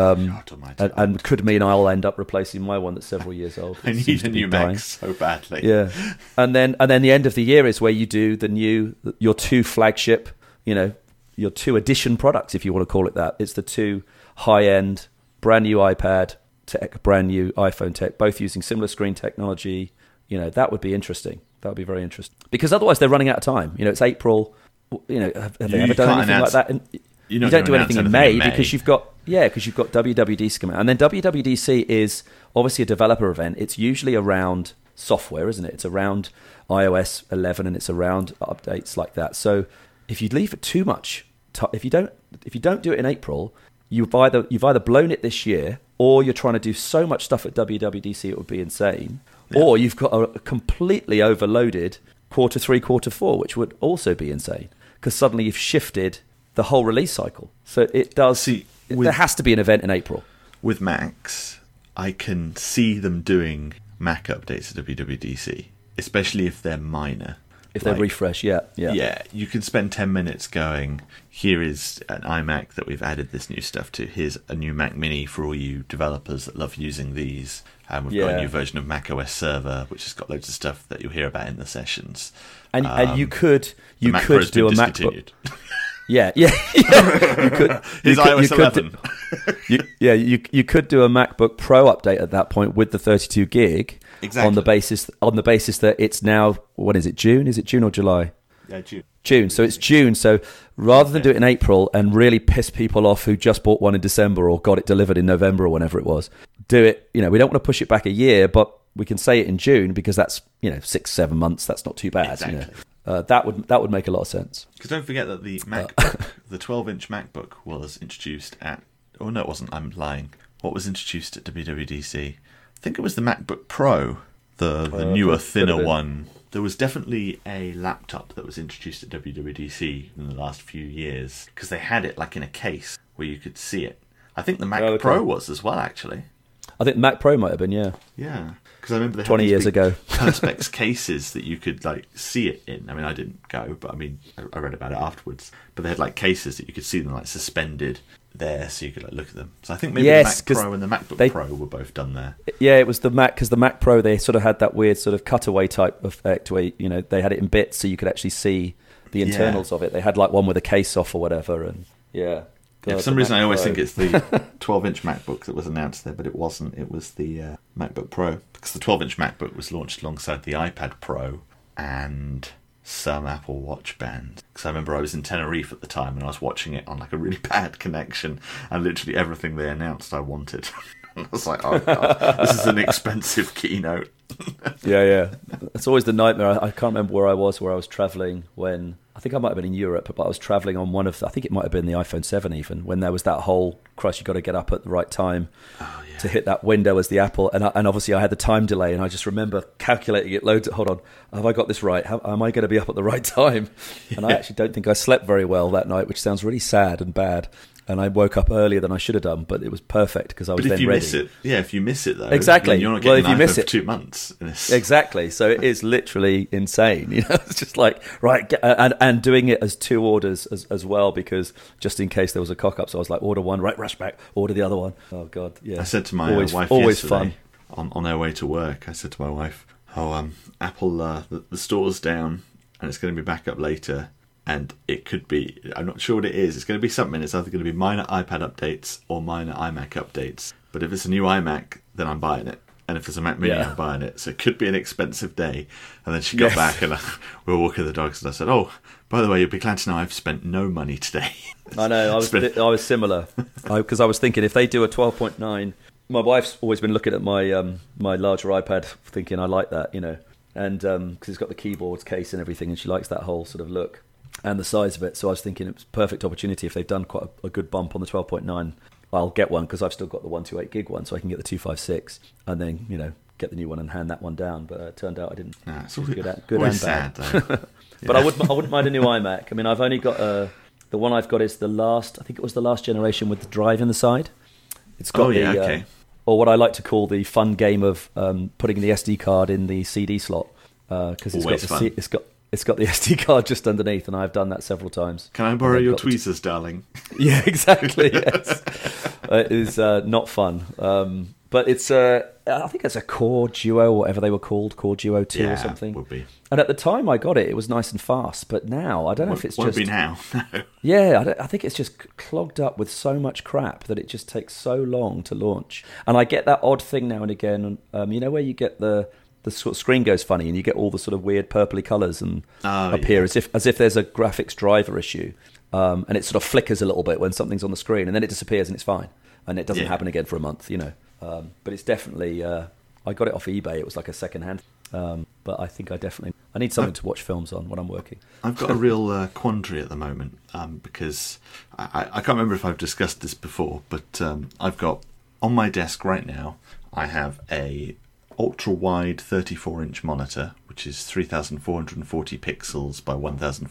Speaker 1: And could mean I'll end up replacing my one that's several years old.
Speaker 2: I need a new Mac so badly.
Speaker 1: Yeah, and then the end of the year is where you do your 2 flagship, your 2 edition products, if you want to call it that. It's the 2 high-end, brand new iPad tech, brand new iPhone tech, both using similar screen technology. That would be interesting. That would be very interesting, because otherwise they're running out of time. It's April. Have they ever done anything like that? You don't do anything in May because you've got WWDC coming out. And then WWDC is obviously a developer event. It's usually around software, isn't it? It's around iOS 11 and it's around updates like that. So if you leave it too much, if you don't do it in April, you've either blown it this year, or you're trying to do so much stuff at WWDC it would be insane, or you've got a completely overloaded quarter 3, quarter 4, which would also be insane, because suddenly you've shifted the whole release cycle. So it does. There has to be an event in April.
Speaker 2: With Macs, I can see them doing Mac updates at WWDC, especially if they're minor.
Speaker 1: If they refresh, yeah.
Speaker 2: You can spend 10 minutes going, here is an iMac that we've added this new stuff to. Here's a new Mac Mini for all you developers that love using these. And we've got a new version of Mac OS Server, which has got loads of stuff that you'll hear about in the sessions.
Speaker 1: And you could do a MacBook. Yeah. You could.
Speaker 2: His iOS 11.
Speaker 1: You could do a MacBook Pro update at that point with the 32 gig.
Speaker 2: Exactly.
Speaker 1: On the basis that it's now, what is it, June? Is it June or July?
Speaker 2: Yeah, June.
Speaker 1: June. So it's June. So rather than do it in April and really piss people off who just bought one in December or got it delivered in November or whenever it was, do it. We don't want to push it back a year, but we can say it in June because that's 6-7 months. That's not too bad.
Speaker 2: Exactly.
Speaker 1: That would make a lot of sense.
Speaker 2: Because don't forget that the MacBook, the 12-inch MacBook, was introduced at. Oh no, it wasn't. I'm lying. What was introduced at WWDC? I think it was the MacBook Pro, the newer, thinner one. There was definitely a laptop that was introduced at WWDC in the last few years, because they had it like in a case where you could see it. I think the Mac Pro was as well, actually.
Speaker 1: I think the Mac Pro might have been, yeah.
Speaker 2: Yeah, because I remember they had
Speaker 1: 20 years ago.
Speaker 2: Perspex cases that you could see it in. I mean, I didn't go, but I read about it afterwards. But they had cases that you could see them suspended there, so you could look at them. So I think maybe the Mac Pro and the MacBook Pro were both done there.
Speaker 1: Yeah, it was the Mac, because the Mac Pro, they sort of had that weird sort of cutaway type effect where they had it in bits, so you could actually see the internals of it. They had one with a case off or whatever, and
Speaker 2: for some reason, I always think it's the 12-inch MacBook that was announced there, but it wasn't. It was the MacBook Pro, because the 12-inch MacBook was launched alongside the iPad Pro and some Apple Watch bands. Because I remember I was in Tenerife at the time and I was watching it on a really bad connection, and literally everything they announced I wanted. I was like, oh god, this is an expensive keynote.
Speaker 1: Yeah. It's always the nightmare. I can't remember where I was travelling when, I think I might have been in Europe, but I was travelling on one of I think it might have been the iPhone 7 even, when there was that whole, Christ, you've got to get up at the right time to hit that window as the Apple. And obviously I had the time delay, and I just remember calculating it loads. Hold on, have I got this right? Am I going to be up at the right time? And I actually don't think I slept very well that night, which sounds really sad and bad. And I woke up earlier than I should have done, but it was perfect because I was then ready.
Speaker 2: But if you miss it though,
Speaker 1: exactly.
Speaker 2: Then you're not getting an iPhone for 2 months.
Speaker 1: Exactly. So it is literally insane. It's just like, right, and doing it as 2 orders as well, because just in case there was a cock up, so I was like, order one, right, rush back, order the other one. Oh god, yeah.
Speaker 2: I said to my wife yesterday, on our way to work, I said to my wife, Apple, the store's down and it's going to be back up later. And it could be, I'm not sure what it is. It's going to be something. It's either going to be minor iPad updates or minor iMac updates. But if it's a new iMac, then I'm buying it. And if it's a Mac Mini, I'm buying it. So it could be an expensive day. And then she got back and we were walking the dogs and I said, oh, by the way, you'll be glad to know I've spent no money today.
Speaker 1: I know, I was similar. Because I was thinking if they do a 12.9, my wife's always been looking at my my larger iPad thinking I like that, and because it's got the keyboard case and everything, and she likes that whole sort of look and the size of it. So I was thinking it was a perfect opportunity if they've done quite a good bump on the 12.9. I'll get one because I've still got the 128 gig one, so I can get the 256 and then get the new one and hand that one down. But it turned out I didn't.
Speaker 2: Nah, it's
Speaker 1: good and
Speaker 2: bad.
Speaker 1: Sad, but I wouldn't mind a new iMac. I mean, I've only got the one I've got is the last. I think it was the last generation with the drive in the side. It's got or what I like to call the fun game of putting the SD card in the CD slot because it's got the SD card just underneath, and I've done that several times.
Speaker 2: Can I borrow your tweezers, darling?
Speaker 1: Yeah, exactly. Yes, it is not fun, but it's I think it's a Core Duo, whatever they were called, Core Duo 2 or something.
Speaker 2: Would be.
Speaker 1: And at the time I got it, it was nice and fast. But now I don't know if it's
Speaker 2: won't
Speaker 1: just
Speaker 2: be now. No.
Speaker 1: Yeah, I think it's just clogged up with so much crap that it just takes so long to launch. And I get that odd thing now and again, where you get the sort of screen goes funny and you get all the sort of weird purpley colours and appear as if there's a graphics driver issue, and it sort of flickers a little bit when something's on the screen, and then it disappears and it's fine, and it doesn't happen again for a month, But it's definitely I got it off eBay. It was like a second hand, but I think I need something to watch films on when I'm working.
Speaker 2: I've got a real quandary at the moment because I can't remember if I've discussed this before, but I've got on my desk right now. I have a ultra-wide 34-inch monitor, which is 3,440 pixels by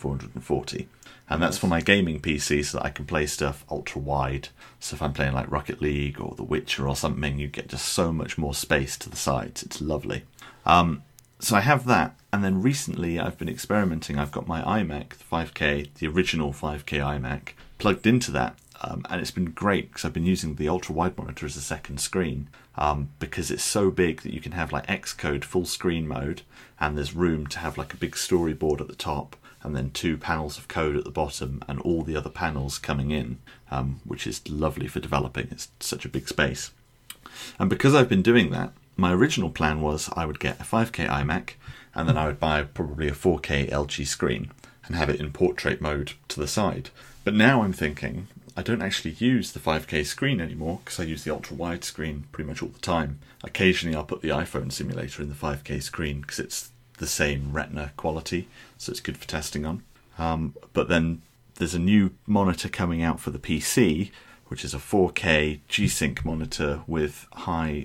Speaker 2: 1,440. And that's for my gaming PC so that I can play stuff ultra-wide. So if I'm playing like Rocket League or The Witcher or something, you get just so much more space to the sides. It's lovely. So I have that. And then recently I've been experimenting. I've got my iMac, the 5K, the original 5K iMac, plugged into that. And it's been great because I've been using the ultra-wide monitor as a second screen because it's so big that you can have like Xcode full screen mode, and there's room to have like a big storyboard at the top and then 2 panels of code at the bottom and all the other panels coming in, which is lovely for developing. It's such a big space. And because I've been doing that, my original plan was I would get a 5K iMac and then I would buy probably a 4K LG screen and have it in portrait mode to the side. But now I'm thinking I don't actually use the 5K screen anymore because I use the ultra-wide screen pretty much all the time. Occasionally I'll put the iPhone simulator in the 5K screen because it's the same retina quality, so it's good for testing on. But then there's a new monitor coming out for the PC, which is a 4K G-Sync monitor with high,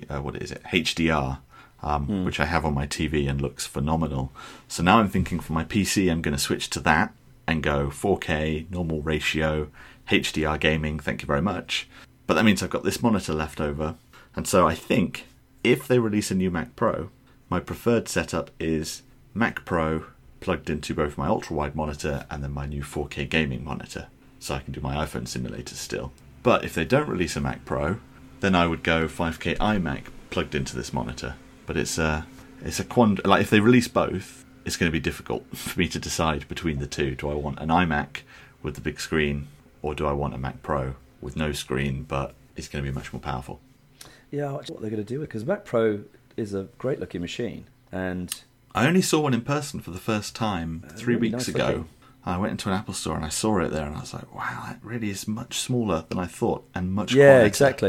Speaker 2: HDR, which I have on my TV and looks phenomenal. So now I'm thinking for my PC I'm going to switch to that and go 4K, normal ratio, HDR gaming, thank you very much. But that means I've got this monitor left over. And so I think if they release a new Mac Pro, my preferred setup is Mac Pro plugged into both my ultra-wide monitor and then my new 4K gaming monitor. So I can do my iPhone simulator still. But if they don't release a Mac Pro, then I would go 5K iMac plugged into this monitor. But it's a quandary. Like if they release both, it's going to be difficult for me to decide between the two. Do I want an iMac with the big screen, or do I want a Mac Pro with no screen, but it's going to be much more powerful?
Speaker 1: Yeah, what they're going to do, because Mac Pro is a great-looking machine, and
Speaker 2: I only saw one in person for the first time 3
Speaker 1: really
Speaker 2: weeks
Speaker 1: nice
Speaker 2: ago.
Speaker 1: looking.
Speaker 2: I went into an Apple store and I saw it there, and I was like, "Wow, that really is much smaller than I thought, and much
Speaker 1: yeah,
Speaker 2: quieter."
Speaker 1: exactly.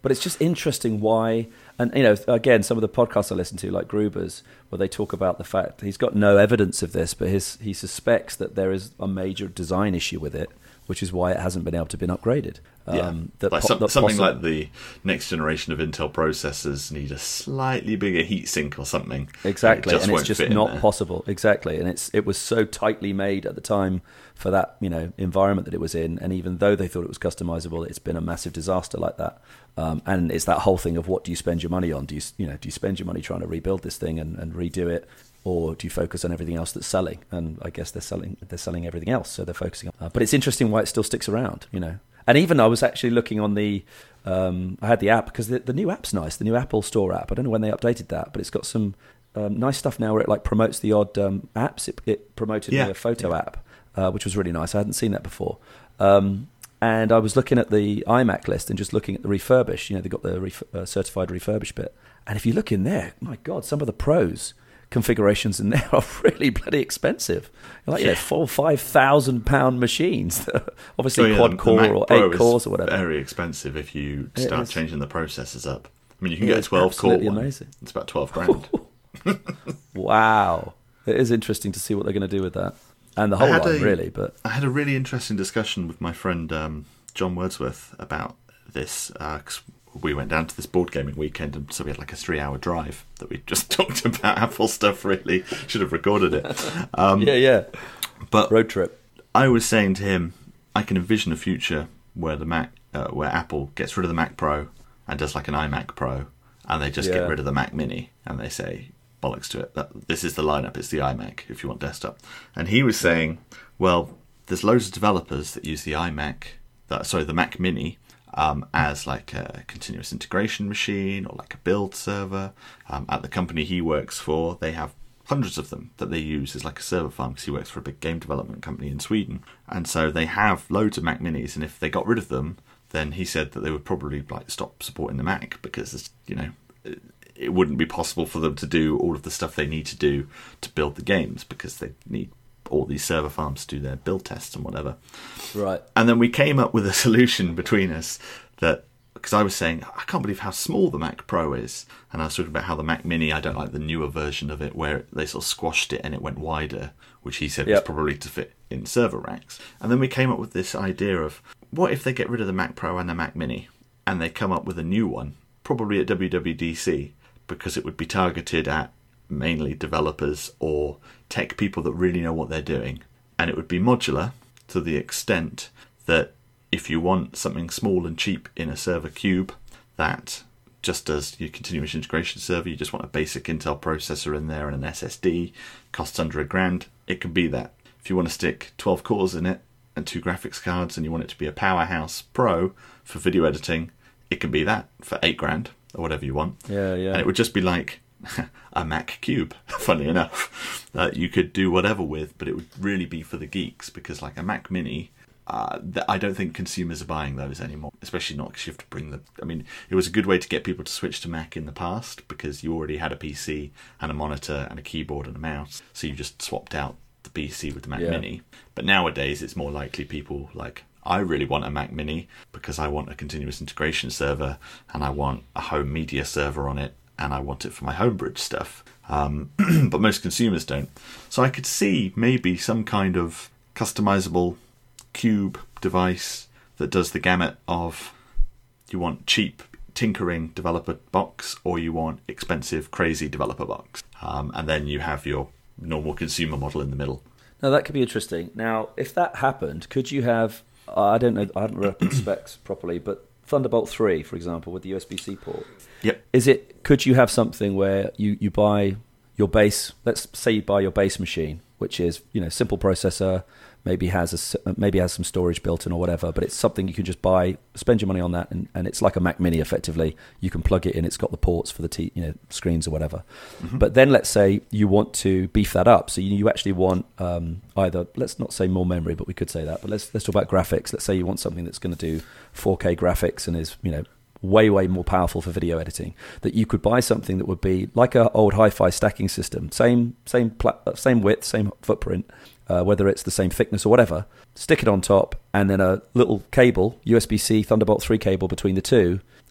Speaker 1: But it's just interesting why, and again, some of the podcasts I listen to, like Gruber's, where they talk about the fact he's got no evidence of this, but he suspects that there is a major design issue with it, which is why it hasn't been able to be upgraded.
Speaker 2: Something like the next generation of Intel processors need a slightly bigger heatsink or something.
Speaker 1: Exactly, and it's just not possible. Exactly, and it was so tightly made at the time for that environment that it was in, and even though they thought it was customizable, it's been a massive disaster like that. And it's that whole thing of what do you spend your money on? Do you spend your money trying to rebuild this thing and redo it? Or do you focus on everything else that's selling? And I guess they're selling everything else, so they're focusing on. But it's interesting why it still sticks around, And even I was actually looking on the, I had the app because the new app's nice, the new Apple Store app. I don't know when they updated that, but it's got some nice stuff now where it like promotes the odd apps. It promoted a photo app, which was really nice. I hadn't seen that before. And I was looking at the iMac list and just looking at the refurbish. They got the certified refurbish bit. And if you look in there, my God, some of the pros configurations in there are really bloody expensive. Like £4,000 or £5,000 machines, obviously quad core or 8 cores or whatever.
Speaker 2: Very expensive if you start changing the processors up. I mean, you can get a 12 core one. Amazing. It's about 12 grand.
Speaker 1: Wow, it is interesting to see what they're going to do with that and the whole line, really. But
Speaker 2: I had a really interesting discussion with my friend John Wordsworth about this. 'Cause we went down to this board gaming weekend, and so we had like a 3-hour drive that we just talked about Apple stuff. Really should have recorded it. But
Speaker 1: road trip.
Speaker 2: I was saying to him, I can envision a future where where Apple gets rid of the Mac Pro and does like an iMac Pro, and they just get rid of the Mac Mini, and they say bollocks to it. This is the lineup. It's the iMac if you want desktop. And he was saying, well, there's loads of developers that use the the Mac Mini. As like a continuous integration machine or like a build server. At the company he works for, they have hundreds of them that they use as like a server farm because he works for a big game development company in Sweden. And so they have loads of Mac Minis, and if they got rid of them, then he said that they would probably like stop supporting the Mac because it wouldn't be possible for them to do all of the stuff they need to do to build the games because they need all these server farms to do their build tests and whatever.
Speaker 1: Right.
Speaker 2: And then we came up with a solution between us that, because I was saying, I can't believe how small the Mac Pro is. And I was talking about how the Mac Mini, I don't like the newer version of it where they sort of squashed it and it went wider, which he said was probably to fit in server racks. And then we came up with this idea of, what if they get rid of the Mac Pro and the Mac Mini and they come up with a new one, probably at WWDC, because it would be targeted at mainly developers or tech people that really know what they're doing, and it would be modular to the extent that if you want something small and cheap in a server cube that just does your continuous integration server, you just want a basic Intel processor in there and an SSD, costs under £1,000, it can be that. If you want to stick 12 cores in it and 2 graphics cards and you want it to be a powerhouse pro for video editing, it can be that for £8,000 or whatever you want. And it would just be like a Mac Cube, funny enough, that you could do whatever with, but it would really be for the geeks, because like a Mac Mini, I don't think consumers are buying those anymore, especially not because you have to bring them. I mean, it was a good way to get people to switch to Mac in the past because you already had a PC and a monitor and a keyboard and a mouse, so you just swapped out the PC with the Mac Mini. But nowadays it's more likely people like, I really want a Mac Mini because I want a continuous integration server and I want a home media server on it, and I want it for my Homebridge stuff. But most consumers don't. So I could see maybe some kind of customizable cube device that does the gamut of, you want cheap tinkering developer box or you want expensive crazy developer box. And then you have your normal consumer model in the middle.
Speaker 1: Now that could be interesting. Now, if that happened, could you have, I don't know, I haven't read the specs properly, but Thunderbolt 3, for example, with the USB-C port.
Speaker 2: Yep.
Speaker 1: Could you have something where you buy your base, let's say you buy your base machine, which is, simple processor, maybe has some storage built in or whatever, but it's something you can just buy, spend your money on that, and it's like a Mac Mini effectively. You can plug it in, it's got the ports for the screens or whatever. Mm-hmm. But then let's say you want to beef that up, so you actually want either, let's not say more memory, but we could say that, but let's talk about graphics. Let's say you want something that's going to do 4K graphics and is way more powerful for video editing, that you could buy something that would be like an old hi-fi stacking system, same width, same footprint, whether it's the same thickness or whatever, stick it on top, and then a little cable, USB-C Thunderbolt 3 cable between the two,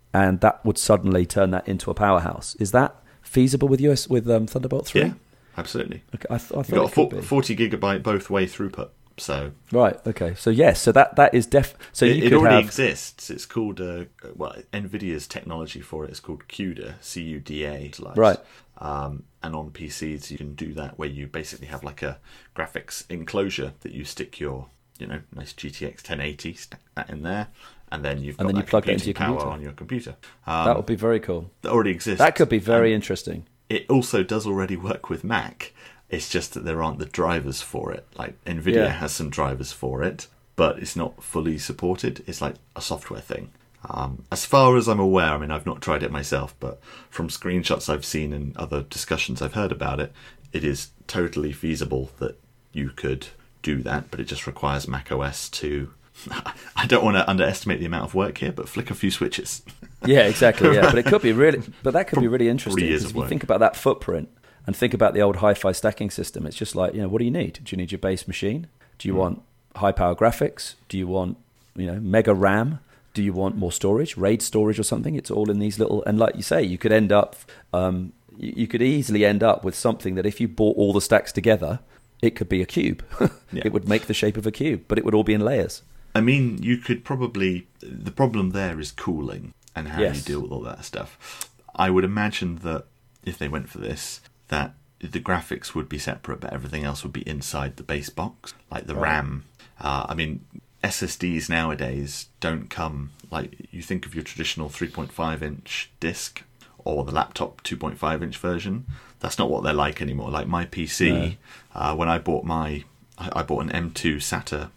Speaker 1: and that would suddenly turn that into a powerhouse. Is that feasible with Thunderbolt 3?
Speaker 2: Yeah, absolutely.
Speaker 1: Okay, I thought
Speaker 2: you've got a 40 gigabyte both way throughput. So
Speaker 1: right, okay. So yes, so that is so
Speaker 2: it already exists. It's called NVIDIA's technology for it is called CUDA, CUDA.
Speaker 1: Right.
Speaker 2: And on PCs you can do that where you basically have like a graphics enclosure that you stick your nice GTX 1080 stack that in there, and then you
Speaker 1: plug that into your
Speaker 2: power
Speaker 1: computer
Speaker 2: on your computer.
Speaker 1: That would be very cool.
Speaker 2: That already exists.
Speaker 1: That could be very interesting.
Speaker 2: It also does already work with Mac. It's just that there aren't the drivers for it. Like NVIDIA has some drivers for it, but it's not fully supported. It's like a software thing. As far as I'm aware, I mean, I've not tried it myself, but from screenshots I've seen and other discussions I've heard about it, it is totally feasible that you could do that, but it just requires macOS to... I don't want to underestimate the amount of work here, but flick a few switches.
Speaker 1: Yeah, exactly. Yeah, but it could be really... But that could be really interesting. If you think about that footprint, and think about the old hi-fi stacking system. It's just like, what do you need? Do you need your base machine? Do you want high-power graphics? Do you want, mega RAM? Do you want more storage, RAID storage or something? It's all in these little... And like you say, you could end up... you could easily end up with something that if you bought all the stacks together, it could be a cube. Yeah. It would make the shape of a cube, but it would all be in layers.
Speaker 2: I mean, you could probably... The problem there is cooling and how you deal with all that stuff. I would imagine that if they went for this... that the graphics would be separate, but everything else would be inside the base box, like the RAM. I mean, SSDs nowadays don't come, like you think of your traditional 3.5-inch disc or the laptop 2.5-inch version. That's not what they're like anymore. Like my PC, when I bought I bought an M2 SATA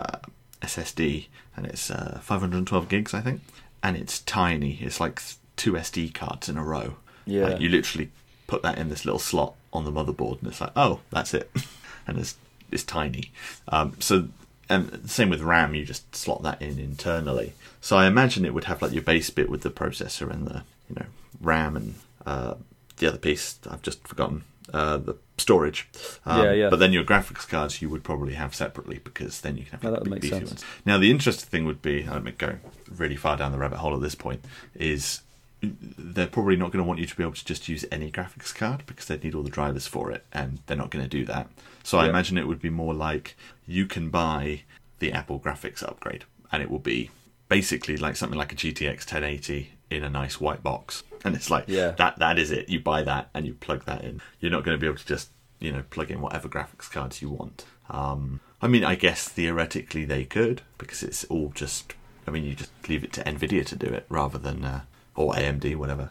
Speaker 2: SSD, and it's 512 gigs, I think, and it's tiny. It's like 2 SD cards in a row.
Speaker 1: Yeah,
Speaker 2: like you literally put that in this little slot on the motherboard, and it's like, oh, that's it. And it's tiny. And the same with RAM, you just slot that in internally. So I imagine it would have like your base bit with the processor and the RAM and the other piece I've just forgotten, the storage. But then your graphics cards you would probably have separately, because then you can have big beefy ones. Now the interesting thing would be, I'm going really far down the rabbit hole at this point, is they're probably not going to want you to be able to just use any graphics card, because they'd need all the drivers for it, and they're not going to do that. So I imagine it would be more like you can buy the Apple graphics upgrade, and it will be basically like something like a GTX 1080 in a nice white box, and it's like that is it. You buy that and you plug that in. You're not going to be able to just plug in whatever graphics cards you want. I mean, I guess theoretically they could, because it's all just, I mean, you just leave it to NVIDIA to do it rather than or AMD, whatever.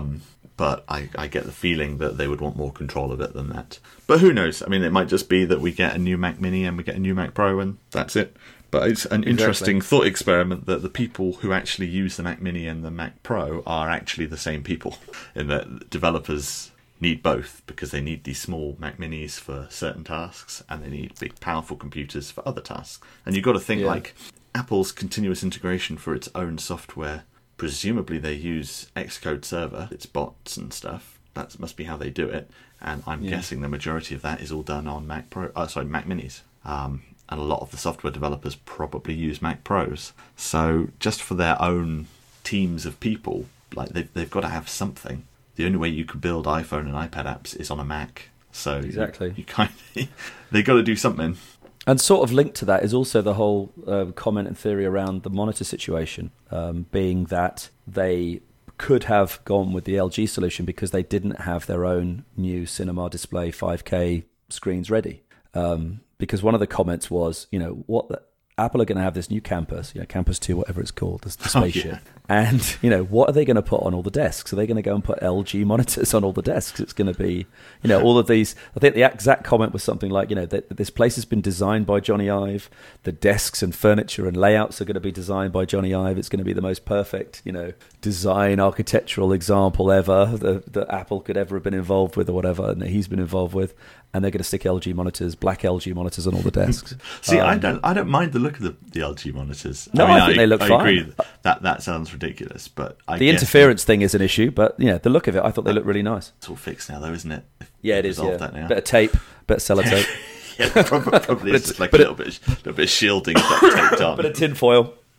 Speaker 2: But I get the feeling that they would want more control of it than that. But who knows? I mean, it might just be that we get a new Mac Mini and we get a new Mac Pro, and that's it. But it's an interesting thought experiment that the people who actually use the Mac Mini and the Mac Pro are actually the same people, in that developers need both, because they need these small Mac Minis for certain tasks, and they need big, powerful computers for other tasks. And you've got to think, like, Apple's continuous integration for its own software, presumably they use Xcode Server, its bots and stuff. That must be how they do it. And I'm guessing the majority of that is all done on Mac Minis. And a lot of the software developers probably use Mac Pros. So just for their own teams of people, like they've got to have something. The only way you could build iPhone and iPad apps is on a Mac. So
Speaker 1: exactly,
Speaker 2: you kind of, they got to do something.
Speaker 1: And sort of linked to that is also the whole comment and theory around the monitor situation, being that they could have gone with the LG solution because they didn't have their own new Cinema Display 5K screens ready. Because one of the comments was, Apple are going to have this new campus, Campus 2, whatever it's called, the spaceship. And, what are they going to put on all the desks? Are they going to go and put LG monitors on all the desks? It's going to be, all of these. I think the exact comment was something like, that this place has been designed by Johnny Ive. The desks and furniture and layouts are going to be designed by Johnny Ive. It's going to be the most perfect, design architectural example ever that Apple could ever have been involved with, or whatever, and that he's been involved with. And they're going to stick LG monitors, black LG monitors on all the desks.
Speaker 2: See, I don't mind the look of the LG monitors.
Speaker 1: No, I think they look fine.
Speaker 2: I agree that sounds ridiculous, but
Speaker 1: the interference thing is an issue. But the look of it, I thought they look really nice.
Speaker 2: It's all fixed now, though, isn't it?
Speaker 1: Yeah, it is. Yeah. That now. Bit of tape, bit of sellotape.
Speaker 2: Yeah, probably it's just like a little bit of shielding stuff taped on.
Speaker 1: Bit of tinfoil.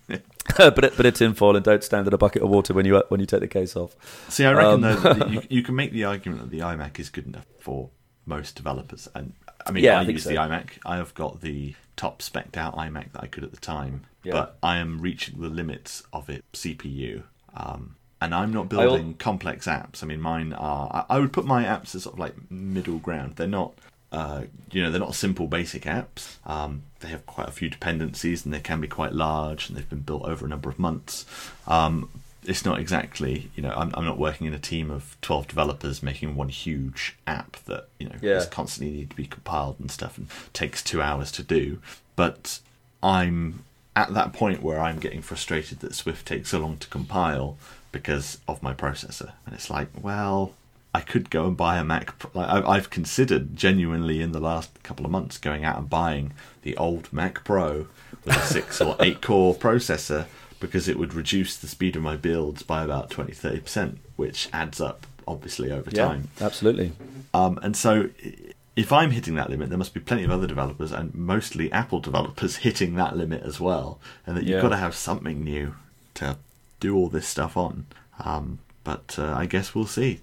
Speaker 1: Put it in tinfoil and don't stand in a bucket of water when you take the case off.
Speaker 2: See, I reckon though that you can make the argument that the iMac is good enough for most developers. And I mean, I use the iMac. I have got the top spec'd out iMac that I could at the time, but I am reaching the limits of its CPU. And I'm not building complex apps. I mean, mine are. I would put my apps as sort of like middle ground. They're not. They're not simple basic apps. They have quite a few dependencies and they can be quite large and they've been built over a number of months. It's not exactly, I'm not working in a team of 12 developers making one huge app that, is constantly need to be compiled and stuff and takes 2 hours to do. But I'm at that point where I'm getting frustrated that Swift takes so long to compile because of my processor. And it's like, well, I could go and buy a Mac. I've considered genuinely in the last couple of months going out and buying the old Mac Pro with a 6 or 8 core processor because it would reduce the speed of my builds by about 20-30%, which adds up obviously over time.
Speaker 1: Absolutely.
Speaker 2: And so if I'm hitting that limit, there must be plenty of other developers and mostly Apple developers hitting that limit as well, and that you've got to have something new to do all this stuff on. But I guess we'll see.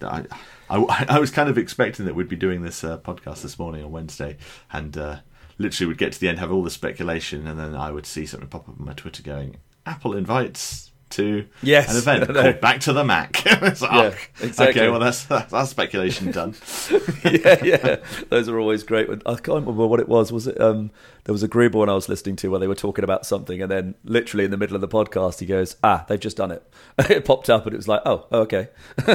Speaker 2: I was kind of expecting that we'd be doing this podcast this morning on Wednesday, and literally would get to the end, have all the speculation, and then I would see something pop up on my Twitter going, Apple invites to an event called Back to the Mac. It's like,
Speaker 1: exactly.
Speaker 2: Okay, well that's speculation done.
Speaker 1: yeah. Those are always great. I can't remember what it was. Was it there was a Gruber one I was listening to where they were talking about something, and then literally in the middle of the podcast he goes, they've just done it. It popped up and it was like, oh okay.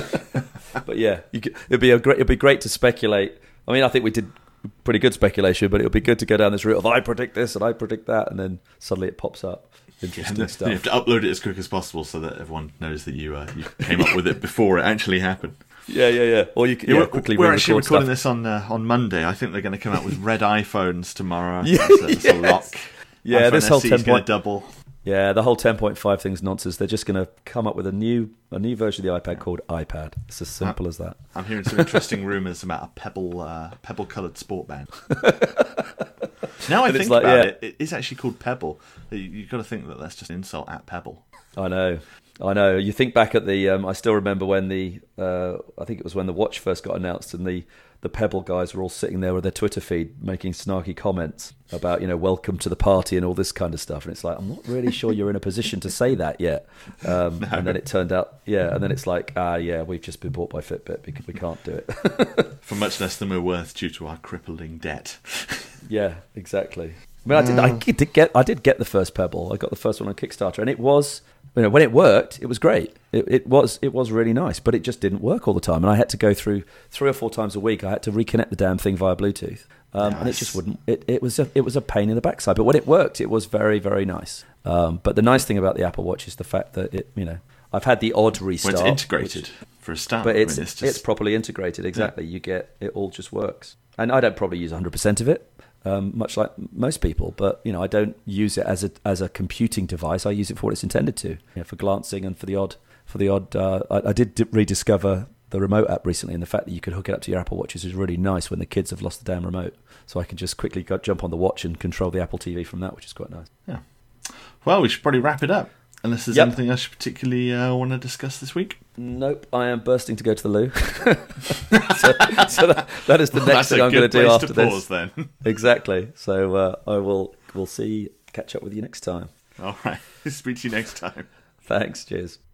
Speaker 1: But yeah, it'd be great to speculate. I mean, I think we did pretty good speculation, but it would be good to go down this route of I predict this and I predict that, and then suddenly it pops up. Interesting stuff.
Speaker 2: You have to upload it as quick as possible so that everyone knows that you came up with it before it actually happened.
Speaker 1: Yeah. Or you can quickly.
Speaker 2: We're actually recording
Speaker 1: stuff.
Speaker 2: This on Monday. I think they're going to come out with red iPhones tomorrow. It's a lock.
Speaker 1: Yeah,
Speaker 2: iPhone
Speaker 1: this whole
Speaker 2: SE is going to double.
Speaker 1: Yeah, the whole 10.5 thing's nonsense. They're just going to come up with a new version of the iPad called iPad. It's as simple as that.
Speaker 2: I'm hearing some interesting rumours about a pebble coloured sport band. Now I think about it, it is actually called Pebble. You've got to think that that's just an insult at Pebble.
Speaker 1: I know. You think back at the... I still remember when I think it was when the watch first got announced, and the Pebble guys were all sitting there with their Twitter feed making snarky comments about, welcome to the party and all this kind of stuff. And it's like, I'm not really sure you're in a position to say that yet. No. And then it turned out, and then it's like, we've just been bought by Fitbit because we can't do it.
Speaker 2: For much less than we're worth due to our crippling debt.
Speaker 1: Yeah, exactly. I mean, I did get the first Pebble. I got the first one on Kickstarter, and it was, when it worked, it was great. It was really nice, but it just didn't work all the time, and I had to go through 3 or 4 times a week. I had to reconnect the damn thing via Bluetooth, and it just wouldn't. It was a pain in the backside. But when it worked, it was very, very nice. But the nice thing about the Apple Watch is the fact that it, I've had the odd restart.
Speaker 2: Well, it's integrated for a start,
Speaker 1: but it's properly integrated. Exactly, you get it all just works, and I don't probably use 100% of it. Much like most people, but I don't use it as a computing device. I use it for what it's intended to, for glancing and for the odd. I did rediscover the remote app recently, and the fact that you could hook it up to your Apple Watches is really nice when the kids have lost the damn remote. So I can just quickly jump on the watch and control the Apple TV from that, which is quite nice.
Speaker 2: Yeah. Well, we should probably wrap it up. Unless there's anything else you particularly want to discuss this week?
Speaker 1: Nope, I am bursting to go to the loo. so that is the next thing I'm going to do after this.
Speaker 2: Pause, then.
Speaker 1: Exactly. So we'll catch up with you next time.
Speaker 2: All right. Speak to you next time.
Speaker 1: Thanks. Cheers.